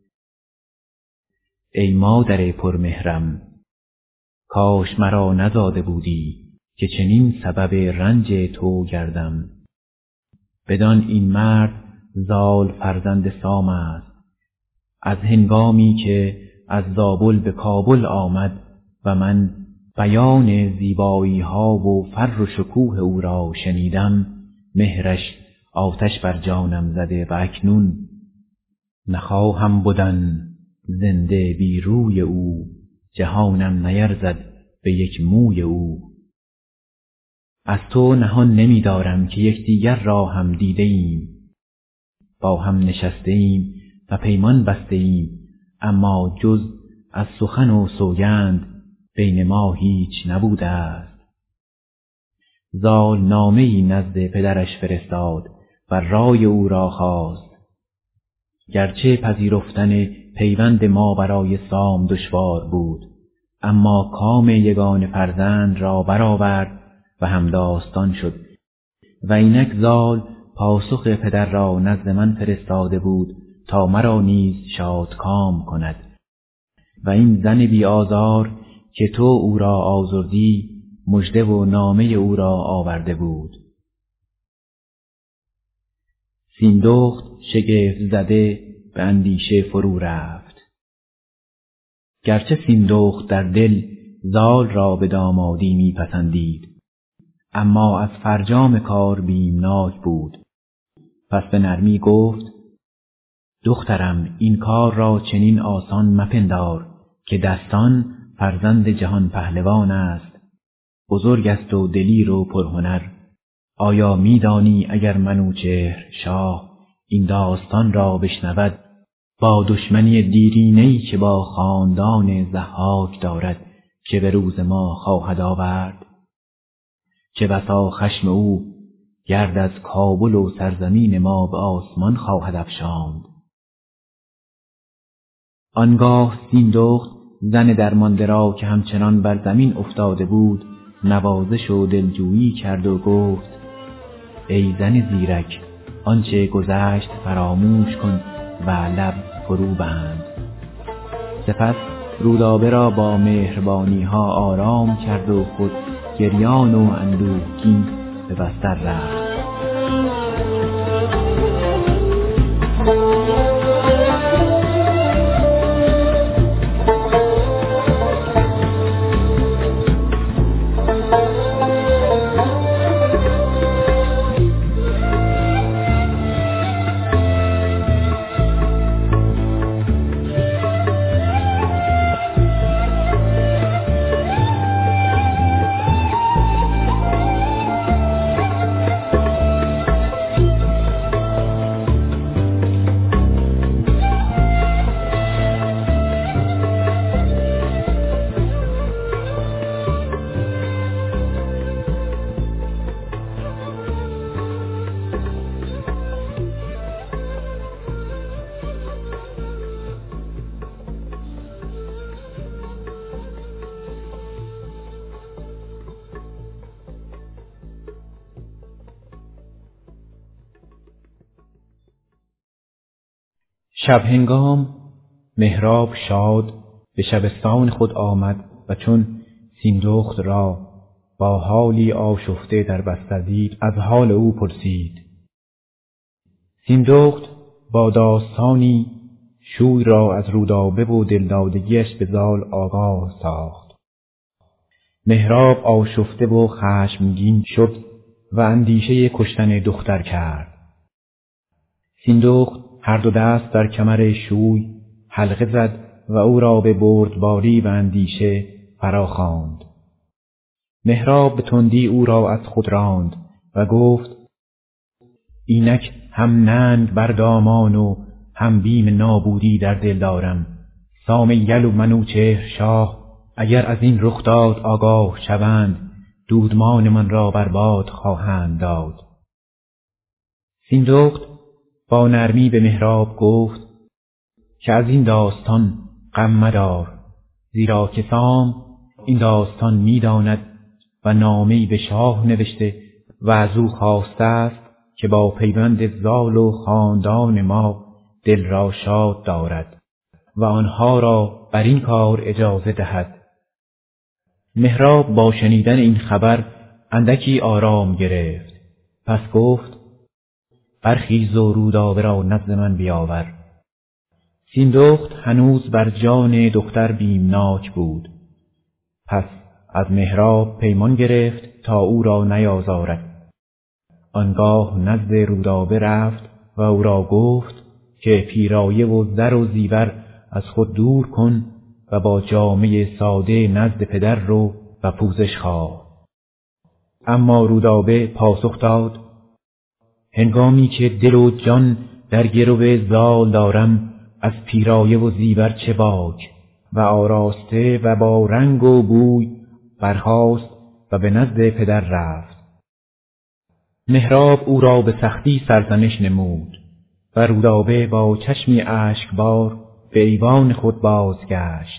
ای مادر پرمهرم، کاش مرا نزاده بودی که چنین سبب رنج تو گردم. بدان این مرد زال فرزند سام است. از هنگامی که از زابل به کابل آمد و من بیان زیبایی ها و فر و شکوه او را شنیدم، مهرش آتش بر جانم زده و اکنون نخواهم بودن زنده بی روی او، جهانم نیرزد به یک موی او. از تو نهان نمی دارم که یکدیگر را هم دیده ایم، با هم نشسته ایم و پیمان بسته ایم، اما جز از سخن و سوگند بین ما هیچ نبوده است. زال نامه‌ای نزد پدرش فرستاد و رای او را خواست. گرچه پذیرفتن پیوند ما برای سام دشوار بود، اما کام یگان فرزند را برآورد و همداستان شد و اینک زال پاسخ پدر را نزد من فرستاده بود تا مرا نیز شادکام کند. و این زن بی آزار که تو او را آزردی، مژده و نامه او را آورده بود. سیندخت شگفت زده به اندیشه فرو رفت. گرچه سیندخت در دل زال را به دامادی می پسندید، اما از فرجام کار بیمناک بود. پس به نرمی گفت: دخترم، این کار را چنین آسان مپندار که دستان فرزند جهان پهلوان است. بزرگ است و دلیر و پرهنر. آیا میدانی اگر منوچهر شاه این داستان را بشنود، با دشمنی دیرینه‌ای که با خاندان ضحاک دارد که به روز ما خواهد آورد؟ چه بسا خشم او گرد از کابل و سرزمین ما به آسمان خواهد افشاند. آنگاه سیندخت زن درمانده را که همچنان بر زمین افتاده بود نوازش و دلجویی کرد و گفت: ای زن زیرک، آنچه گذشت فراموش کن و لب فرو بند. سپس رودابه را با مهربانی ها آرام کرد و خود گریان و اندوهگین به بستر رفت. شب هنگام مهراب شاد به شبستان خود آمد و چون سیندخت را با حالی آشفته در بستر دید از حال او پرسید. سیندخت با داستانی شوی را از رودابه و دلدادگیش به زال آگاه ساخت. مهراب آشفته و خشمگین شد و اندیشه کشتن دختر کرد. سیندخت هر دو دست در کمر شوی حلقه زد و او را به بردباری و اندیشه فراخواند. مهراب به تندی او را از خود راند و گفت: اینک هم ننگ بر دامان و هم بیم نابودی در دل دارم. سام یل و منوچهر شاه اگر از این رخداد آگاه شوند دودمان من را برباد خواهند داد. سیندخت با نرمی به مهراب گفت که از این داستان غم مدار، زیرا که سام این داستان می‌داند و نامه‌ای به شاه نوشته و از او خواسته است که با پیوند زال و خاندان ما دل را شاد دارد و آنها را بر این کار اجازه دهد. مهراب با شنیدن این خبر اندکی آرام گرفت. پس گفت: برخیز و رودابه را نزد من بیاور. سیندخت هنوز بر جان دختر بیمناک بود. پس از مهراب پیمان گرفت تا او را نیازارد. آنگاه نزد رودابه رفت و او را گفت که پیرایه و زر و زیور از خود دور کن و با جامه ساده نزد پدر رو و پوزش خواه. اما رودابه پاسخ داد: هنگامی که دل و جان در گرو زال دارم از پیرایه و زیور چه باک، و آراسته و با رنگ و بوی برخاست و به نزد پدر رفت. مهراب او را به سختی سرزنش نمود و رودابه با چشمی اشکبار به ایوان خود بازگشت.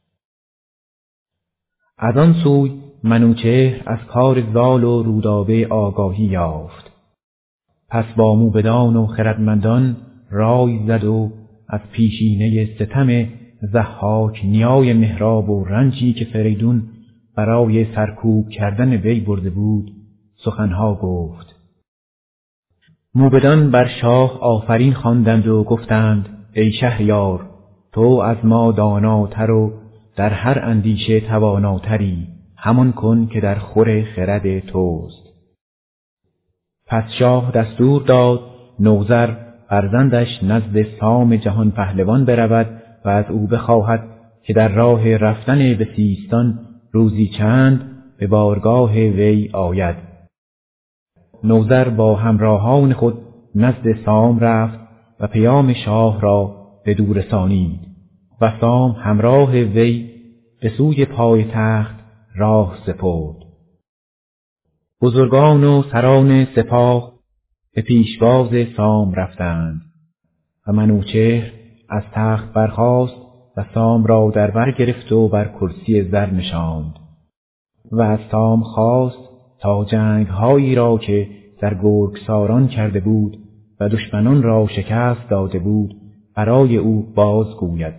از آن سوی منوچهر از کار زال و رودابه آگاهی یافت. پس با موبدان و خردمندان رای زد و از پیشینه ستم ضحاک نیای مهراب و رنجی که فریدون برای سرکوب کردن وی برده بود سخنها گفت. موبدان بر شاه آفرین خواندند و گفتند: ای شهریار، تو از ما داناتر و در هر اندیشه تواناتری، همان کن که در خور خرد توست. پس شاه دستور داد نوذر فرزندش نزد سام جهان پهلوان برود و از او بخواهد که در راه رفتن به سیستان روزی چند به بارگاه وی آید. نوذر با همراهان خود نزد سام رفت و پیام شاه را بدو رسانید و سام همراه وی به سوی پای تخت راه سپرد. بزرگان و سران سپاه به پیشواز سام رفتند و منوچهر از تخت برخاست و سام را در بر گرفت و بر کرسی زر نشاند و از سام خواست تا جنگ‌هایی را که در گرگساران کرده بود و دشمنان را شکست داده بود برای او بازگوید.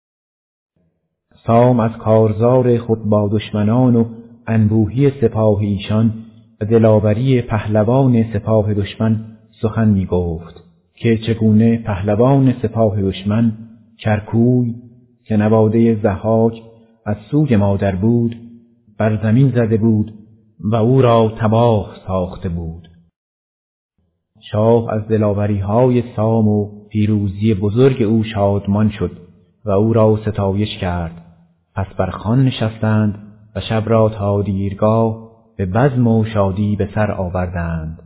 سام از کارزار خود با دشمنان و انبوهی سپاه ایشان و دلاوری پهلوان سپاه دشمن سخن می گفت که چگونه پهلوان سپاه دشمن کرکوی که نواده ضحاک از سوی مادر بود بر زمین زده بود و او را تباه ساخته بود. شاه از دلاوری های سام و پیروزی بزرگ او شادمان شد و او را ستایش کرد. پس بر خوان نشستند و شب را تا دیرگاه به بزم و شادی به سر آوردند.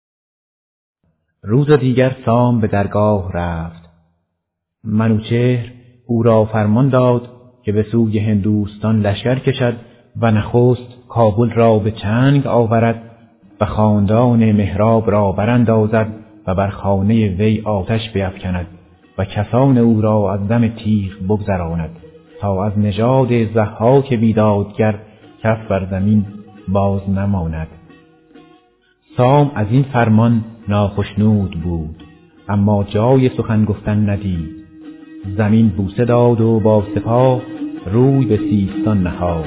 روز دیگر سام به درگاه رفت. منوچهر او را فرمان داد که به سوی هندوستان لشکر کشد و نخست کابل را به چنگ آورد و خاندان مهراب را براندازد و بر خانه وی آتش بیفکند و کسان او را از دم تیغ بگذراند تا از نژاد ضحاک بیدادگر کس بر زمین باز نماند. سام از این فرمان ناخشنود بود، اما جای سخن گفتن ندید. زمین بوسه داد و با سپاه روی به سیستان نهاد.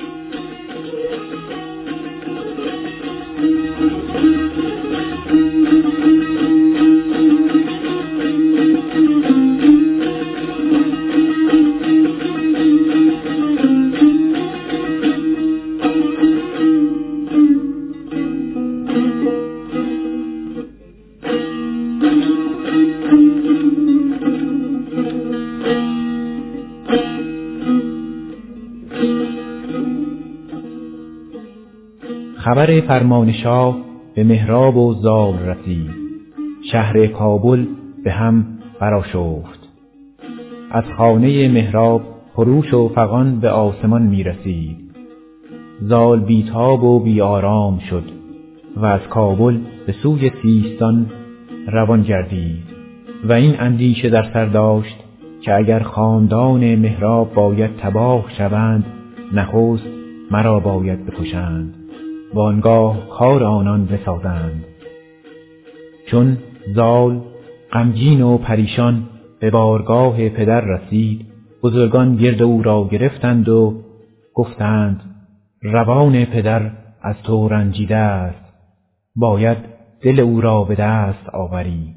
خبر فرمان شاه به مهراب و زال رسید. شهر کابل به هم برآشفت. از خانه مهراب خروش و فغان به آسمان می رسید. زال بیتاب و بی آرام شد و از کابل به سوی سیستان روان گردید و این اندیشه در سر داشت که اگر خاندان مهراب باید تباه شوند نخست مرا باید بکشند و آنگاه کار آنان بسازند. چون زال غمگین و پریشان به بارگاه پدر رسید، بزرگان گرد او را گرفتند و گفتند روان پدر از تو رنجیده است، باید دل او را به دست آوری.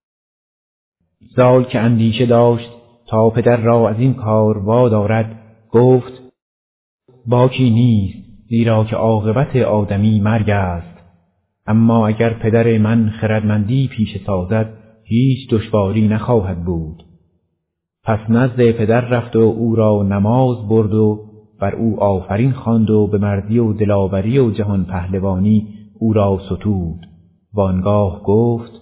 زال که اندیشه داشت تا پدر را از این کار وادارد گفت باکی نیست، زیرا که عاقبت آدمی مرگ است، اما اگر پدر من خردمندی پیشه سازد هیچ دشواری نخواهد بود. پس نزد پدر رفت و او را نماز برد و بر او آفرین خواند و به مردی و دلاوری و جهان پهلوانی او را ستود و آنگاه گفت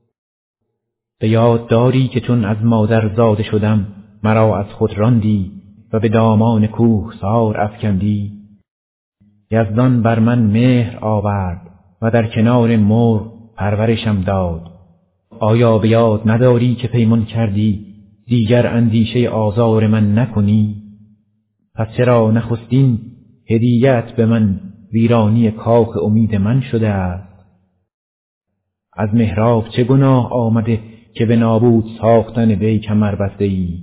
به یاد داری که چون از مادر زاده شدم مرا از خود راندی و به دامان کوه سار افکندی. یزدان بر من مهر آورد و در کنار مرغ پرورشم داد. آیا به یاد نداری که پیمان کردی دیگر اندیشه آزار من نکنی؟ پس چرا نخستین هدیت به من ویرانی کاخ امید من شده است؟ از مهراب چه گناه آمده که به نابود ساختن وی کمر بسته ای؟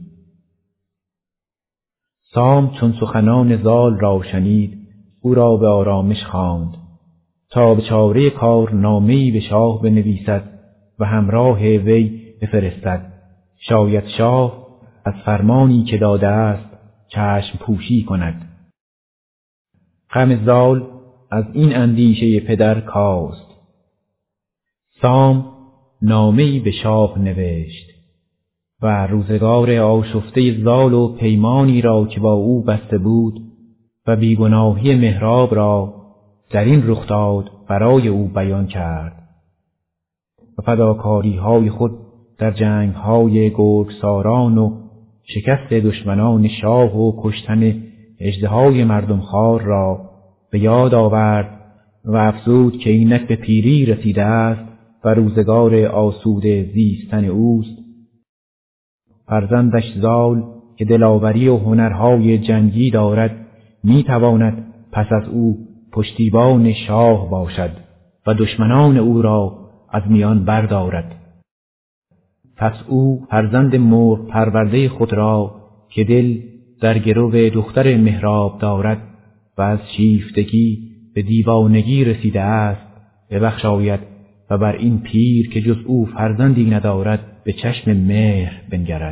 سام چون سخنان زال را شنید او را به آرامش خواند تا به چاره کار نامه‌ای به شاه بنویسد و همراه وی بفرستد. شاید شاه از فرمانی که داده است چشم پوشی کند. غم زال از این اندیشه پدر کاست. سام نامه‌ای به شاه نوشت و روزگار آشفته زال و پیمانی را که با او بسته بود و بیگناهی مهراب را در این رخداد برای او بیان کرد و فداکاری های خود در جنگ های گرگساران و شکست دشمنان شاه و کشتن اژدهای مردم خوار را به یاد آورد و افزود که اینک به پیری رسیده است و روزگار آسوده زیستن اوست. فرزندش زال که دلاوری و هنرهای جنگی دارد می تواند پس از او پشتیبان شاه باشد و دشمنان او را از میان بردارد. پس او فرزند مرغ پرورده خود را که دل در گرو دختر مهراب دارد و از شیفتگی به دیوانگی رسیده است ببخشاید و بر این پیر که جز او فرزندی ندارد به چشم مهر بنگرد.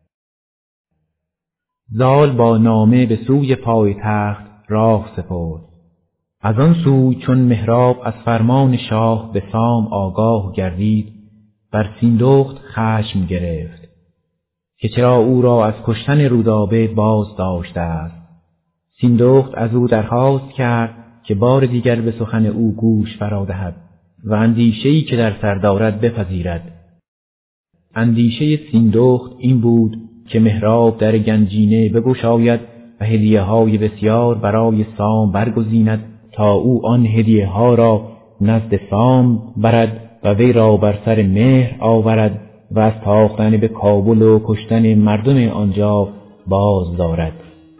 زال با نامه به سوی پایتخت راه سپرد. از آن سوی چون مهراب از فرمان شاه به سام آگاه گردید بر سیندخت خشم گرفت که چرا او را از کشتن رودابه باز داشته است. سیندخت از او درخواست کرد که بار دیگر به سخن او گوش فرا دهد و اندیشه‌ای که در سر دارد بپذیرد. اندیشه سیندخت این بود که مهراب در گنجینه بگشاید و هدیه‌های بسیار برای سام برگزیند تا او آن هدیه‌ها را نزد سام برد و وی را بر سر مهر آورد و از تاختن به کابل و کشتن مردم آنجا باز دارد.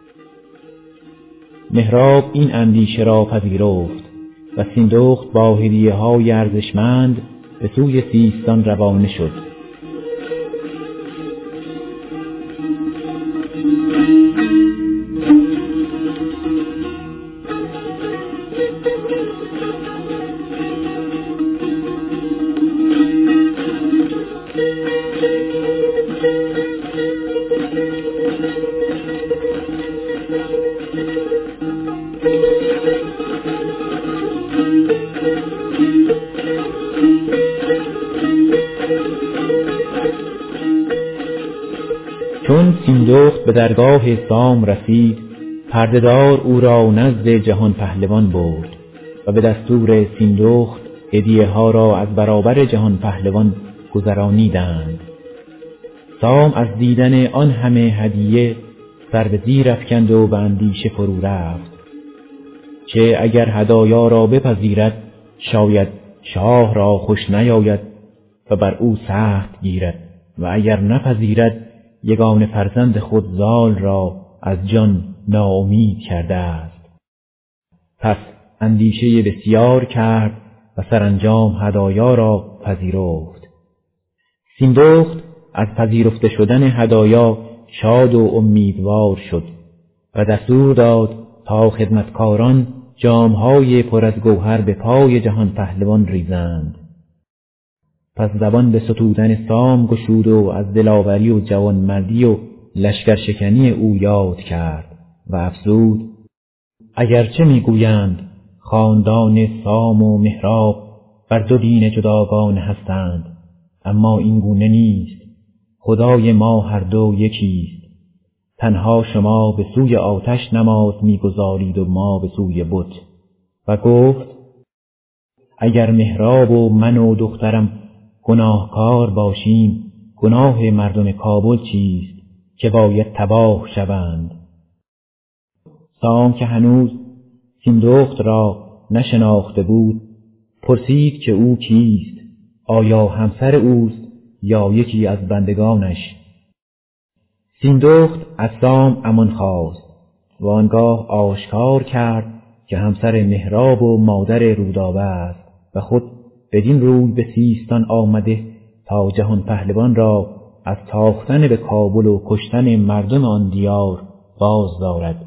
مهراب این اندیشه را پذیرفت و سیندخت با هدیه‌های ارزشمند به سوی سیستان روانه شد. چون سیندخت به درگاه سام رسید، پردهدار او را نزد جهان پهلوان برد و به دستور سیندخت هدیه ها را از برابر جهان پهلوان گذرانیدند. سام از دیدن آن همه هدیه سر به زیر افکند و به اندیشه فرو رفت که اگر هدایا را بپذیرد شاید شاه را خوش نیاید و بر او سخت گیرد و اگر نپذیرد یگان فرزند خود زال را از جان ناامید کرده است. پس اندیشه بسیار کرد و سرانجام هدایا را پذیرفت. سیندخت از پذیرفته شدن هدایا شاد و امیدوار شد و دستور داد تا خدمتکاران جامهای پر از گوهر به پای جهان پهلوان ریزند. پس زبان به ستودن سام گشود و از دلاوری و جوانمردی و لشکرشکنی او یاد کرد و افزود: اگرچه میگویند خاندان سام و مهراب بر دو دین جداگانه هستند، اما این گونه نیست. خدای ما هر دو یکیست. تنها شما به سوی آتش نماز میگذارید و ما به سوی بت. و گفت: اگر مهراب و من و دخترم گناهکار باشیم، گناه مردم کابل چیست که باید تباه شوند؟ سام که هنوز سیندخت را نشناخته بود پرسید که او کیست، آیا همسر اوست یا یکی از بندگانش؟ سیندخت از سام امان خواست و آنگاه آشکار کرد که همسر مهراب و مادر رودابه است و خود بدین روی به سیستان آمده تا جهان پهلوان را از تاختن به کابل و کشتن مردم آن دیار باز دارد.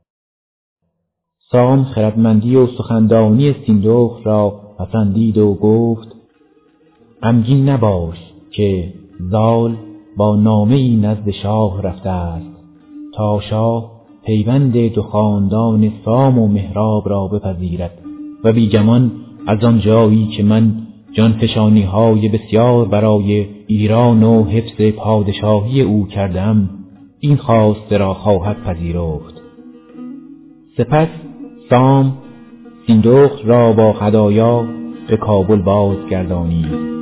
سام خردمندی و سخندانی سیندخت را پسندید و گفت: غمگین نباش که زال با نامه‌ای نزد شاه رفته است تا شاه پیوند دو خاندان سام و مهراب را بپذیرد و بیگمان از آن جایی که من جانفشانی های بسیار برای ایران و حفظ پادشاهی او کردم، این خواسته را خواهد پذیرفت. سپس سام سیندخت را با هدایا به کابل بازگردانید.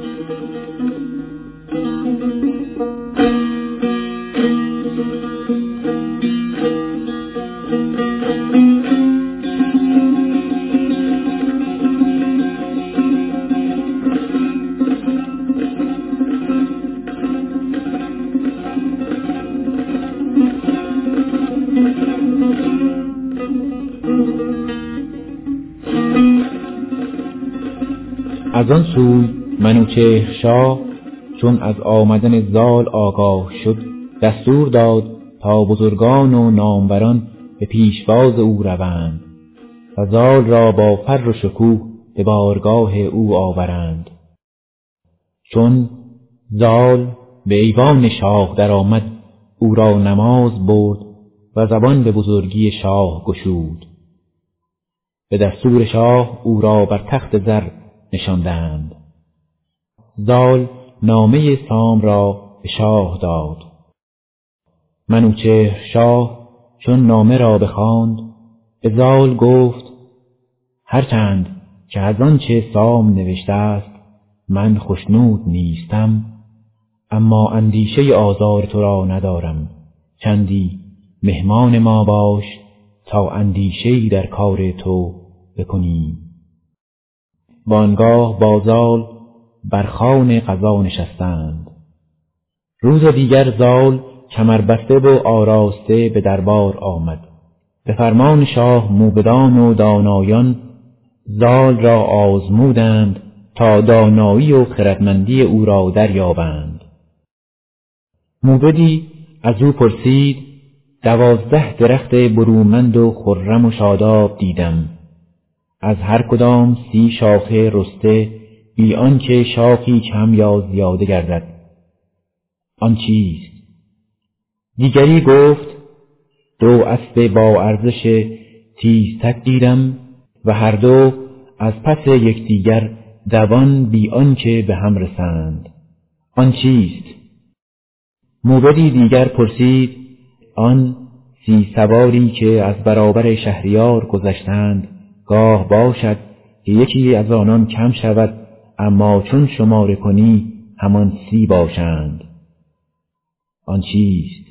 از آن سوی منوچهر شاه چون از آمدن زال آگاه شد، دستور داد تا بزرگان و ناموران به پیشواز او روند و زال را با فر و شکوه به بارگاه او آورند. چون زال به ایوان شاه در آمد، او را نماز برد و زبان به بزرگی شاه گشود. به دستور شاه او را بر تخت زر نشاندند. زال نامه سام را به شاه داد. منوچهر شاه چون نامه را بخواند، به زال گفت: هرچند که از آنچه سام نوشته است من خوشنود نیستم، اما اندیشه آزار تو را ندارم. چندی مهمان ما باش تا اندیشه‌ای در کار تو بکنیم. وانگاه با زال بر خوان قضا نشستند. روز دیگر زال کمربسته و آراسته به دربار آمد. به فرمان شاه موبدان و دانایان زال را آزمودند تا دانایی و خردمندی او را دریابند. موبدی از او پرسید: دوازده درخت برومند و خرم و شاداب دیدم، از هر کدام سی شاخه رسته، بی آنکه شاخی کم یا زیاده گردد. آن چیست؟ دیگری گفت: دو اسب با ارزش تیزتک دیدم و هر دو از پس یکدیگر دوان بی آنکه به هم رسند. آن چیست؟ موبدی دیگر پرسید: آن سی سواری که از برابر شهریار گذشتند، گاه باشد که یکی از آنان کم شود، اما چون شماره کنی همان سی باشند. آن چیست؟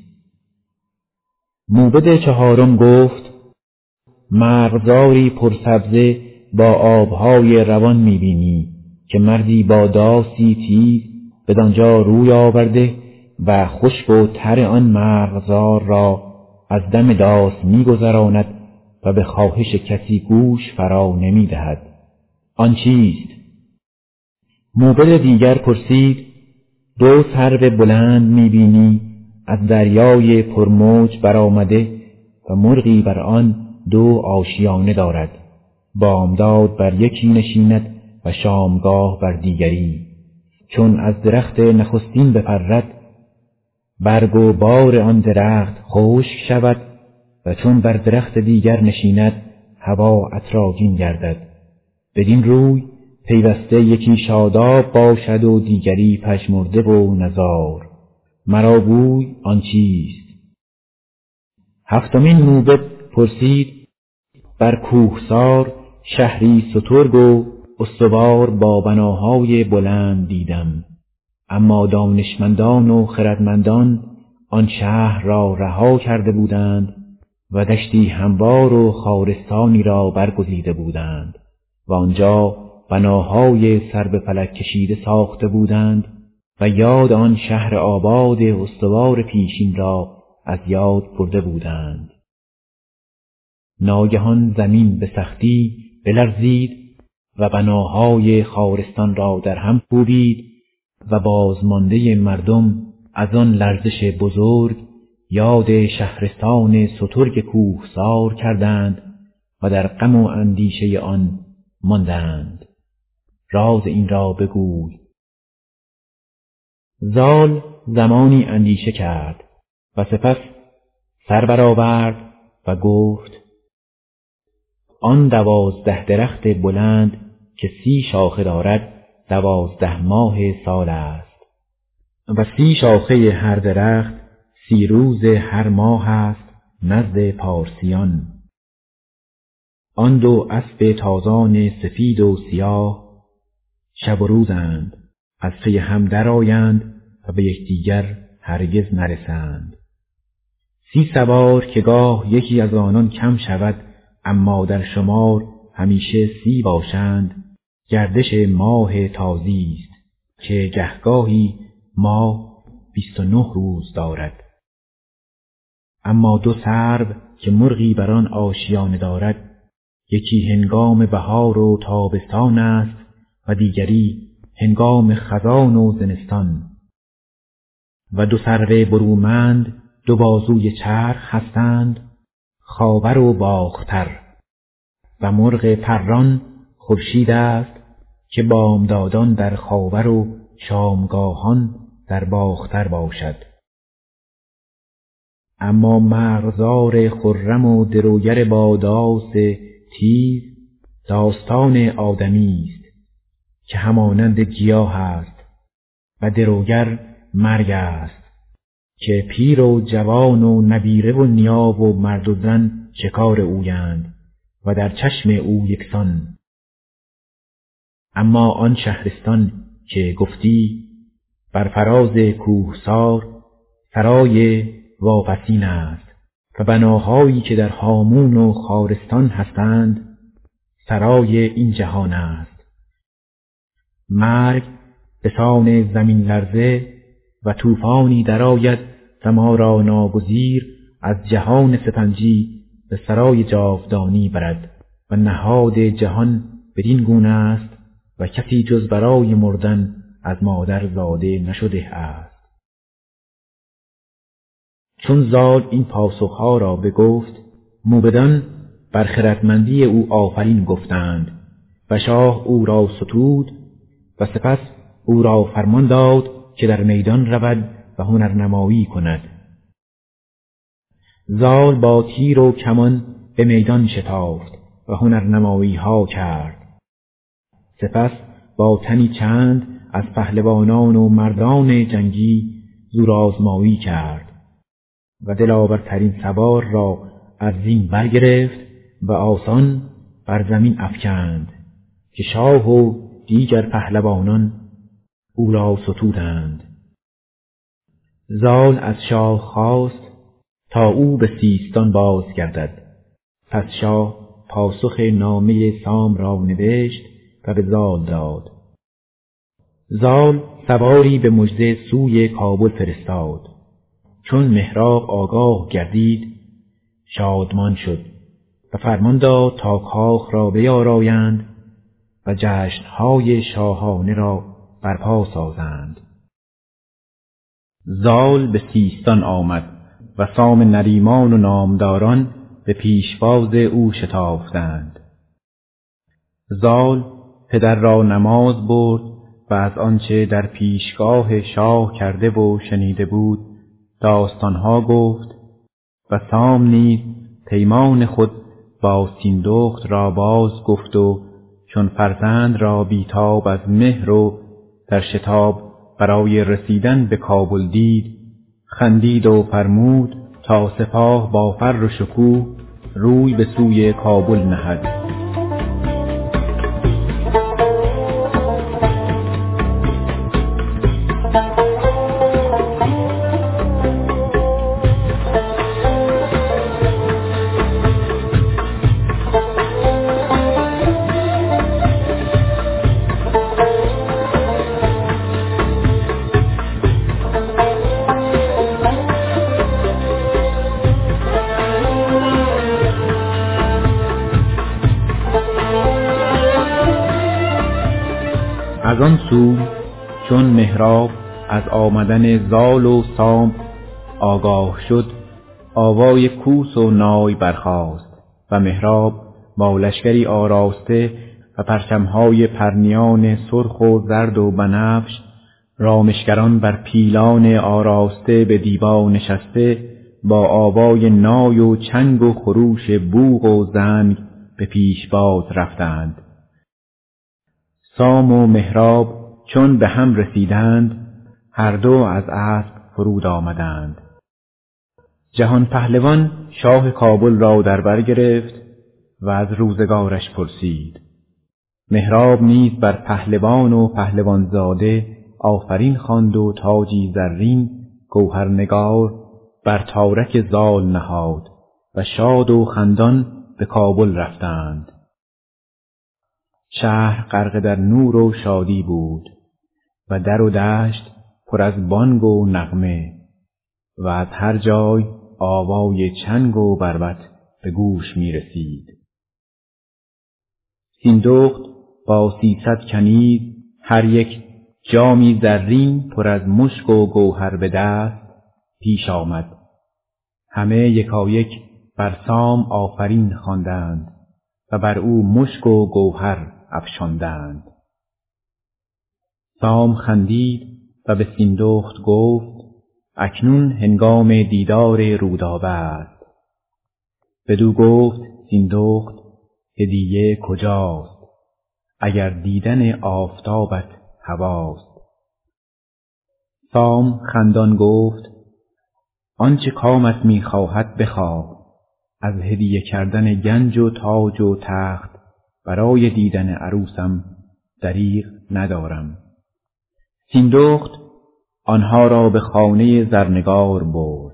موبد چهارم گفت: مرغزاری پرسبزه با آبهای روان میبینی که مردی با داسی تیز بدانجا روی آورده و خشک و تر آن مرغزار را از دم داس میگذراند و به خواهش کسی گوش فرا نمیدهد. آن چیست؟ موبد دیگر پرسید: دو سرو بلند میبینی از دریای پرموج برآمده و مرغی بر آن دو آشیانه دارد، بامداد بر یکی نشیند و شامگاه بر دیگری. چون از درخت نخستین بپرد، برگ و بار آن درخت خشک شود و چون بر درخت دیگر نشیند هوا عطرآگین گردد. بدین روی پیوسته یکی شاداب باشد و دیگری پژمرده و نزار. مرا گوی آن چیست؟ هفتمین موبد پرسید: بر کوهسار شهری سترگ و استوار با بناهای بلند دیدم، اما دانشمندان و خردمندان آن شهر را رها کرده بودند و دشتی هموار و خارستانی را برگزیده بودند و آنجا بناهای سر به فلک کشیده ساخته بودند و یاد آن شهر آباد استوار پیشین را از یاد برده بودند. ناگهان زمین به سختی بلرزید و بناهای خارستان را در هم کوبید و بازمانده مردم از آن لرزش بزرگ یاد شهرستان سترگ کوهسار کردند و در غم و اندیشه آن ماندند. راز این را بگوی. زال زمانی اندیشه کرد و سپس سر برآورد و گفت: آن دوازده درخت بلند که سی شاخه دارد دوازده ماه سال است و سی شاخه هر درخت سی روز هر ماه است نزد پارسیان. آن دو اسب تازان سفید و سیاه شب و روزند، از پی هم درآیند و به یکدیگر هرگز نرسند. سی سوار که گاه یکی از آنان کم شود اما در شمار همیشه سی باشند، گردش ماه تازی است که گهگاهی ماه بیست و نه روز دارد. اما دو سرو که مرغی بر آن آشیانه دارد، یکی هنگام بهار و تابستان است و دیگری هنگام خزان و زمستان. و دو سرو برومند دو بازوی چرخ هستند، خاور و باختر. و مرغ پران خورشید است که بامدادان در خاور و شامگاهان در باختر باشد. اما مرغزار خرم و دروگر با داس تیز داستان آدمی است که همانند گیاه است و دروگر مرگ است که پیر و جوان و نبیره و نیا و مرد و زن شکار اویند و در چشم او یکسان. اما آن شهرستان که گفتی بر فراز کوهسار سرای واپسین است و بناهایی که در هامون و خارستان هستند سرای این جهان است. مرگ به سان زمین لرزه و طوفانی درآید و ما را ناگزیر از جهان سپنجی به سرای جاودانی برد و نهاد جهان بدین گونه است و کسی جز برای مردن از مادر زاده نشده است. چون زال این پاسخها را بگفت، موبدان بر خردمندی او آفرین گفتند و شاه او را ستود و سپس او را فرمان داد که در میدان رود و هنرنمایی کند. زال با تیر و کمان به میدان شتافت و هنرنمایی ها کرد. سپس با تنی چند از پهلوانان و مردان جنگی زورآزمایی کرد و دلاورترین سوار را از زین برگرفت و آسان بر زمین افکند که شاه و دیگر پهلوانان او را ستودند. زال از شاه خواست تا او به سیستان بازگردد. پس شاه پاسخ نامه سام را نوشت و به زال داد. زال سواری به مژده سوی کابل فرستاد. چون مهراب آگاه گردید شادمان شد و فرمان داد تا کاخ را بیارایند و جشنهای شاهانه را برپا سازند. زال به سیستان آمد و سام نریمان و نامداران به پیشواز او شتافتند. زال پدر را نماز برد و از آنچه در پیشگاه شاه کرده و شنیده بود داستانها گفت و سام نیز پیمان خود با سیندخت را باز گفت و چون فرزند را بیتاب از مهر و در شتاب برای رسیدن به کابل دید خندید و فرمود تا سپاه با فر و شکوه روی به سوی کابل نهد. از آن سو چون مهراب از آمدن زال و سام آگاه شد آوای کوس و نای برخاست و مهراب با لشکری آراسته و پرچمهای پرنیان سرخ و زرد و بنفش رامشگران بر پیلان آراسته به دیبا نشسته با آوای نای و چنگ و خروش بوق و زنگ به پیشواز رفتند. سام و مهراب چون به هم رسیدند هر دو از اسب فرود آمدند. جهان پهلوان شاه کابل را در بر گرفت و از روزگارش پرسید. مهراب نیز بر پهلوان و پهلوانزاده آفرین خواند و تاجی زرین گوهرنگار بر تارک زال نهاد و شاد و خندان به کابل رفتند. شهر غرق در نور و شادی بود و در و دشت پر از بانگ و نغمه و از هر جای آوای چنگ و بربط به گوش می رسید. سیندخت با سیصد کنیز هر یک جامی زرین پر از مشک و گوهر به دست پیش آمد. همه یکایک بر سام آفرین خواندند و بر او مشک و گوهر افشاندند. سام خندید و به سیندخت گفت اکنون هنگام دیدار رودابه است. بدو گفت سیندخت هدیه کجاست؟ اگر دیدن آفتابت هواست. سام خندان گفت آنچه کامت میخواهد بخواه. از هدیه کردن گنج و تاج و تخت برای دیدن عروسم دریغ ندارم. سیندخت آنها را به خانه زرنگار برد.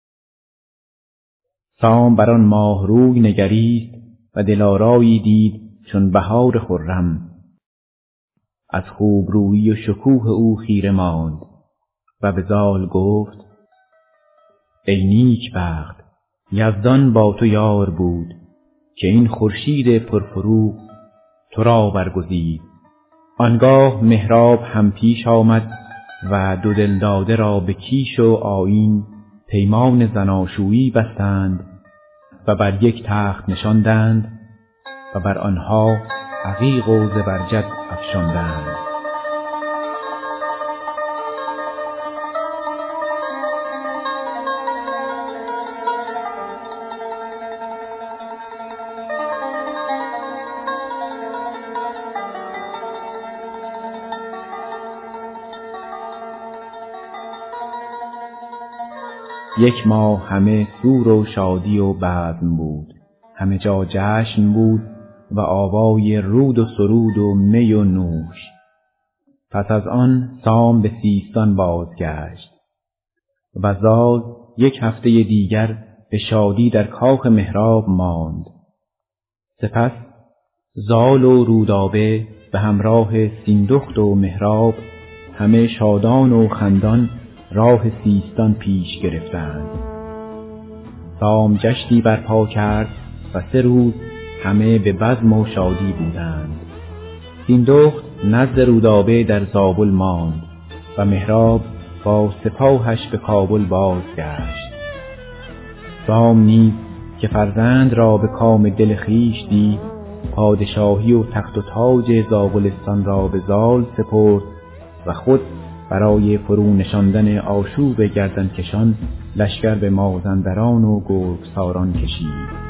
سام بر آن ماه روی نگریست و دلارایی دید چون بهار خرم. از خوبرویی و شکوه او خیره ماند و به زال گفت ای نیک بخت، یزدان با تو یار بود که این خورشید پرفروغ تو را برگزید. آنگاه مهراب هم پیش آمد و دو دلداده را به کیش و آیین پیمان زناشویی بستند و بر یک تخت نشاندند و بر آنها عقیق و زبرجد افشاندند. یک ماه همه سور و شادی و بزم بود، همه جا جشن بود و آوای رود و سرود و می و نوش. پس از آن سام به سیستان بازگشت و زال یک هفته دیگر به شادی در کاخ مهراب ماند. سپس زال و رودابه به همراه سیندخت و مهراب همه شادان و خندان راه سیستان پیش گرفتند. سام جشنی برپا کرد و سه روز همه به بزم و شادی بودند. سیندخت نزد رودابه در زابل ماند و مهراب با سپاهش به کابل بازگشت. سام نیز که فرزند را به کام دل خویش دید، پادشاهی و تخت و تاج زابلستان را به زال سپرد و خود برای فرو نشاندن آشوب گردنکشان لشکر به مازندران و گرگساران کشید.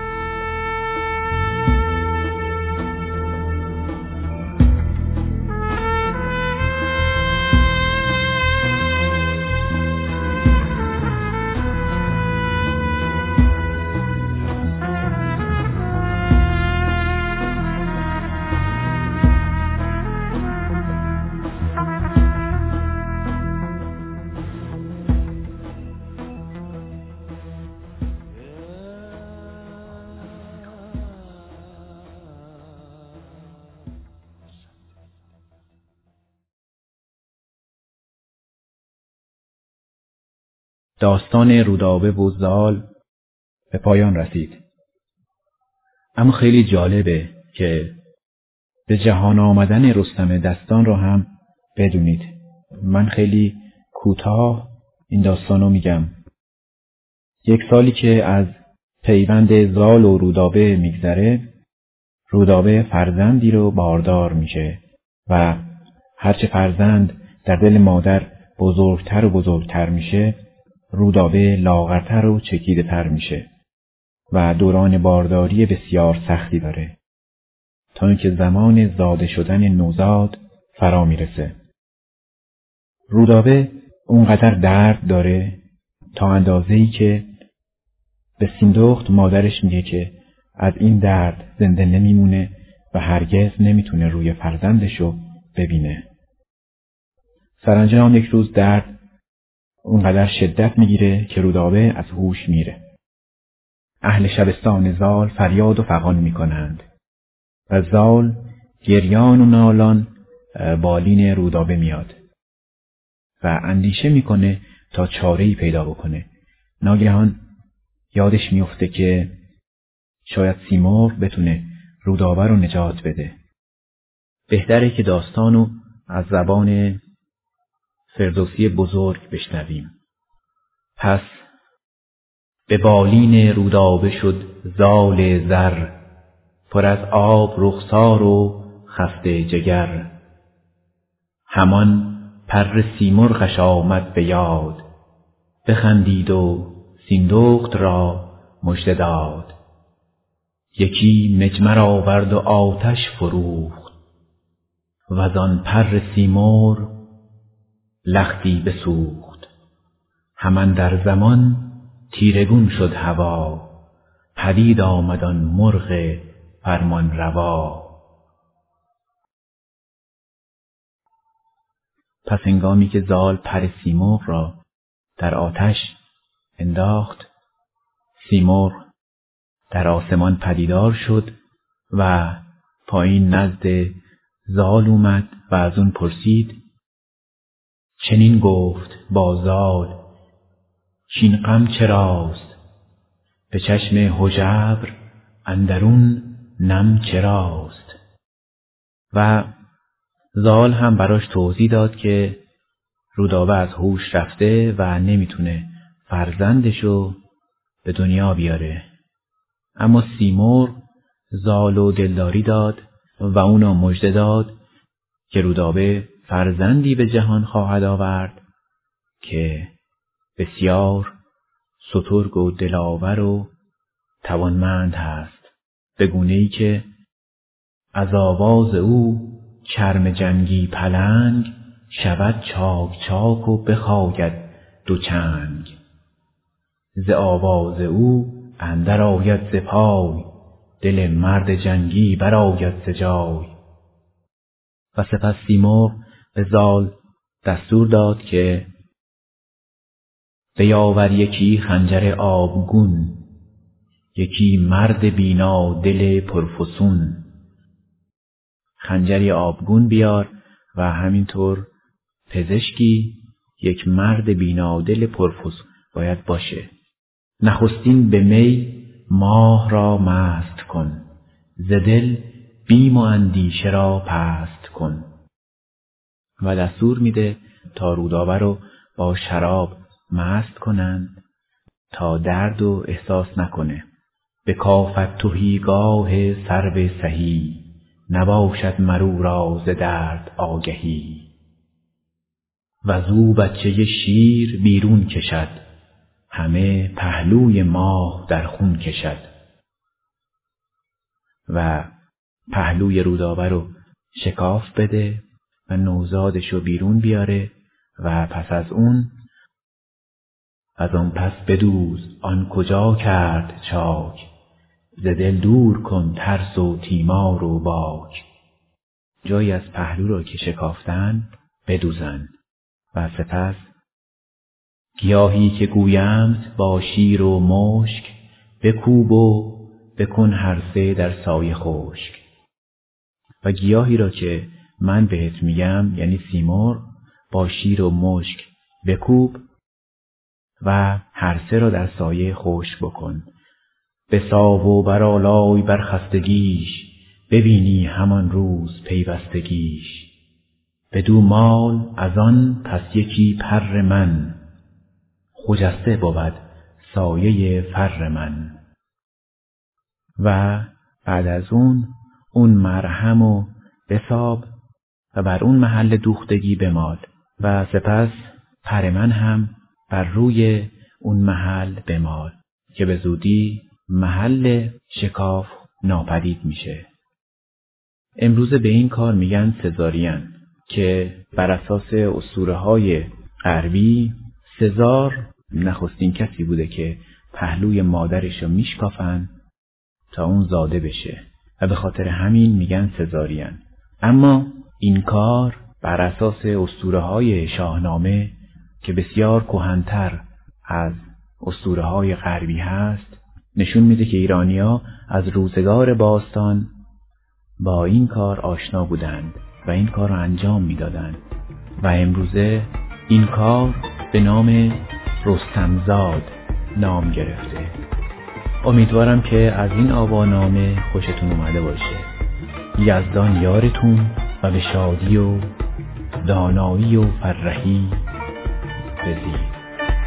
داستان رودابه و زال به پایان رسید. اما خیلی جالبه که به جهان آمدن رستم دستان رو هم بدونید. من خیلی کوتاه این داستان رو میگم. یک سالی که از پیوند زال و رودابه میگذره، رودابه فرزندی رو باردار میشه و هرچه فرزند در دل مادر بزرگتر و بزرگتر میشه، رودابه لاغرتر و چکیده تر میشه و دوران بارداری بسیار سختی داره تا اینکه زمان زاده شدن نوزاد فرا میرسه. رودابه اونقدر درد داره تا اندازه‌ای که به سیندخت مادرش میگه که از این درد زنده نمیمونه و هرگز نمیتونه روی فرزندشو ببینه. سرانجام یک روز درد اونقدر شدت میگیره که رودابه از هوش میره. اهل شبستان زال فریاد و فغان میکنند و زال گریان و نالان بالین رودابه میاد و اندیشه میکنه تا چاره‌ای پیدا بکنه. ناگهان یادش میفته که شاید سیمرغ بتونه رودابه رو نجات بده. بهتره که داستانو از زبان فردوسی بزرگ بشنویم. پس به بالین رودابه شد زال زر، پر از آب رخسار و خسته جگر. همان پر سیمرغش آمد به یاد، بخندید و سیندخت را مژده داد. یکی مجمر آورد و آتش فروخت، وزان پر سیمرغ لختی بسوخت. همان در زمان تیرگون شد هوا، پدید آمد آن مرغ فرمان روا. پس هنگامی که زال پر سیمرغ را در آتش انداخت، سیمرغ در آسمان پدیدار شد و پایین نزد زال اومد و از اون پرسید. چنین گفت با زال کین غم چراست، به چشم هژبر اندرون نم چراست. و زال هم براش توضیح داد که رودابه از هوش رفته و نمیتونه فرزندشو به دنیا بیاره. اما سیمرغ زالو دلداری داد و اونو مژده داد که رودابه فرزندی به جهان خواهد آورد که بسیار سترگ و دلاور و توانمند هست، به گونه‌ای که از آواز او چرم جنگی پلنگ، شود چاک چاک و بخاید دو چنگ. ز آواز او اندر آید ز پای، دل مرد جنگی برآید ز جای. و سپس سیمرغ به زال دستور داد که بیاور یکی خنجر آبگون، یکی مرد بینا دل پرفسون. خنجری آبگون بیار و همینطور پزشکی یک مرد بینا دل پرفسون باید باشه. نخستین به می ماه را مست کن، ز دل بیم و اندیشه را پست کن. و دستور میده تا رودابه رو با شراب مست کنند تا درد و احساس نکنه. به کافت تهیگاه سرو سهی، نباشد مرو را ز درد آگهی. و زو بچه شیر بیرون کشد، همه پهلوی ماه در خون کشد. و پهلوی رودابه رو شکاف بده و نوزادشو بیرون بیاره و پس از اون از آن پس بدوز آن کجا کرد چاک، ز دل دور کن ترس و تیمار و باک. جایی از پهلو را که شکافتن بدوزن و سپس گیاهی که گویمت با شیر و مشک، بکوب و بکن هر سه در سایه خشک. و گیاهی را که من بهت میگم یعنی سیمرغ با شیر و مشک بکوب و هر سه را در سایه خشک بکن. بساو و برآلای بر خستگیش، ببینی همان روز پیوستگیش. بدو مال از آن پس یکی پر من، خجسته بود سایه فر من. و بعد از اون اون مرهم و بساب و بر اون محل دوختگی بمال و سپس پر من هم بر روی اون محل بمال که به زودی محل شکاف ناپدید میشه. امروزه به این کار میگن سزارین که بر اساس اسطوره‌های غربی سزار نخستین کسی بوده که پهلوی مادرش رو میشکافن تا اون زاده بشه و به خاطر همین میگن سزارین. اما این کار بر اساس اسطوره‌های شاهنامه که بسیار کهن‌تر از اسطوره‌های غربی هست نشون میده که ایرانی‌ها از روزگار باستان با این کار آشنا بودند و این کار رو انجام میدادند و امروزه این کار به نام رستمزاد نام گرفته. امیدوارم که از این آوانامه خوشتون اومده باشه. یزدان یارتون و به شادی و دانایی و فرحی بزید.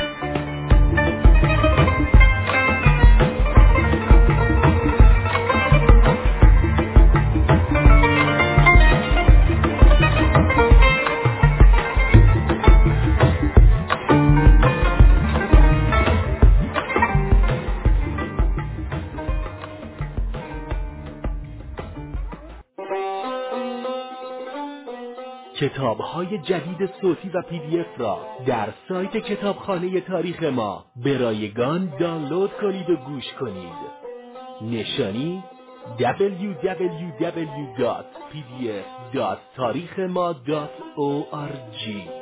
کتاب‌های جدید صوتی و پی دی اف را در سایت کتابخانه تاریخ ما به رایگان دانلود کنید و گوش کنید. نشانی دبلیو دبلیو دبلیو دات پی دی اف دات تاریخ ما دات او آر جی